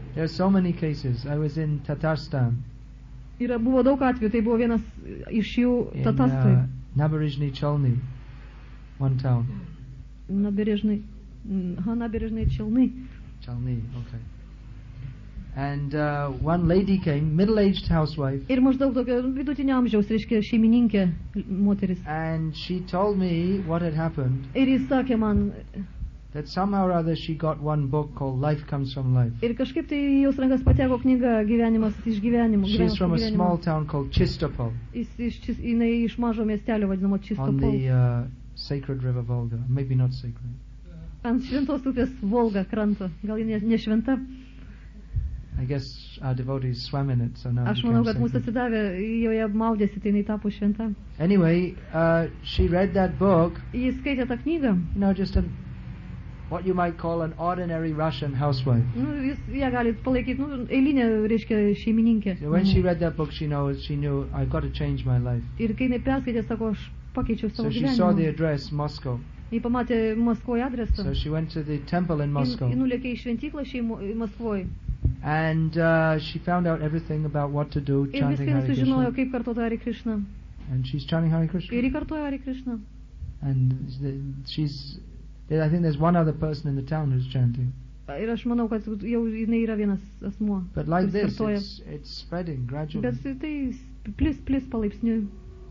[SPEAKER 1] There are so many cases. I was in Tatarstan,
[SPEAKER 2] Yra, buvo daug atvejų, tai buvo vienas iš jų
[SPEAKER 1] in
[SPEAKER 2] Tatastai,
[SPEAKER 1] uh, Naberezhny Chelny, one town.
[SPEAKER 2] Naberezhny, ha, Naberezhny Chelny.
[SPEAKER 1] Chelny, okay. And uh, one lady came, middle-aged housewife,
[SPEAKER 2] Ir maždaug tokio vidutinio amžiaus, reiškia, šeimininkė moteris.
[SPEAKER 1] and she told me what had happened,
[SPEAKER 2] Ir jis sakė man,
[SPEAKER 1] that somehow or other she got one book called Life Comes from Life.
[SPEAKER 2] ir kažkaip tai į jos rankas pateko knyga Gyvenimas iš gyvenimo.
[SPEAKER 1] She's
[SPEAKER 2] Gyvenimas
[SPEAKER 1] from a
[SPEAKER 2] iš gyvenimo.
[SPEAKER 1] small town called Chistopol
[SPEAKER 2] Jis iš, Čis- jinai iš mažo miestelio vadinamo
[SPEAKER 1] on
[SPEAKER 2] Čistopol.
[SPEAKER 1] the uh, sacred river Volga. Maybe not sacred.
[SPEAKER 2] Ant šventos upės Volga kranto. Gal ji ne, ne šventa?
[SPEAKER 1] I guess our devotees swam in it, so now it
[SPEAKER 2] Aš manau,
[SPEAKER 1] became
[SPEAKER 2] kad mūsų
[SPEAKER 1] sacred.
[SPEAKER 2] atsidavė, joje maudėsi, tai jinai tapo šventa.
[SPEAKER 1] Anyway, uh, she read that book,
[SPEAKER 2] Jis skaitė tą knygą.
[SPEAKER 1] you know, just an, what you might call an ordinary Russian housewife.
[SPEAKER 2] Nu, jis ją gali palaikyti, nu, eilinė, reiškia, šeimininkė.
[SPEAKER 1] So when she read that book, she knows, she knew, I've got to change my life.
[SPEAKER 2] Ir kai jinai perskaitė, sako, aš pakeičiau
[SPEAKER 1] So
[SPEAKER 2] savo
[SPEAKER 1] she saw the
[SPEAKER 2] gyvenimą.
[SPEAKER 1] address, Moscow.
[SPEAKER 2] Jis pamatė Maskvoje adresą.
[SPEAKER 1] So she went to the temple in
[SPEAKER 2] Jis
[SPEAKER 1] Moscow.
[SPEAKER 2] nulėkė į šventyklą šeimo, Maskvoje.
[SPEAKER 1] And uh, she found out everything about what to do,
[SPEAKER 2] Ir
[SPEAKER 1] chanting
[SPEAKER 2] viską
[SPEAKER 1] Hare
[SPEAKER 2] sužinojo,
[SPEAKER 1] Krishna.
[SPEAKER 2] kaip kartuoti Hare Krishna.
[SPEAKER 1] And she's chanting Hare Krishna.
[SPEAKER 2] Ir jį kartuoja Hare Krishna.
[SPEAKER 1] And the- she's, I think there's one other person in the town who's chanting.
[SPEAKER 2] Ir aš manau, kad jau jinai yra vienas asmuo.
[SPEAKER 1] But like
[SPEAKER 2] kuris
[SPEAKER 1] this,
[SPEAKER 2] kartoja.
[SPEAKER 1] it's, it's spreading gradually.
[SPEAKER 2] Bet tai plis, plis palaipsniui.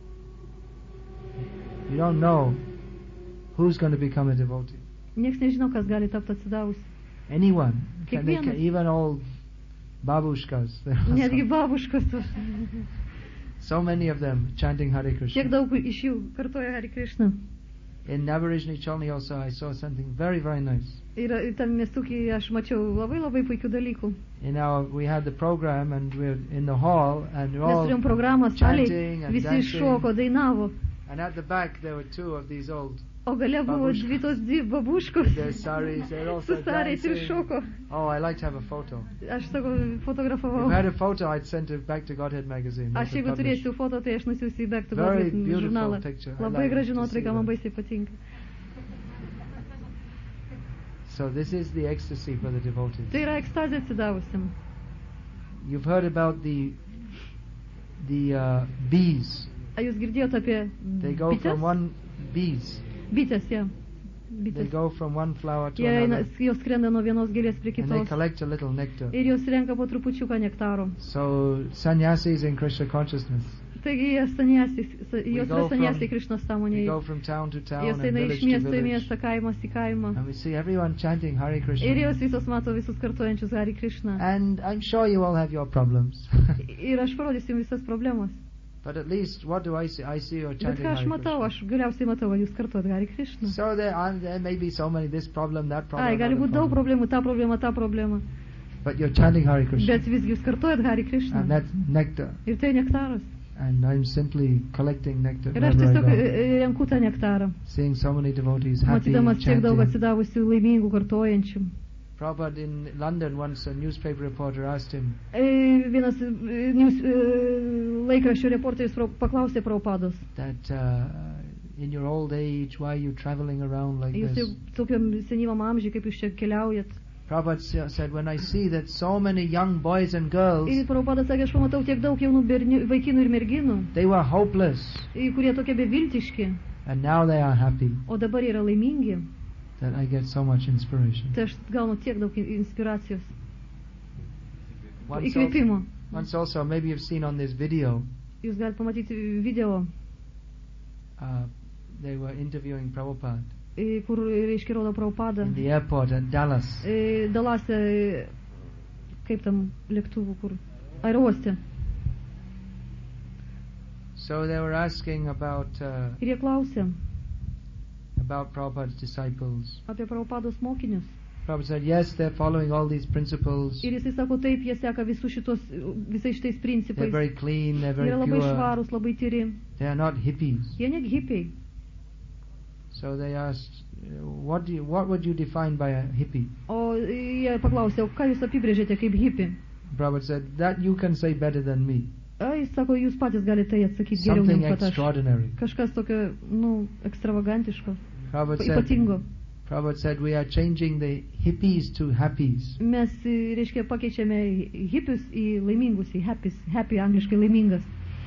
[SPEAKER 1] You don't know who's going to become a devotee.
[SPEAKER 2] Niekas nežino, kas gali tapti atsidavus.
[SPEAKER 1] Anyone. Can, they,
[SPEAKER 2] Kiekvienas.
[SPEAKER 1] can, even old babushkas. There are
[SPEAKER 2] Netgi
[SPEAKER 1] so,
[SPEAKER 2] babuškos.
[SPEAKER 1] so many of them chanting Hare
[SPEAKER 2] Tiek
[SPEAKER 1] Krishna.
[SPEAKER 2] daug iš jų kartoja Hare Krishna.
[SPEAKER 1] In Naberezhny Chelny also I saw something very, very nice.
[SPEAKER 2] Ir tam miestukiai aš mačiau labai labai puikių dalykų.
[SPEAKER 1] In our, we had the program and we're in the hall and we're
[SPEAKER 2] Mes
[SPEAKER 1] all
[SPEAKER 2] turėjom programą
[SPEAKER 1] chanting
[SPEAKER 2] salėje,
[SPEAKER 1] and
[SPEAKER 2] visi
[SPEAKER 1] dancing.
[SPEAKER 2] šoko, dainavo.
[SPEAKER 1] And at the back there were two of these old,
[SPEAKER 2] O gale buvo
[SPEAKER 1] Babuškos.
[SPEAKER 2] dvi tos dvi babuškos.
[SPEAKER 1] their saris, they're
[SPEAKER 2] Su
[SPEAKER 1] also
[SPEAKER 2] sariais ir
[SPEAKER 1] dancing.
[SPEAKER 2] šoko.
[SPEAKER 1] Oh, I like to have a photo.
[SPEAKER 2] Aš sako,
[SPEAKER 1] If
[SPEAKER 2] fotografavau.
[SPEAKER 1] I had a photo, I'd send it back to Godhead magazine.
[SPEAKER 2] Aš
[SPEAKER 1] They
[SPEAKER 2] jeigu
[SPEAKER 1] could publish.
[SPEAKER 2] turėsiu foto, tai aš nusiųsiu į Back to
[SPEAKER 1] Very
[SPEAKER 2] God
[SPEAKER 1] beautiful
[SPEAKER 2] žurnalą.
[SPEAKER 1] picture. I
[SPEAKER 2] Labai
[SPEAKER 1] like
[SPEAKER 2] graži
[SPEAKER 1] to see
[SPEAKER 2] nuotraika, man
[SPEAKER 1] that.
[SPEAKER 2] baisiai patinka.
[SPEAKER 1] So this is the ecstasy for the devotees.
[SPEAKER 2] Tai yra ekstazė atsidavusiam.
[SPEAKER 1] You've heard about the the uh, bees.
[SPEAKER 2] Ar jūs girdėjote apie
[SPEAKER 1] They go
[SPEAKER 2] bitės?
[SPEAKER 1] from one bees.
[SPEAKER 2] Bitės, ja.
[SPEAKER 1] They
[SPEAKER 2] Bitės.
[SPEAKER 1] go from one flower to
[SPEAKER 2] Jie eina,
[SPEAKER 1] another,
[SPEAKER 2] jos skrenda nuo vienos gėlės prie
[SPEAKER 1] and they
[SPEAKER 2] kitos.
[SPEAKER 1] collect a little nectar.
[SPEAKER 2] Ir jos renka po trupučiuką nektaro.
[SPEAKER 1] So sannyasis in Krishna consciousness,
[SPEAKER 2] Taigi jie sanyasis, jos
[SPEAKER 1] go
[SPEAKER 2] yra
[SPEAKER 1] from-
[SPEAKER 2] sanyasis Krišnos
[SPEAKER 1] they
[SPEAKER 2] sąmonėje.
[SPEAKER 1] go from town to town
[SPEAKER 2] Jos
[SPEAKER 1] and
[SPEAKER 2] eina
[SPEAKER 1] village
[SPEAKER 2] iš
[SPEAKER 1] to
[SPEAKER 2] miesto į
[SPEAKER 1] village,
[SPEAKER 2] miestą, kaimas į kaimą.
[SPEAKER 1] and we see everyone chanting Hare Krishna.
[SPEAKER 2] Ir jos visos mato visus kartuojančius Hare Krishna.
[SPEAKER 1] And I'm sure you all have your problems.
[SPEAKER 2] Ir aš parodysiu jums visas problemas.
[SPEAKER 1] But at least, what do I see? I see you're
[SPEAKER 2] Bet
[SPEAKER 1] chanting
[SPEAKER 2] ką aš
[SPEAKER 1] Hare
[SPEAKER 2] matau,
[SPEAKER 1] Krishna.
[SPEAKER 2] aš galiausiai matau, kad jūs kartuot Hare Krishna.
[SPEAKER 1] So there, are, there may be so many, this problem, that problem,
[SPEAKER 2] Ai, gali
[SPEAKER 1] another
[SPEAKER 2] būti daug
[SPEAKER 1] problem.
[SPEAKER 2] problemų, ta problema, ta problema.
[SPEAKER 1] But you're chanting Hare Krishna.
[SPEAKER 2] Bet visgi jūs kartuojat Hare Krishna.
[SPEAKER 1] And that's nectar.
[SPEAKER 2] Ir tai nektaras.
[SPEAKER 1] And I'm simply collecting nectar
[SPEAKER 2] Ir aš
[SPEAKER 1] wherever I
[SPEAKER 2] tiesiog
[SPEAKER 1] go.
[SPEAKER 2] e, renku tą nektarą.
[SPEAKER 1] Seeing so many devotees happy,
[SPEAKER 2] Matydamas tiek daug
[SPEAKER 1] chanting.
[SPEAKER 2] atsidavusių laimingų kartuojančių.
[SPEAKER 1] Prabhupada in London once, a newspaper reporter asked him,
[SPEAKER 2] E, Vienas e, news, e, laikraščio reporteris pro- paklausė Prabhupados.
[SPEAKER 1] that uh, in your old age, why are you traveling around like
[SPEAKER 2] Jūs jau
[SPEAKER 1] this?
[SPEAKER 2] tokiam senyvam amžiui, kaip jūs čia keliaujat.
[SPEAKER 1] Prabhupada sa- said, when I see that so many young boys and girls,
[SPEAKER 2] Ir Prabhupadas sakė, aš pamatau tiek daug jaunų bernių, vaikinų ir merginų,
[SPEAKER 1] they were hopeless,
[SPEAKER 2] e, kurie tokie beviltiški,
[SPEAKER 1] and now they are happy,
[SPEAKER 2] o dabar yra laimingi.
[SPEAKER 1] that I get so much inspiration.
[SPEAKER 2] Tai aš gaunu tiek daug in- inspiracijos,
[SPEAKER 1] Once
[SPEAKER 2] įkvėpimo.
[SPEAKER 1] also, once also, maybe you've seen on this video,
[SPEAKER 2] Jūs galite pamatyti video,
[SPEAKER 1] uh, they were interviewing Prabhupada
[SPEAKER 2] e, kur, reiškia, rodo Prabhupadą.
[SPEAKER 1] in the airport at Dallas.
[SPEAKER 2] E, Dalase, e, kaip tam lėktuvų, kur, aerouoste.
[SPEAKER 1] So they were asking about uh,
[SPEAKER 2] Ir jie klausė
[SPEAKER 1] about Prabhupada's disciples.
[SPEAKER 2] apie Prabhupados mokinius.
[SPEAKER 1] Prabhupada said, yes, they're following all these principles.
[SPEAKER 2] Ir jisai sako, taip, jie seka visus šitos, visais šitais
[SPEAKER 1] They're
[SPEAKER 2] principais.
[SPEAKER 1] very clean, they're
[SPEAKER 2] Jie
[SPEAKER 1] very
[SPEAKER 2] yra labai
[SPEAKER 1] pure.
[SPEAKER 2] švarūs, labai tyri.
[SPEAKER 1] They are not hippies.
[SPEAKER 2] Jie ne hipiai.
[SPEAKER 1] So they asked, uh, what do you, what would you define by a hippie?
[SPEAKER 2] O jie paklausė, o ką jūs apibrėžėte kaip hipi?
[SPEAKER 1] Prabhupada said, that you can say better than me.
[SPEAKER 2] A, jis sako, jūs patys galite tai atsakyti geriau
[SPEAKER 1] Something
[SPEAKER 2] negu kad aš.
[SPEAKER 1] extraordinary.
[SPEAKER 2] Kažkas tokio, nu, ekstravagantiško,
[SPEAKER 1] Prabhupada said,
[SPEAKER 2] ypatingo.
[SPEAKER 1] Prabhupada said we are changing the hippies to happies.
[SPEAKER 2] Mes, e, reiškia, pakeičiame hipius į laimingus, į happys, happy angliškai laimingas.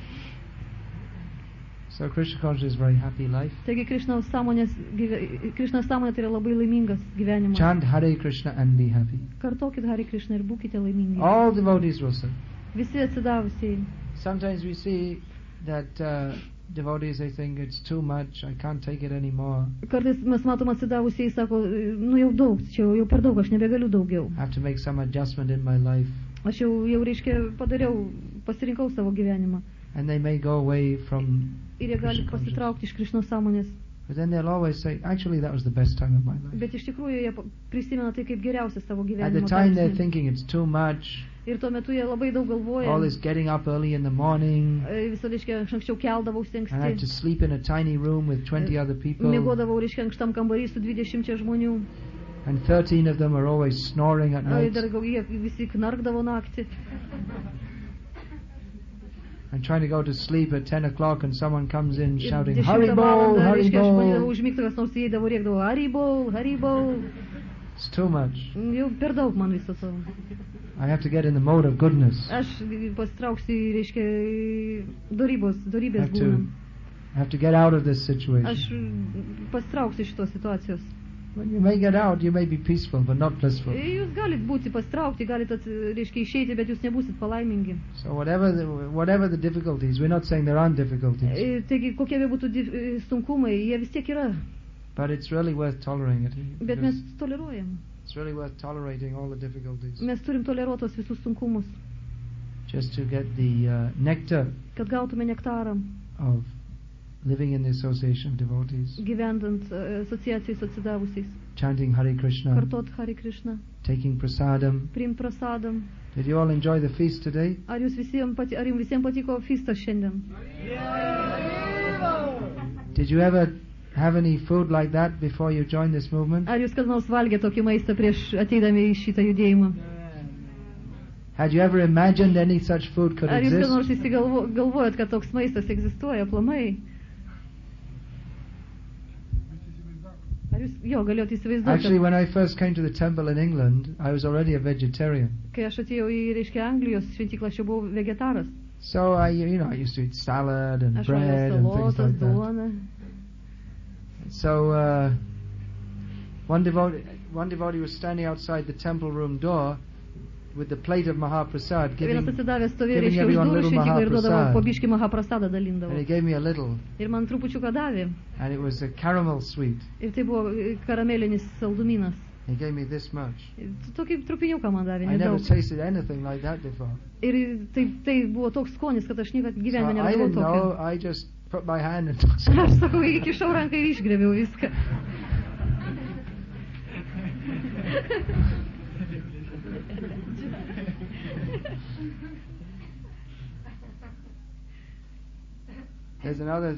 [SPEAKER 1] So Krishna consciousness is a very happy life.
[SPEAKER 2] Taigi Krišnos sąmonės, gyve- Krišnos sąmonė tai yra labai laimingas gyvenimas.
[SPEAKER 1] Chant Hare Krishna and be happy.
[SPEAKER 2] Kartokit Hare Krishna ir būkite laimingi.
[SPEAKER 1] All devotees will say.
[SPEAKER 2] Visi atsidavusieji.
[SPEAKER 1] Sometimes we see that uh, devotees, they think it's too much, I can't take it anymore.
[SPEAKER 2] Kartais mes matom atsidavusieji, sako, nu jau daug, čia jau, jau per daug, aš nebegaliu daugiau.
[SPEAKER 1] I have to make some adjustment in my life.
[SPEAKER 2] Aš jau, jau reiškia, padariau, pasirinkau savo gyvenimą.
[SPEAKER 1] And they may go away from
[SPEAKER 2] Ir jie gali
[SPEAKER 1] Krishna consciousness.
[SPEAKER 2] pasitraukti iš Krišnos sąmonės.
[SPEAKER 1] But then they'll always say, actually that was the best time of my life.
[SPEAKER 2] Bet iš tikrųjų jie pa- prisimena tai kaip geriausia savo
[SPEAKER 1] At the
[SPEAKER 2] gyvenimo
[SPEAKER 1] time they're
[SPEAKER 2] tarpsnį.
[SPEAKER 1] thinking it's too much,
[SPEAKER 2] Ir tuo metu jie labai daug galvoja.
[SPEAKER 1] all this getting up early in the morning,
[SPEAKER 2] E, Visą, reiškia, aš anksčiau keldavausi
[SPEAKER 1] and I have to
[SPEAKER 2] anksti.
[SPEAKER 1] sleep in a tiny room with twenty other people,
[SPEAKER 2] Miegodavau, reiškia, ankštam kambarį su dvidešimčia žmonių.
[SPEAKER 1] and thirteen of them are always snoring at
[SPEAKER 2] E,
[SPEAKER 1] night.
[SPEAKER 2] Dar gal jie visi knarkdavo naktį.
[SPEAKER 1] I'm trying to go to sleep at ten o'clock and someone comes in
[SPEAKER 2] Ir
[SPEAKER 1] shouting,
[SPEAKER 2] dešimtą
[SPEAKER 1] Haribol,
[SPEAKER 2] valandą, reiškia, aš bandydavau
[SPEAKER 1] Haribol.
[SPEAKER 2] užmigti, kas nors įeidavo, rėkdavo, Haribol, Haribol.
[SPEAKER 1] It's too much.
[SPEAKER 2] Jau per daug man viso to.
[SPEAKER 1] I have to get in the mode of goodness.
[SPEAKER 2] Aš pasitrauksiu, reiškia, į dorybos,
[SPEAKER 1] I
[SPEAKER 2] dorybės
[SPEAKER 1] have to,
[SPEAKER 2] būnam.
[SPEAKER 1] I have to get out of this situation.
[SPEAKER 2] Aš pasitrauksiu iš šitos situacijos.
[SPEAKER 1] When you may get out, you may be peaceful, but not blissful.
[SPEAKER 2] Jūs galit būti pasitraukti, galit, at, reiškia, išeiti, bet jūs nebūsit palaimingi.
[SPEAKER 1] So whatever the, whatever the difficulties, we're not saying there aren't difficulties,
[SPEAKER 2] E, Taigi, kokie be būtų dif- e, sunkumai, jie vis tiek yra,
[SPEAKER 1] but it's really worth tolerating it.
[SPEAKER 2] bet mes
[SPEAKER 1] because
[SPEAKER 2] toleruojam.
[SPEAKER 1] It's really worth tolerating all the difficulties
[SPEAKER 2] Mes turim toleruotos visus sunkumus,
[SPEAKER 1] just to get the uh, nectar
[SPEAKER 2] kad gautume nektarą,
[SPEAKER 1] of living in the association of devotees,
[SPEAKER 2] gyvendant e, asociacijai su atsidavusiais.
[SPEAKER 1] chanting Hare Krishna,
[SPEAKER 2] Kartot Hare Krishna,
[SPEAKER 1] taking prasadam.
[SPEAKER 2] priimt prasadam.
[SPEAKER 1] Did you all enjoy the feast today?
[SPEAKER 2] Ar, jūs visiems pati, ar jums visiems patiko feastas šiandien?
[SPEAKER 1] Did you ever have any food like that before you joined this movement?
[SPEAKER 2] Ar jūs kada nors valgė tokį maistą prieš ateidami į šitą judėjimą?
[SPEAKER 1] Had you ever imagined any such food could
[SPEAKER 2] Ar jūs kada
[SPEAKER 1] exist?
[SPEAKER 2] nors įsigalvojat, kad toks maistas egzistuoja aplamai? Ar jūs, jo, galėjot įsivaizduoti,
[SPEAKER 1] Actually, when I first came to the temple in England, I was already a vegetarian.
[SPEAKER 2] kai aš atėjau į, reiškia, Anglijos šventyklą, aš jau buvau vegetaras.
[SPEAKER 1] So I, you know, I used to eat salad and
[SPEAKER 2] Aš
[SPEAKER 1] bread
[SPEAKER 2] valgiau
[SPEAKER 1] and things
[SPEAKER 2] salotas,
[SPEAKER 1] like that.
[SPEAKER 2] duoną.
[SPEAKER 1] So uh, one devotee, one devotee was standing outside the temple room door with the plate of Mahaprasad,
[SPEAKER 2] Vienas
[SPEAKER 1] giving,
[SPEAKER 2] atsidavęs stovėjo,
[SPEAKER 1] giving
[SPEAKER 2] reiškia, už
[SPEAKER 1] everyone
[SPEAKER 2] durų
[SPEAKER 1] little
[SPEAKER 2] šventyklą ir duodavo po
[SPEAKER 1] Mahaprasad.
[SPEAKER 2] biškį Mahaprasadą
[SPEAKER 1] And
[SPEAKER 2] dalindavo.
[SPEAKER 1] he gave me a little,
[SPEAKER 2] Ir man trupučiuką davė.
[SPEAKER 1] and it was a caramel sweet.
[SPEAKER 2] Ir tai buvo e, karamelinis saldumynas.
[SPEAKER 1] He gave me this much.
[SPEAKER 2] Ir Tokį trupiniuką man davė,
[SPEAKER 1] I never
[SPEAKER 2] nedaug.
[SPEAKER 1] tasted anything like that before.
[SPEAKER 2] Ir tai, tai buvo toks skonis, kad aš niekad
[SPEAKER 1] So
[SPEAKER 2] gyvenime
[SPEAKER 1] I
[SPEAKER 2] neradau
[SPEAKER 1] didn't know.
[SPEAKER 2] tokio.
[SPEAKER 1] I just put my hand and took some.
[SPEAKER 2] Aš sakau, įkišau ranką ir išgrėbiau viską.
[SPEAKER 1] There's another.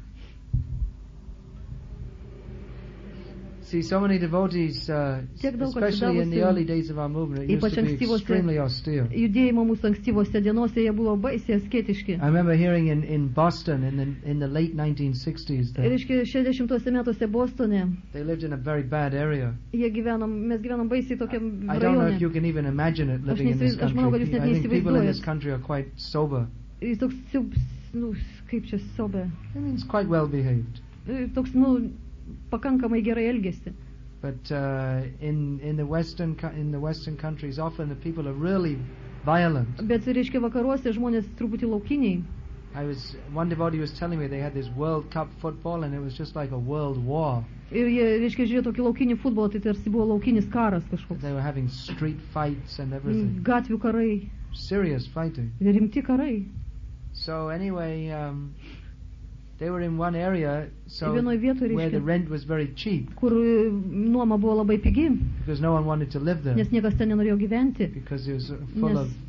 [SPEAKER 1] See, so many devotees, uh,
[SPEAKER 2] Tiek daug
[SPEAKER 1] especially in the
[SPEAKER 2] atsidavusių,
[SPEAKER 1] early days of our movement, it used
[SPEAKER 2] ypač
[SPEAKER 1] to be
[SPEAKER 2] ankstyvose
[SPEAKER 1] extremely austere.
[SPEAKER 2] judėjimo mūsų ankstyvose dienose jie buvo baisiai asketiški.
[SPEAKER 1] I remember hearing in, in Boston in the in the late nineteen sixties that
[SPEAKER 2] Reiškia, šešiasdešimtuose metuose Bostone
[SPEAKER 1] they lived in a very bad area.
[SPEAKER 2] jie gyvenom, mes gyvenom baisiai tokiam
[SPEAKER 1] I don't know if you
[SPEAKER 2] rajone.
[SPEAKER 1] can even imagine it living in this
[SPEAKER 2] neįsivaizduoju- aš manau, kad
[SPEAKER 1] country.
[SPEAKER 2] jūs net
[SPEAKER 1] I think people in this
[SPEAKER 2] neįsivaizduojat.
[SPEAKER 1] country are quite sober.
[SPEAKER 2] Jis toks, siaub- nu, kaip čia sobė.
[SPEAKER 1] I mean, it's quite well behaved.
[SPEAKER 2] Toks, nu, pakankamai gerai elgesi.
[SPEAKER 1] But uh, in in the western co- in the western countries, often the people are really violent.
[SPEAKER 2] Bet, reiškia, vakaruose žmonės truputį laukiniai.
[SPEAKER 1] I was one devotee was telling me they had this World Cup football, and it was just like a world war.
[SPEAKER 2] Ir jie, reiškia, žiūrėjo tokį laukinį futbolą, tai tarsi buvo laukinis karas kažkoks.
[SPEAKER 1] They were having street fights and everything,
[SPEAKER 2] Gatvių karai,
[SPEAKER 1] serious fighting.
[SPEAKER 2] rimti karai.
[SPEAKER 1] So anyway, um, they were in one area, so
[SPEAKER 2] Vienoj vietoj,
[SPEAKER 1] where the
[SPEAKER 2] reiškia,
[SPEAKER 1] rent was very cheap
[SPEAKER 2] kur e, nuoma buvo labai pigi,
[SPEAKER 1] because no one wanted to live there
[SPEAKER 2] nes niekas ten nenorėjo gyventi,
[SPEAKER 1] because it was uh, full
[SPEAKER 2] nes
[SPEAKER 1] of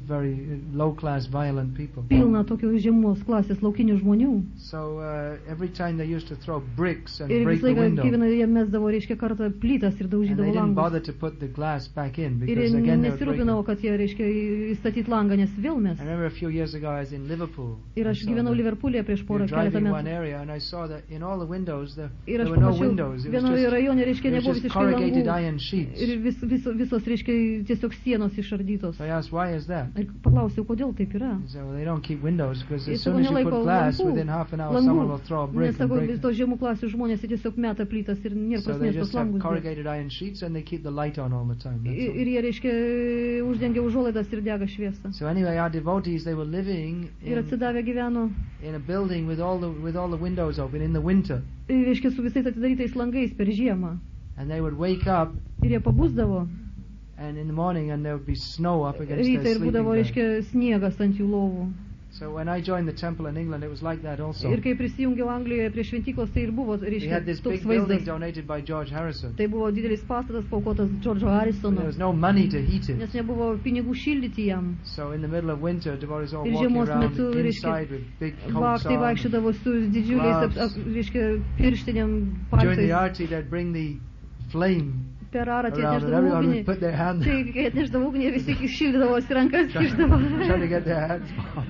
[SPEAKER 1] very uh, low-class, violent people.
[SPEAKER 2] pilna tokių žemos klasės laukinių žmonių.
[SPEAKER 1] So uh, every time they used to throw bricks and
[SPEAKER 2] Ir
[SPEAKER 1] break
[SPEAKER 2] visą
[SPEAKER 1] the
[SPEAKER 2] laiką,
[SPEAKER 1] window,
[SPEAKER 2] kiekvieną jie mesdavo, reiškia, kartą plytas ir
[SPEAKER 1] and
[SPEAKER 2] daužydavo
[SPEAKER 1] they didn't bother
[SPEAKER 2] langus.
[SPEAKER 1] to put the glass back in
[SPEAKER 2] Ir
[SPEAKER 1] because
[SPEAKER 2] jie
[SPEAKER 1] again they would break
[SPEAKER 2] nesirūpinavo,
[SPEAKER 1] it.
[SPEAKER 2] kad jie, reiškia, įstatyt langą, nes vėl mes.
[SPEAKER 1] I remember a few years ago I was in Liverpool.
[SPEAKER 2] Ir
[SPEAKER 1] I
[SPEAKER 2] aš
[SPEAKER 1] saw
[SPEAKER 2] gyvenau
[SPEAKER 1] that.
[SPEAKER 2] Liverpoolyje prieš
[SPEAKER 1] We
[SPEAKER 2] porą
[SPEAKER 1] were
[SPEAKER 2] keletą
[SPEAKER 1] driving one
[SPEAKER 2] metų.
[SPEAKER 1] area and I saw that in all the windows there,
[SPEAKER 2] Ir
[SPEAKER 1] there
[SPEAKER 2] aš
[SPEAKER 1] were no
[SPEAKER 2] pamačiau,
[SPEAKER 1] windows. It was
[SPEAKER 2] vienoje
[SPEAKER 1] just,
[SPEAKER 2] rajone, reiškia,
[SPEAKER 1] it was
[SPEAKER 2] nebuvo
[SPEAKER 1] just
[SPEAKER 2] visiškai
[SPEAKER 1] corrugated
[SPEAKER 2] langų.
[SPEAKER 1] iron sheets.
[SPEAKER 2] Ir vis, vis, visos, reiškia, tiesiog sienos išardytos.
[SPEAKER 1] So I asked, why is that?
[SPEAKER 2] Ir paklausiau, kodėl taip yra.
[SPEAKER 1] He said, well, they don't keep windows because
[SPEAKER 2] Jis
[SPEAKER 1] as
[SPEAKER 2] sako,
[SPEAKER 1] soon as you
[SPEAKER 2] nelaiko
[SPEAKER 1] put glass,
[SPEAKER 2] langų.
[SPEAKER 1] within half an hour someone will
[SPEAKER 2] Langų.
[SPEAKER 1] throw a
[SPEAKER 2] Nes,
[SPEAKER 1] brick and
[SPEAKER 2] sako,
[SPEAKER 1] break
[SPEAKER 2] vis
[SPEAKER 1] it.
[SPEAKER 2] to žemų klasių žmonės jie tiesiog meta plytas ir nėra
[SPEAKER 1] So they
[SPEAKER 2] prasmės tos
[SPEAKER 1] just have
[SPEAKER 2] langus. dėti.
[SPEAKER 1] corrugated iron sheets and they keep the light on all the time. That's
[SPEAKER 2] Ir
[SPEAKER 1] all.
[SPEAKER 2] ir jie, reiškia, uždengia užuolaidas ir dega šviesą.
[SPEAKER 1] So anyway, our devotees, they were living
[SPEAKER 2] Ir
[SPEAKER 1] in,
[SPEAKER 2] atsidavę gyveno,
[SPEAKER 1] in a building with all the with all the windows open in the winter,
[SPEAKER 2] ir, reiškia, su visais atidarytais langais per žiemą.
[SPEAKER 1] and they would wake up
[SPEAKER 2] Ir jie pabusdavo
[SPEAKER 1] and in the morning and there would be snow up against
[SPEAKER 2] rytą
[SPEAKER 1] their
[SPEAKER 2] ir
[SPEAKER 1] sleeping
[SPEAKER 2] būdavo,
[SPEAKER 1] bag.
[SPEAKER 2] reiškia, sniegas ant jų lovų.
[SPEAKER 1] So when I joined the temple in England, it was like that also.
[SPEAKER 2] Ir kai prisijungiau Anglijoje prie šventyklos, tai ir buvo,
[SPEAKER 1] We
[SPEAKER 2] reiškia,
[SPEAKER 1] had this
[SPEAKER 2] toks
[SPEAKER 1] big building
[SPEAKER 2] vaizdas.
[SPEAKER 1] donated by George Harrison.
[SPEAKER 2] Tai buvo didelis pastatas paukotas Džordžo
[SPEAKER 1] There
[SPEAKER 2] Harrisono,
[SPEAKER 1] was no money to heat it.
[SPEAKER 2] nes nebuvo pinigų šildyti jam.
[SPEAKER 1] So in the middle of winter, devotees all
[SPEAKER 2] Ir
[SPEAKER 1] walking
[SPEAKER 2] žiemos
[SPEAKER 1] around
[SPEAKER 2] metu, reiškia,
[SPEAKER 1] inside with big coats
[SPEAKER 2] Baktai
[SPEAKER 1] on.
[SPEAKER 2] vaikščiodavo su didžiuliais, ap, ap, reiškia, pirštiniam
[SPEAKER 1] During the
[SPEAKER 2] paltais.
[SPEAKER 1] arti, they'd bring the flame
[SPEAKER 2] Per aratį
[SPEAKER 1] around and
[SPEAKER 2] atneždavo
[SPEAKER 1] everyone
[SPEAKER 2] ugnį.
[SPEAKER 1] would put their hand
[SPEAKER 2] Tai kai atneždavo ugnį, visi šildydavosi rankas,
[SPEAKER 1] trying
[SPEAKER 2] kišdavo.
[SPEAKER 1] trying to get their hands warm.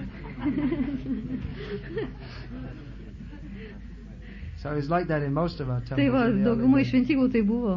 [SPEAKER 1] So it's like that in most of our temples.
[SPEAKER 2] Tai va,
[SPEAKER 1] in the early
[SPEAKER 2] daugumai
[SPEAKER 1] days.
[SPEAKER 2] šventyklų tai buvo.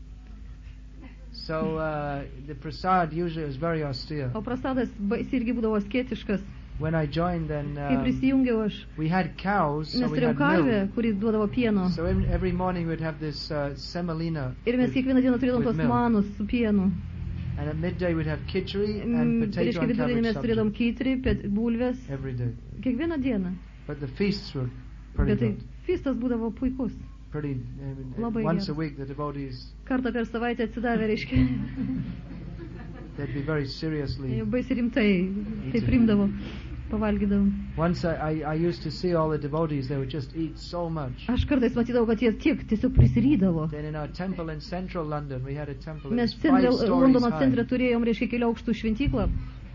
[SPEAKER 1] So uh, the prasad usually was very austere.
[SPEAKER 2] O prasadas baisiai irgi būdavo sketiškas.
[SPEAKER 1] When I joined, then
[SPEAKER 2] Kai
[SPEAKER 1] um,
[SPEAKER 2] prisijungiau aš,
[SPEAKER 1] we had cows, so
[SPEAKER 2] mes
[SPEAKER 1] we
[SPEAKER 2] turėjom
[SPEAKER 1] had
[SPEAKER 2] karvę,
[SPEAKER 1] milk.
[SPEAKER 2] kuri duodavo pieno.
[SPEAKER 1] So every, every morning we'd have this uh, semolina,
[SPEAKER 2] Ir mes
[SPEAKER 1] with-
[SPEAKER 2] kiekvieną dieną turėdavom
[SPEAKER 1] with
[SPEAKER 2] tos
[SPEAKER 1] milk.
[SPEAKER 2] manus su pienu.
[SPEAKER 1] and at midday we'd have khichdi and
[SPEAKER 2] Mm,
[SPEAKER 1] potato
[SPEAKER 2] Reiškia,
[SPEAKER 1] and
[SPEAKER 2] vidurinį mes
[SPEAKER 1] cabbage
[SPEAKER 2] turėdavom
[SPEAKER 1] sabji
[SPEAKER 2] kytrį, pet- bulves.
[SPEAKER 1] every day.
[SPEAKER 2] Kiekvieną dieną.
[SPEAKER 1] But the feasts were pretty
[SPEAKER 2] Bet tai
[SPEAKER 1] good.
[SPEAKER 2] feastas būdavo puikus.
[SPEAKER 1] Pretty, I mean,
[SPEAKER 2] Labai
[SPEAKER 1] once
[SPEAKER 2] geras.
[SPEAKER 1] a week the devotees,
[SPEAKER 2] Kartą per savaitę atsidavę, reiškia,
[SPEAKER 1] they'd be very seriously.
[SPEAKER 2] baisiai rimtai tai
[SPEAKER 1] Eating.
[SPEAKER 2] primdavo, pavalgydavom.
[SPEAKER 1] Once I, I, I used to see all the devotees, they would just eat so much.
[SPEAKER 2] Aš kartais matydavau, kad jie tiek tiesiog prisirydavo.
[SPEAKER 1] Then in our temple in central London, we had a temple that
[SPEAKER 2] Mes
[SPEAKER 1] was
[SPEAKER 2] centre,
[SPEAKER 1] five stories
[SPEAKER 2] Londono
[SPEAKER 1] high.
[SPEAKER 2] centre turėjom, reiškia, kelių aukštų šventyklą.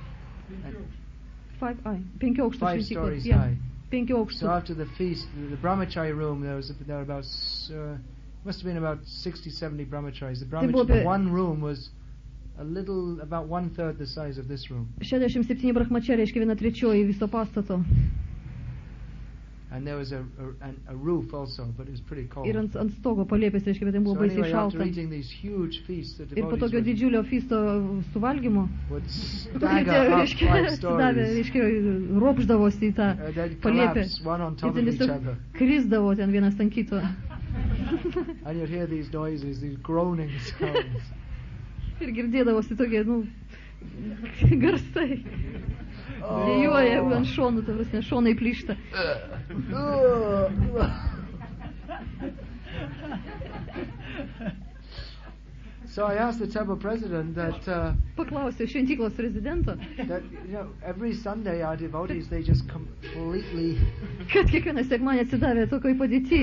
[SPEAKER 2] Five, ai, penkių aukštų
[SPEAKER 1] Five
[SPEAKER 2] šventyklą.
[SPEAKER 1] stories
[SPEAKER 2] Yeah,
[SPEAKER 1] high.
[SPEAKER 2] penkių
[SPEAKER 1] So
[SPEAKER 2] aukštų.
[SPEAKER 1] after the feast, the, the brahmachari room, there was there were about uh, must have been about sixty, seventy brahmacharis. The
[SPEAKER 2] buvo
[SPEAKER 1] brahmachari,
[SPEAKER 2] apie-
[SPEAKER 1] one room was a little, about one third the size of this room,
[SPEAKER 2] šešiasdešimt septyni brahmačiai, reiškia, viena trečioji viso pastato.
[SPEAKER 1] and there was a a, an, a roof also, but it was pretty cold.
[SPEAKER 2] Ir ant, ant stogo palėpės, reiškia, bet ten buvo
[SPEAKER 1] So
[SPEAKER 2] baisiai
[SPEAKER 1] anyway, after
[SPEAKER 2] šalta.
[SPEAKER 1] eating these huge feasts, the
[SPEAKER 2] Ir po
[SPEAKER 1] devotees
[SPEAKER 2] tokio
[SPEAKER 1] would,
[SPEAKER 2] didžiulio feasto suvalgymo,
[SPEAKER 1] would
[SPEAKER 2] tie,
[SPEAKER 1] stagger up
[SPEAKER 2] reiškia,
[SPEAKER 1] five
[SPEAKER 2] atsidavę,
[SPEAKER 1] stories.
[SPEAKER 2] reiškia, ropždavosi į tą
[SPEAKER 1] Uh, they'd
[SPEAKER 2] palėpę.
[SPEAKER 1] collapse one on
[SPEAKER 2] Ir
[SPEAKER 1] top
[SPEAKER 2] ten
[SPEAKER 1] of each
[SPEAKER 2] tiesiog
[SPEAKER 1] other,
[SPEAKER 2] krisdavo ten vienas ant kito.
[SPEAKER 1] and you'd hear these noises, these groaning sounds.
[SPEAKER 2] Ir girdėdavosi tokie, nu, garsai. Dėjuoja ant šonų, ta prasme, šonai plyšta.
[SPEAKER 1] So I asked the temple president that, uh,
[SPEAKER 2] Paklausiau šventyklos prezidento,
[SPEAKER 1] that you know, every Sunday our devotees, they just completely
[SPEAKER 2] kad kiekvieną sekmanį atsidavė tokioj padėti.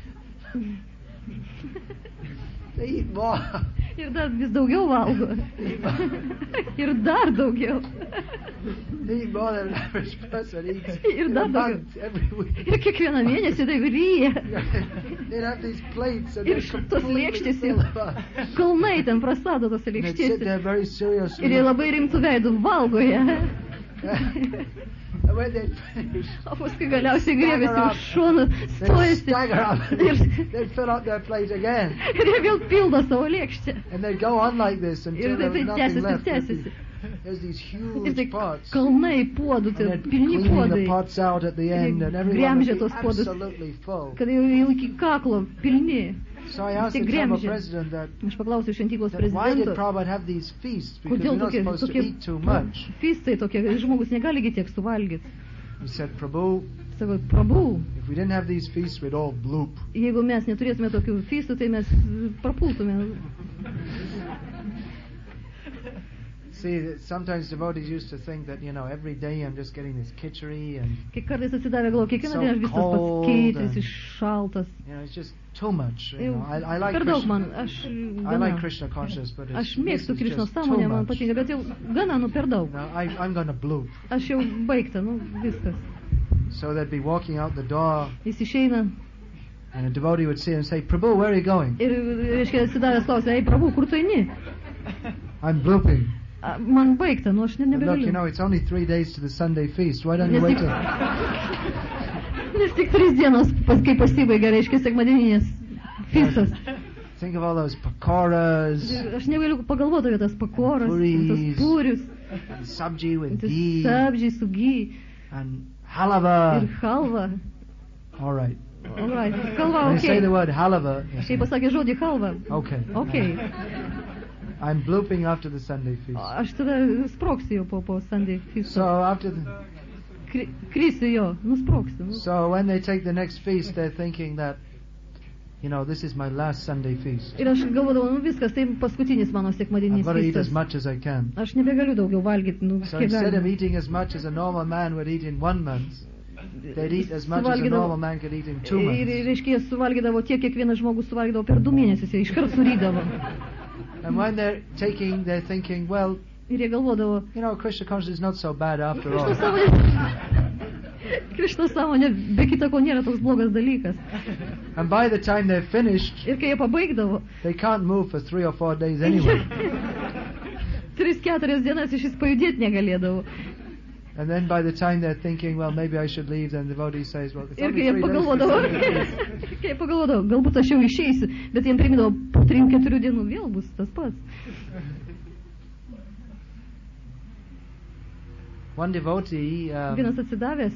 [SPEAKER 1] they eat more.
[SPEAKER 2] Ir dar vis daugiau valgo. Ir dar daugiau.
[SPEAKER 1] They eat more than an average person eats
[SPEAKER 2] Ir
[SPEAKER 1] in
[SPEAKER 2] dar
[SPEAKER 1] a
[SPEAKER 2] daugiau.
[SPEAKER 1] month every week.
[SPEAKER 2] Ir kiekvieną mėnesį tai ryja.
[SPEAKER 1] They'd have these plates and
[SPEAKER 2] Ir
[SPEAKER 1] they'd
[SPEAKER 2] tos
[SPEAKER 1] completely
[SPEAKER 2] lėkštės
[SPEAKER 1] fill
[SPEAKER 2] jau
[SPEAKER 1] them up.
[SPEAKER 2] kalnai ten prasado tos
[SPEAKER 1] They'd sit there
[SPEAKER 2] lėkštės.
[SPEAKER 1] very seriously.
[SPEAKER 2] Ir jie labai rimtų veidų valgo ją.
[SPEAKER 1] And when they'd finish,
[SPEAKER 2] O paskui galiausiai grėbėsi už šonų,
[SPEAKER 1] they'd
[SPEAKER 2] stojasi.
[SPEAKER 1] stagger up and
[SPEAKER 2] Ir,
[SPEAKER 1] they'd, they'd fill up their plate again.
[SPEAKER 2] ir jie vėl pildo savo lėkštę.
[SPEAKER 1] And they'd go on like this until
[SPEAKER 2] Ir
[SPEAKER 1] there
[SPEAKER 2] tai
[SPEAKER 1] was nothing
[SPEAKER 2] tęsiasi,
[SPEAKER 1] left. There's
[SPEAKER 2] tęsiasi.
[SPEAKER 1] these- There's these
[SPEAKER 2] Ir
[SPEAKER 1] huge
[SPEAKER 2] tai
[SPEAKER 1] pots.
[SPEAKER 2] kalnai puodų, tai
[SPEAKER 1] And they'd be
[SPEAKER 2] pilni
[SPEAKER 1] cleaning the
[SPEAKER 2] puodai.
[SPEAKER 1] pots out at the end, and everyone
[SPEAKER 2] gremžia
[SPEAKER 1] would be
[SPEAKER 2] tuos puodus.
[SPEAKER 1] absolutely full.
[SPEAKER 2] Kad jau, jau iki kaklo pilni.
[SPEAKER 1] So I asked
[SPEAKER 2] Tik
[SPEAKER 1] the temple
[SPEAKER 2] gremžia.
[SPEAKER 1] president that,
[SPEAKER 2] Aš paklausiau šventyklos
[SPEAKER 1] that why did
[SPEAKER 2] prezidento,
[SPEAKER 1] Prabhupada have these feasts? Because
[SPEAKER 2] kodėl
[SPEAKER 1] we're not
[SPEAKER 2] tokie,
[SPEAKER 1] supposed to
[SPEAKER 2] tokie
[SPEAKER 1] eat too much.
[SPEAKER 2] fistai tokie, žmogus negali gi tiek suvalgyti.
[SPEAKER 1] He said, Prabhu,
[SPEAKER 2] Sako, prabų,
[SPEAKER 1] if we didn't have these feasts, we'd all bloop.
[SPEAKER 2] jeigu mes neturėtume tokių fistų, tai mes prapultume.
[SPEAKER 1] See, sometimes devotees used to think that, you know, every day I'm just getting this khichdi and,
[SPEAKER 2] Kai kartais atsidavę galvo, kiekvieną
[SPEAKER 1] So
[SPEAKER 2] dieną aš vis tas pats
[SPEAKER 1] cold
[SPEAKER 2] keitęs,
[SPEAKER 1] and-
[SPEAKER 2] iš šaltas.
[SPEAKER 1] you know, it's just too much. You
[SPEAKER 2] Jau
[SPEAKER 1] know, I, I like
[SPEAKER 2] per daug
[SPEAKER 1] Krishna,
[SPEAKER 2] man, aš
[SPEAKER 1] I
[SPEAKER 2] gana.
[SPEAKER 1] like Krishna conscious, but it's,
[SPEAKER 2] Aš
[SPEAKER 1] this
[SPEAKER 2] mėgstu
[SPEAKER 1] is
[SPEAKER 2] Krišnos
[SPEAKER 1] just too
[SPEAKER 2] sąmonę, man
[SPEAKER 1] much.
[SPEAKER 2] patinka, bet jau gana, nu per daug.
[SPEAKER 1] You know, I, I'm going to bloop.
[SPEAKER 2] Aš jau baigta, nu viskas.
[SPEAKER 1] So they'd be walking out the door,
[SPEAKER 2] Jis išeina
[SPEAKER 1] and a devotee would see him and say, Prabhu, where are you going?
[SPEAKER 2] ir, reiškia, atsidavęs klausia, ei, Prabhu, kur tu eini?
[SPEAKER 1] I'm blooping.
[SPEAKER 2] A, Man baigta, nu aš ne,
[SPEAKER 1] But look, you
[SPEAKER 2] nebegaliu.
[SPEAKER 1] know, it's only three days to the Sunday feast. Why don't you
[SPEAKER 2] Nes
[SPEAKER 1] wait
[SPEAKER 2] tik,
[SPEAKER 1] till...
[SPEAKER 2] nes tik trys dienos, pas, kai pasibaigia, reiškia, sekmadieninės fistas.
[SPEAKER 1] Think of all those pakoras,
[SPEAKER 2] Aš negaliu pagalvoti apie tas pakoras,
[SPEAKER 1] Puris.
[SPEAKER 2] tas pūrius,
[SPEAKER 1] and sabji with
[SPEAKER 2] tas
[SPEAKER 1] ghee,
[SPEAKER 2] sabžiai su gy
[SPEAKER 1] and
[SPEAKER 2] ir
[SPEAKER 1] halava.
[SPEAKER 2] halva.
[SPEAKER 1] All right.
[SPEAKER 2] Alright, halva,
[SPEAKER 1] When you say the
[SPEAKER 2] ok.
[SPEAKER 1] word halava, yes.
[SPEAKER 2] Kai pasakė žodį halva,
[SPEAKER 1] Okay.
[SPEAKER 2] ok.
[SPEAKER 1] I'm blooping after the Sunday feast.
[SPEAKER 2] Aš tada sproksiu jau po, po Sunday
[SPEAKER 1] So
[SPEAKER 2] feasto.
[SPEAKER 1] after the,
[SPEAKER 2] Kri, krisiu jo, nusproksiu. Nu.
[SPEAKER 1] so when they take the next feast, they're thinking that, you know, this is my last Sunday feast.
[SPEAKER 2] Ir aš galvodavau, nu viskas, tai paskutinis mano
[SPEAKER 1] I've
[SPEAKER 2] sekmadienis
[SPEAKER 1] got to eat as
[SPEAKER 2] feastas.
[SPEAKER 1] much as I can.
[SPEAKER 2] Aš nebegaliu daugiau valgyti, nu
[SPEAKER 1] So
[SPEAKER 2] kiek
[SPEAKER 1] instead of
[SPEAKER 2] galima.
[SPEAKER 1] eating as much as a normal man would eat in one month, they'd eat as much as a
[SPEAKER 2] Suvalgydavo-
[SPEAKER 1] normal man could eat in two
[SPEAKER 2] Ir,
[SPEAKER 1] months.
[SPEAKER 2] reiškia, jie suvalgydavo tiek, kiekvienas žmogus suvalgydavo per du mėnesius, jie iškart surydavo.
[SPEAKER 1] And when they're taking, they're thinking, well,
[SPEAKER 2] Ir jie galvodavo,
[SPEAKER 1] you know, Krishna consciousness is not so bad after
[SPEAKER 2] Krišnos
[SPEAKER 1] all.
[SPEAKER 2] sąmonė, Krišnos sąmonė be kita ko nėra toks blogas dalykas.
[SPEAKER 1] And by the time they're finished,
[SPEAKER 2] Ir kai jie pabaigdavo,
[SPEAKER 1] they can't move for three or four days anyway.
[SPEAKER 2] tris keturias dienas iš jis pajudėti negalėdavo.
[SPEAKER 1] And then by the time they're thinking, well, maybe I should leave, then the devotee says, well, it's
[SPEAKER 2] Ir
[SPEAKER 1] only
[SPEAKER 2] kai jie
[SPEAKER 1] three days. to
[SPEAKER 2] pagalvodavo,
[SPEAKER 1] Sunday feast.
[SPEAKER 2] kai jie pagalvodavo, galbūt aš jau išeisiu, bet jiems primindavo, po trijų keturių dienų vėl bus tas pats.
[SPEAKER 1] One devotee,
[SPEAKER 2] Vienas
[SPEAKER 1] um,
[SPEAKER 2] atsidavęs,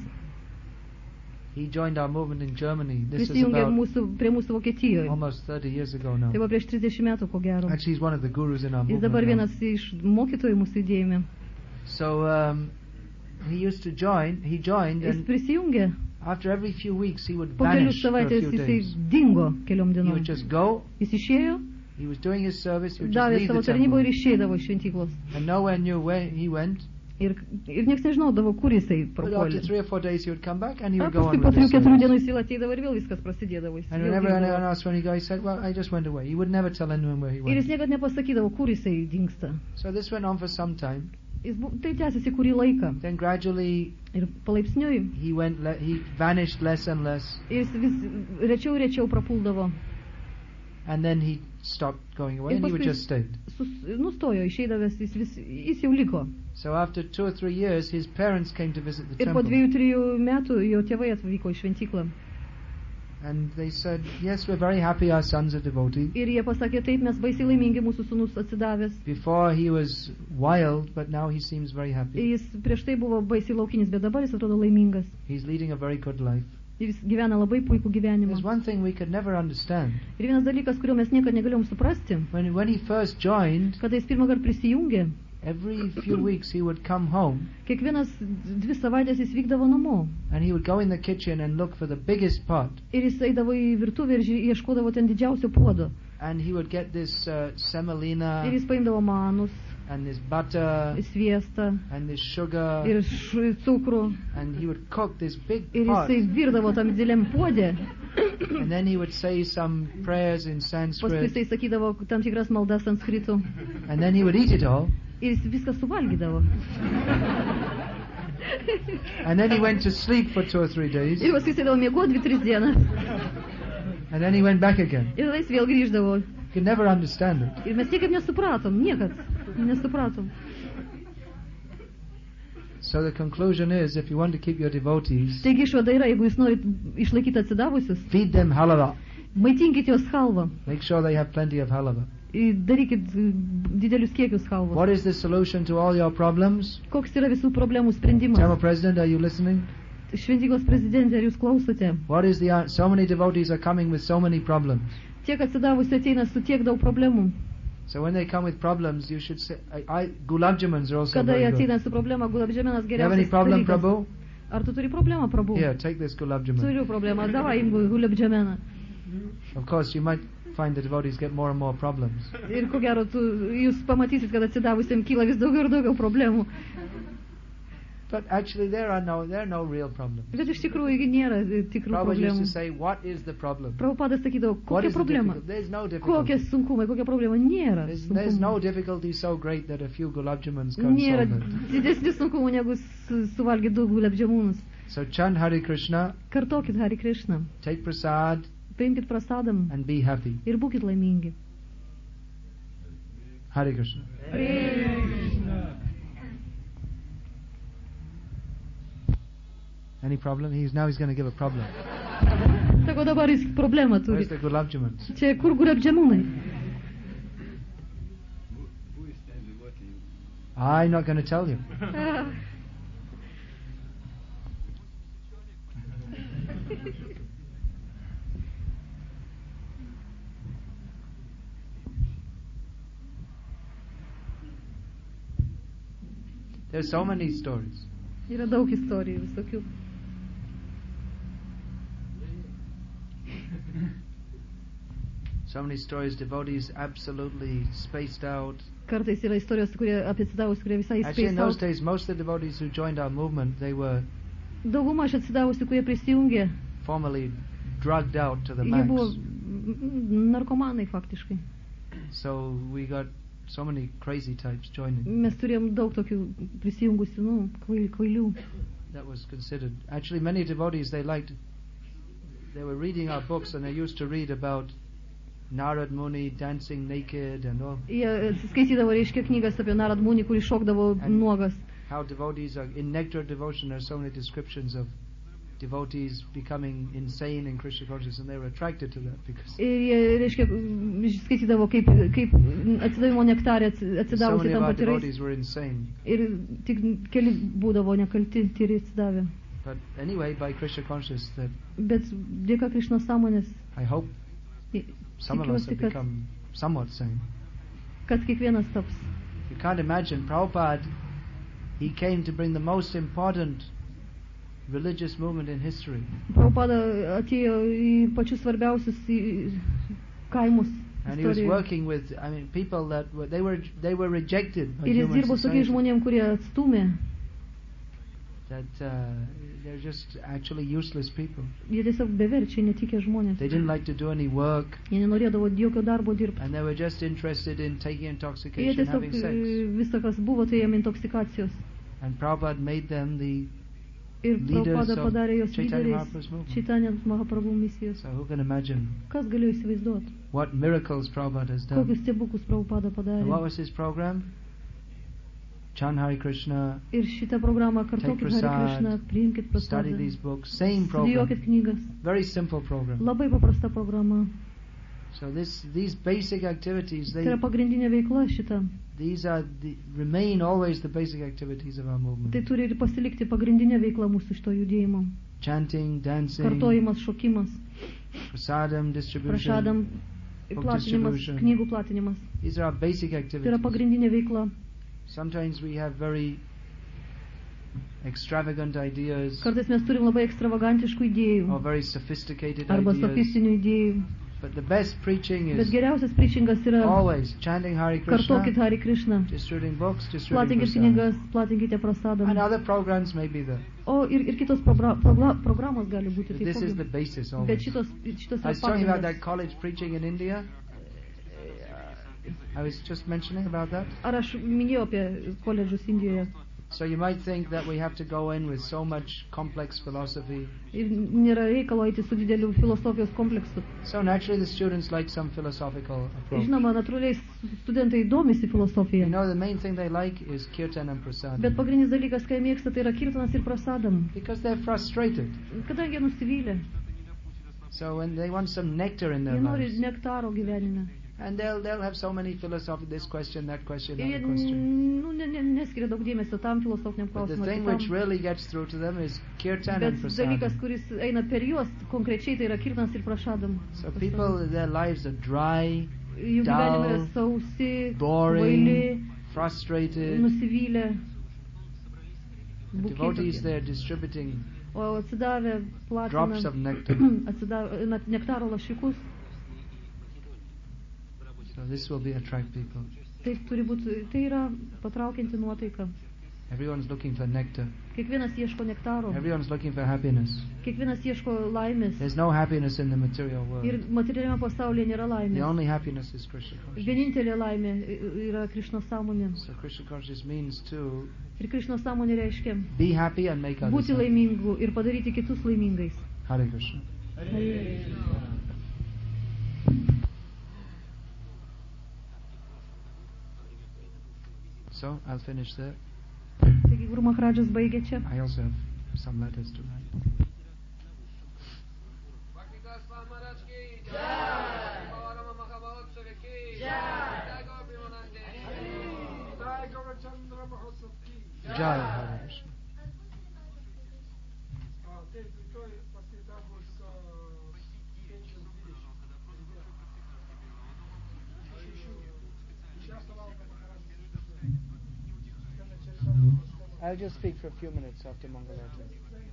[SPEAKER 1] he joined our movement in Germany. This was
[SPEAKER 2] prisijungė
[SPEAKER 1] about
[SPEAKER 2] mūsų, prie mūsų Vokietijoje.
[SPEAKER 1] almost thirty years ago now.
[SPEAKER 2] Tai buvo prieš trisdešimt metų, ko gero.
[SPEAKER 1] Actually, he's one of the gurus in our
[SPEAKER 2] Jis dabar
[SPEAKER 1] movement. now.
[SPEAKER 2] vienas iš mokytojų mūsų įdėjime.
[SPEAKER 1] So um, he used to join. He joined,
[SPEAKER 2] Jis
[SPEAKER 1] and
[SPEAKER 2] prisijungė,
[SPEAKER 1] after every few weeks, he would
[SPEAKER 2] po kelių
[SPEAKER 1] vanish for a
[SPEAKER 2] savaitės
[SPEAKER 1] few
[SPEAKER 2] jisai
[SPEAKER 1] days.
[SPEAKER 2] dingo keliom
[SPEAKER 1] He
[SPEAKER 2] dienom.
[SPEAKER 1] would just go.
[SPEAKER 2] Jis išėjo,
[SPEAKER 1] He was doing his service. He would just
[SPEAKER 2] davė
[SPEAKER 1] leave
[SPEAKER 2] savo
[SPEAKER 1] the
[SPEAKER 2] tarnybą ir
[SPEAKER 1] temple,
[SPEAKER 2] išeidavo iš šventyklos.
[SPEAKER 1] and nowhere knew where he went.
[SPEAKER 2] Ir, ir niekas nežinodavo, kur jisai
[SPEAKER 1] But after
[SPEAKER 2] prapuolė.
[SPEAKER 1] three or four days, he would come back, and he
[SPEAKER 2] O
[SPEAKER 1] would go
[SPEAKER 2] paskui
[SPEAKER 1] on
[SPEAKER 2] po
[SPEAKER 1] with
[SPEAKER 2] trijų
[SPEAKER 1] his
[SPEAKER 2] keturių dienų
[SPEAKER 1] service.
[SPEAKER 2] jis vėl ateidavo ir vėl viskas prasidėdavo. Jis
[SPEAKER 1] And
[SPEAKER 2] vėl
[SPEAKER 1] whenever anyone
[SPEAKER 2] dingdavo.
[SPEAKER 1] asked when he goes, he said, "Well, I just went away." He would never tell anyone where he
[SPEAKER 2] Ir
[SPEAKER 1] went.
[SPEAKER 2] jis niekad nepasakydavo, kur jisai dingsta.
[SPEAKER 1] So this went on for some time.
[SPEAKER 2] Jis bu, tai tęsiasi kurį laiką.
[SPEAKER 1] Then gradually,
[SPEAKER 2] Ir palaipsniui
[SPEAKER 1] he went. Le- he vanished less and less,
[SPEAKER 2] jis vis rečiau ir rečiau prapuldavo.
[SPEAKER 1] and then he stopped going away,
[SPEAKER 2] Ir
[SPEAKER 1] and he would
[SPEAKER 2] paskui
[SPEAKER 1] just stay.
[SPEAKER 2] sus, nustojo išeidavęs, jis, vis, jis jau liko.
[SPEAKER 1] So after two or three years, his parents came to visit the
[SPEAKER 2] Ir po
[SPEAKER 1] temple,
[SPEAKER 2] dviejų, trijų metų jo tėvai atvyko į šventyklą.
[SPEAKER 1] and they said, "Yes, we're very happy. Our son's a devotee."
[SPEAKER 2] Ir jie pasakė, taip, mes baisiai laimingi, mūsų sūnus atsidavęs.
[SPEAKER 1] Before he was wild, but now he seems very happy.
[SPEAKER 2] Jis prieš tai buvo baisiai laukinis, bet dabar jis atrodo laimingas.
[SPEAKER 1] He's leading a very good life.
[SPEAKER 2] Ir jis gyvena labai puikų gyvenimą.
[SPEAKER 1] There's one thing we could never understand.
[SPEAKER 2] Ir vienas dalykas, kurio mes niekada negalėjom suprasti,
[SPEAKER 1] When when he first joined,
[SPEAKER 2] kada jis pirmą kartą prisijungė,
[SPEAKER 1] every few weeks he would come home,
[SPEAKER 2] kiekvienas dvi savaitės jis vykdavo namo.
[SPEAKER 1] and he would go in the kitchen and look for the biggest pot,
[SPEAKER 2] Ir jis eidavo į virtuvę ir ži- ieškodavo ten didžiausio puodo.
[SPEAKER 1] and he would get this uh, semolina
[SPEAKER 2] Ir jis paimdavo manus,
[SPEAKER 1] and this butter
[SPEAKER 2] sviestą
[SPEAKER 1] and this sugar,
[SPEAKER 2] ir š- cukrų.
[SPEAKER 1] and he would cook this big
[SPEAKER 2] Ir
[SPEAKER 1] pot,
[SPEAKER 2] jisai virdavo tam dideliam puodė.
[SPEAKER 1] and then he would say some prayers in
[SPEAKER 2] Paskui
[SPEAKER 1] Sanskrit,
[SPEAKER 2] jisai sakydavo tam tikras maldas sanskritų.
[SPEAKER 1] and then he would eat it all,
[SPEAKER 2] Ir jis viską suvalgydavo.
[SPEAKER 1] and then he went to sleep for two or three days,
[SPEAKER 2] Ir paskui jisai eidavo miegoti dvi, tris dienas.
[SPEAKER 1] and then he went back again.
[SPEAKER 2] Ir tada jis vėl grįždavo.
[SPEAKER 1] You could never understand it.
[SPEAKER 2] Ir mes niekaip nesupratom, niekad nesupratom.
[SPEAKER 1] So the conclusion is, if you want to keep your devotees,
[SPEAKER 2] Taigi išvada yra, jeigu jūs norit išlaikyti atsidavusius,
[SPEAKER 1] feed them halava.
[SPEAKER 2] maitinkit juos halvą.
[SPEAKER 1] Make sure they have plenty of halava.
[SPEAKER 2] Ir darykit e, didelius kiekius halvos.
[SPEAKER 1] What is the solution to all your problems?
[SPEAKER 2] Koks yra visų problemų
[SPEAKER 1] Temple
[SPEAKER 2] sprendimas?
[SPEAKER 1] President, are you listening?
[SPEAKER 2] Šventyklos prezidentė, ar jūs klausote?
[SPEAKER 1] What is the an- so many devotees are coming with so many problems.
[SPEAKER 2] Tiek atsidavusių ateina su tiek daug problemų.
[SPEAKER 1] So when they come with problems, you should say, I, I, gulab jamans are also
[SPEAKER 2] Kada jie
[SPEAKER 1] very good.
[SPEAKER 2] ateina su problema, gulabžemenas
[SPEAKER 1] You have any
[SPEAKER 2] geriausias
[SPEAKER 1] problem,
[SPEAKER 2] dalykas.
[SPEAKER 1] Prabhu?
[SPEAKER 2] Ar tu turi problemą, Prabhu?
[SPEAKER 1] Here, take this gulab jamun.
[SPEAKER 2] Turiu problemą, davai imk gulabžemeną.
[SPEAKER 1] Of course, you might find the devotees get more and more problems.
[SPEAKER 2] Ir ko gero, tu, jūs pamatysit, kad atsidavusiam kyla vis daugiau ir daugiau problemų.
[SPEAKER 1] But actually there are no there are no real problems.
[SPEAKER 2] Bet iš tikrųjų nėra tikrų
[SPEAKER 1] Prabhupada used
[SPEAKER 2] problemų.
[SPEAKER 1] to say, what is the problem?
[SPEAKER 2] Prabhupada sakydavo,
[SPEAKER 1] What
[SPEAKER 2] kokia
[SPEAKER 1] is the
[SPEAKER 2] problema?
[SPEAKER 1] difficult? There's no
[SPEAKER 2] Kokie
[SPEAKER 1] difficulty.
[SPEAKER 2] sunkumai, kokia problema? Nėra
[SPEAKER 1] There's, there's no
[SPEAKER 2] sunkumų.
[SPEAKER 1] difficulty so great that a few gulab jamuns can't
[SPEAKER 2] Nėra
[SPEAKER 1] solve it.
[SPEAKER 2] didesnių sunkumų negu su, suvalgyti daug gulabdžiamunus.
[SPEAKER 1] So chant Hare Krishna,
[SPEAKER 2] Kartokit Hari Krishna,
[SPEAKER 1] take prasad,
[SPEAKER 2] paimkit prasadam
[SPEAKER 1] and be happy.
[SPEAKER 2] ir būkit laimingi.
[SPEAKER 1] Hare Krishna. Any problem? He's now he's going to give a problem.
[SPEAKER 2] Sako, dabar jis problemą turi.
[SPEAKER 1] Where's the gulab jamuns?
[SPEAKER 2] Čia kur gulabdžiamunai?
[SPEAKER 1] I'm not going to tell you. There's so many stories.
[SPEAKER 2] Yra daug istorijų visokių.
[SPEAKER 1] So many stories, devotees absolutely spaced out.
[SPEAKER 2] Kartais yra istorijos, kurie apie atsidavusius, kurie visai
[SPEAKER 1] Actually, in those
[SPEAKER 2] spėsau.
[SPEAKER 1] days, most of the devotees who joined our movement, they were
[SPEAKER 2] Dauguma iš atsidavusių, kurie prisijungė,
[SPEAKER 1] formerly drugged out to the
[SPEAKER 2] jie buvo
[SPEAKER 1] max.
[SPEAKER 2] mm, narkomanai faktiškai.
[SPEAKER 1] So we got so many crazy types joining.
[SPEAKER 2] Mes turėjom daug tokių prisijungusių, nu, kvail- kvailių.
[SPEAKER 1] That was considered. Actually, many devotees, they liked, they were reading our books and they used to read about Narad Muni dancing naked and all.
[SPEAKER 2] Jie skaitydavo, reiškia, knygas apie Narad Muni, kuris šokdavo
[SPEAKER 1] And-
[SPEAKER 2] nuogas.
[SPEAKER 1] How devotees are, in Nectar Devotion, there are so many descriptions of devotees becoming insane in Krishna consciousness, and they were attracted to that because
[SPEAKER 2] Ir jie, reiškia, mm, skaitydavo, kaip, kaip atsidavimo nektarė
[SPEAKER 1] so
[SPEAKER 2] atsidavusi
[SPEAKER 1] many of
[SPEAKER 2] tam
[SPEAKER 1] our
[SPEAKER 2] patirais.
[SPEAKER 1] devotees were insane.
[SPEAKER 2] Ir tik keli būdavo nekalti, tyri atsidavę.
[SPEAKER 1] But anyway, by Krishna consciousness, that
[SPEAKER 2] Bet dėka Krišnos sąmonės,
[SPEAKER 1] I hope
[SPEAKER 2] i-
[SPEAKER 1] some of us have
[SPEAKER 2] tikiuosi, kad,
[SPEAKER 1] become somewhat sane.
[SPEAKER 2] kad kiekvienas taps.
[SPEAKER 1] You can't imagine, Prabhupada, he came to bring the most important religious movement in history.
[SPEAKER 2] Prabhupada atėjo į pačius svarbiausius į kaimus
[SPEAKER 1] And he was
[SPEAKER 2] istorijoje.
[SPEAKER 1] working with, I mean, people that were, they were, they were rejected by
[SPEAKER 2] Ir jis
[SPEAKER 1] human
[SPEAKER 2] dirbo su tokiais
[SPEAKER 1] society.
[SPEAKER 2] žmonėm, kurie atstumė.
[SPEAKER 1] That uh, they're just actually useless people.
[SPEAKER 2] Jie tiesiog beverčiai, netikė žmonės.
[SPEAKER 1] They didn't like to do any work,
[SPEAKER 2] Jie nenorėdavo jokio darbo dirbti.
[SPEAKER 1] and they were just interested in taking
[SPEAKER 2] Jie
[SPEAKER 1] intoxication,
[SPEAKER 2] tiesiog
[SPEAKER 1] having sex.
[SPEAKER 2] visą, kas buvo, tai jiem intoksikacijos.
[SPEAKER 1] And Prabhupada made them the
[SPEAKER 2] Ir
[SPEAKER 1] leaders
[SPEAKER 2] Prabhupada
[SPEAKER 1] of
[SPEAKER 2] padarė jos
[SPEAKER 1] Chaitanya
[SPEAKER 2] lyderiais
[SPEAKER 1] Mahaprabhu's movement.
[SPEAKER 2] Chaitanya Mahaprabhu misijos.
[SPEAKER 1] So who can imagine
[SPEAKER 2] Kas galėjo įsivaizduoti,
[SPEAKER 1] what miracles Prabhupada has done?
[SPEAKER 2] kokius stebuklus Prabhupada
[SPEAKER 1] And what
[SPEAKER 2] padarė.
[SPEAKER 1] was his program? Chant Hare Krishna,
[SPEAKER 2] Ir šitą programą kartokit
[SPEAKER 1] prasad,
[SPEAKER 2] Hare Krishna, priimkit
[SPEAKER 1] study
[SPEAKER 2] prasadą,
[SPEAKER 1] these books. Same
[SPEAKER 2] studijuokit
[SPEAKER 1] program.
[SPEAKER 2] knygas.
[SPEAKER 1] Very simple program.
[SPEAKER 2] Labai paprasta programa.
[SPEAKER 1] So this, these basic activities,
[SPEAKER 2] Tai
[SPEAKER 1] they,
[SPEAKER 2] yra pagrindinė veikla šita.
[SPEAKER 1] these are the, remain always the basic activities of our
[SPEAKER 2] Tai
[SPEAKER 1] movement.
[SPEAKER 2] turi ir pasilikti pagrindinė veikla mūsų šito judėjimo.
[SPEAKER 1] Chanting, dancing,
[SPEAKER 2] Kartojimas, šokimas,
[SPEAKER 1] prasadam distribution.
[SPEAKER 2] prašadam,
[SPEAKER 1] book
[SPEAKER 2] platinimas,
[SPEAKER 1] distribution.
[SPEAKER 2] knygų platinimas.
[SPEAKER 1] These are our basic
[SPEAKER 2] Tai yra
[SPEAKER 1] activities.
[SPEAKER 2] pagrindinė veikla.
[SPEAKER 1] Sometimes we have very extravagant ideas
[SPEAKER 2] Kartais mes turim labai ekstravagantiškų
[SPEAKER 1] or
[SPEAKER 2] idėjų
[SPEAKER 1] very sophisticated
[SPEAKER 2] arba
[SPEAKER 1] ideas.
[SPEAKER 2] sofistinių idėjų.
[SPEAKER 1] But the best preaching
[SPEAKER 2] Bet
[SPEAKER 1] is
[SPEAKER 2] geriausias preachingas yra
[SPEAKER 1] always chanting Hare
[SPEAKER 2] kartokit
[SPEAKER 1] Krishna,
[SPEAKER 2] Hare Krishna,
[SPEAKER 1] distributing books, distributing
[SPEAKER 2] platinkit
[SPEAKER 1] prasad.
[SPEAKER 2] knygas, platinkite prasadą.
[SPEAKER 1] And other programs may be there.
[SPEAKER 2] O ir, ir kitos progra progr programos gali būti
[SPEAKER 1] But this is the
[SPEAKER 2] taipogi.
[SPEAKER 1] basis
[SPEAKER 2] Bet
[SPEAKER 1] always.
[SPEAKER 2] šitos, šitos
[SPEAKER 1] I
[SPEAKER 2] yra
[SPEAKER 1] was talking about
[SPEAKER 2] pagrindas.
[SPEAKER 1] that college preaching in India. I was just mentioning about that.
[SPEAKER 2] Ar aš minėjau apie koledžus Indijoje?
[SPEAKER 1] So you might think that we have to go in with so much complex philosophy.
[SPEAKER 2] Ir nėra reikalo eiti su dideliu filosofijos kompleksu.
[SPEAKER 1] So naturally the students like some philosophical approach.
[SPEAKER 2] Žinoma, natūraliai studentai domisi
[SPEAKER 1] You
[SPEAKER 2] filosofija.
[SPEAKER 1] know, the main thing they like is kirtan and prasad.
[SPEAKER 2] Bet pagrindinis dalykas, ką jie mėgsta, tai yra kirtanas ir prasadam.
[SPEAKER 1] Because they're frustrated.
[SPEAKER 2] Kadangi jie nusivylę,
[SPEAKER 1] So when they want some nectar in their
[SPEAKER 2] jie nori
[SPEAKER 1] lives.
[SPEAKER 2] nektaro gyvenime.
[SPEAKER 1] And they'll they'll have so many philosophy, this question, that question,
[SPEAKER 2] Ir jie
[SPEAKER 1] that question.
[SPEAKER 2] nu, ne, ne, neskiria daug dėmesio tam filosofiniam
[SPEAKER 1] But the
[SPEAKER 2] klausimui.
[SPEAKER 1] thing
[SPEAKER 2] ar
[SPEAKER 1] which
[SPEAKER 2] kitam.
[SPEAKER 1] really gets through to them is kirtan
[SPEAKER 2] Bet
[SPEAKER 1] and
[SPEAKER 2] dalykas,
[SPEAKER 1] prasad.
[SPEAKER 2] kuris eina per juos konkrečiai, tai yra kirtanas ir prašadam.
[SPEAKER 1] So people, their lives are dry,
[SPEAKER 2] Jų gyvenime yra
[SPEAKER 1] dull,
[SPEAKER 2] sausi,
[SPEAKER 1] boring,
[SPEAKER 2] kvaili,
[SPEAKER 1] frustrated.
[SPEAKER 2] nusivylę.
[SPEAKER 1] The
[SPEAKER 2] buki
[SPEAKER 1] devotees
[SPEAKER 2] tokie.
[SPEAKER 1] there distributing
[SPEAKER 2] O atsidavę
[SPEAKER 1] drops
[SPEAKER 2] platina
[SPEAKER 1] of nectar.
[SPEAKER 2] atsidavę na- nektaro lašiukus.
[SPEAKER 1] this will be attract people.
[SPEAKER 2] Taip turi būti, tai yra patraukianti nuotaika.
[SPEAKER 1] Everyone's looking for nectar.
[SPEAKER 2] Kiekvienas ieško nektaro.
[SPEAKER 1] Everyone's looking for happiness.
[SPEAKER 2] Kiekvienas ieško laimės.
[SPEAKER 1] There's no happiness in the material world.
[SPEAKER 2] Ir materialiame pasaulyje nėra
[SPEAKER 1] The
[SPEAKER 2] laimės.
[SPEAKER 1] only happiness is Krishna consciousness.
[SPEAKER 2] Vienintelė laimė yra Krišnos sąmonė.
[SPEAKER 1] So Krishna consciousness means to
[SPEAKER 2] Ir Krišnos sąmonė reiškia
[SPEAKER 1] be happy and make others
[SPEAKER 2] būti
[SPEAKER 1] happy.
[SPEAKER 2] laimingu ir padaryti kitus laimingais.
[SPEAKER 1] Hare Krishna. So I'll finish there.
[SPEAKER 2] Taigi Guru Maharadžas baigė čia.
[SPEAKER 1] I also have some letters to write. Jai Hare Krishna. I'll just speak for a few minutes after Mangalarti.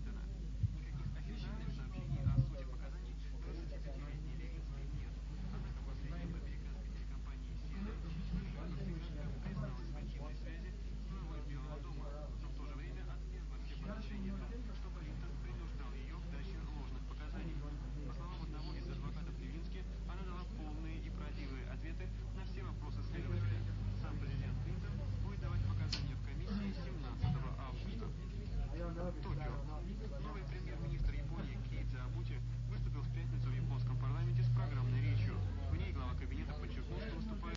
[SPEAKER 4] Новый премьер-министр Японии Кейдзо Абути выступил в пятницу в японском парламенте с программной речью. В ней глава кабинета подчеркнул, что выступает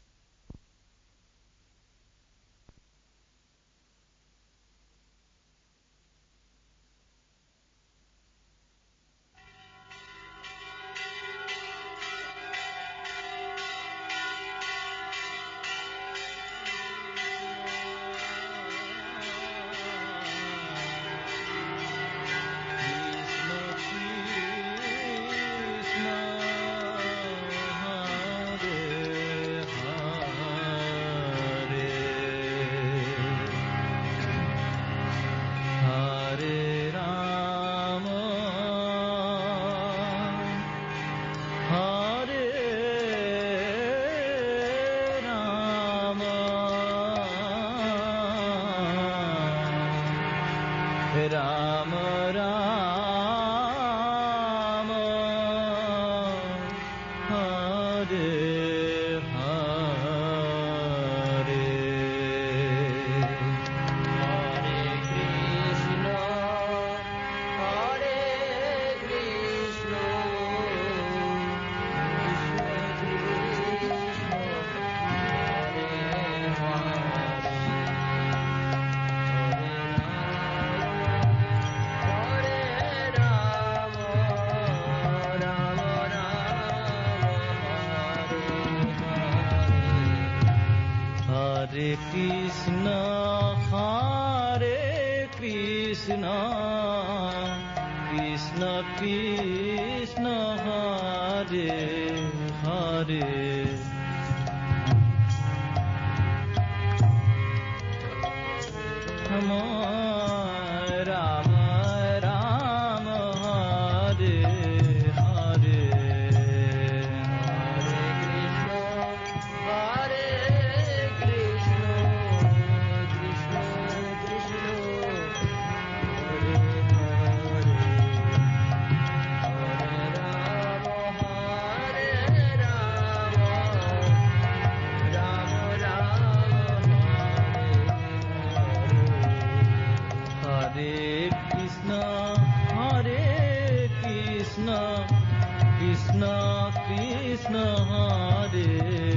[SPEAKER 5] Krishna Krishna Hare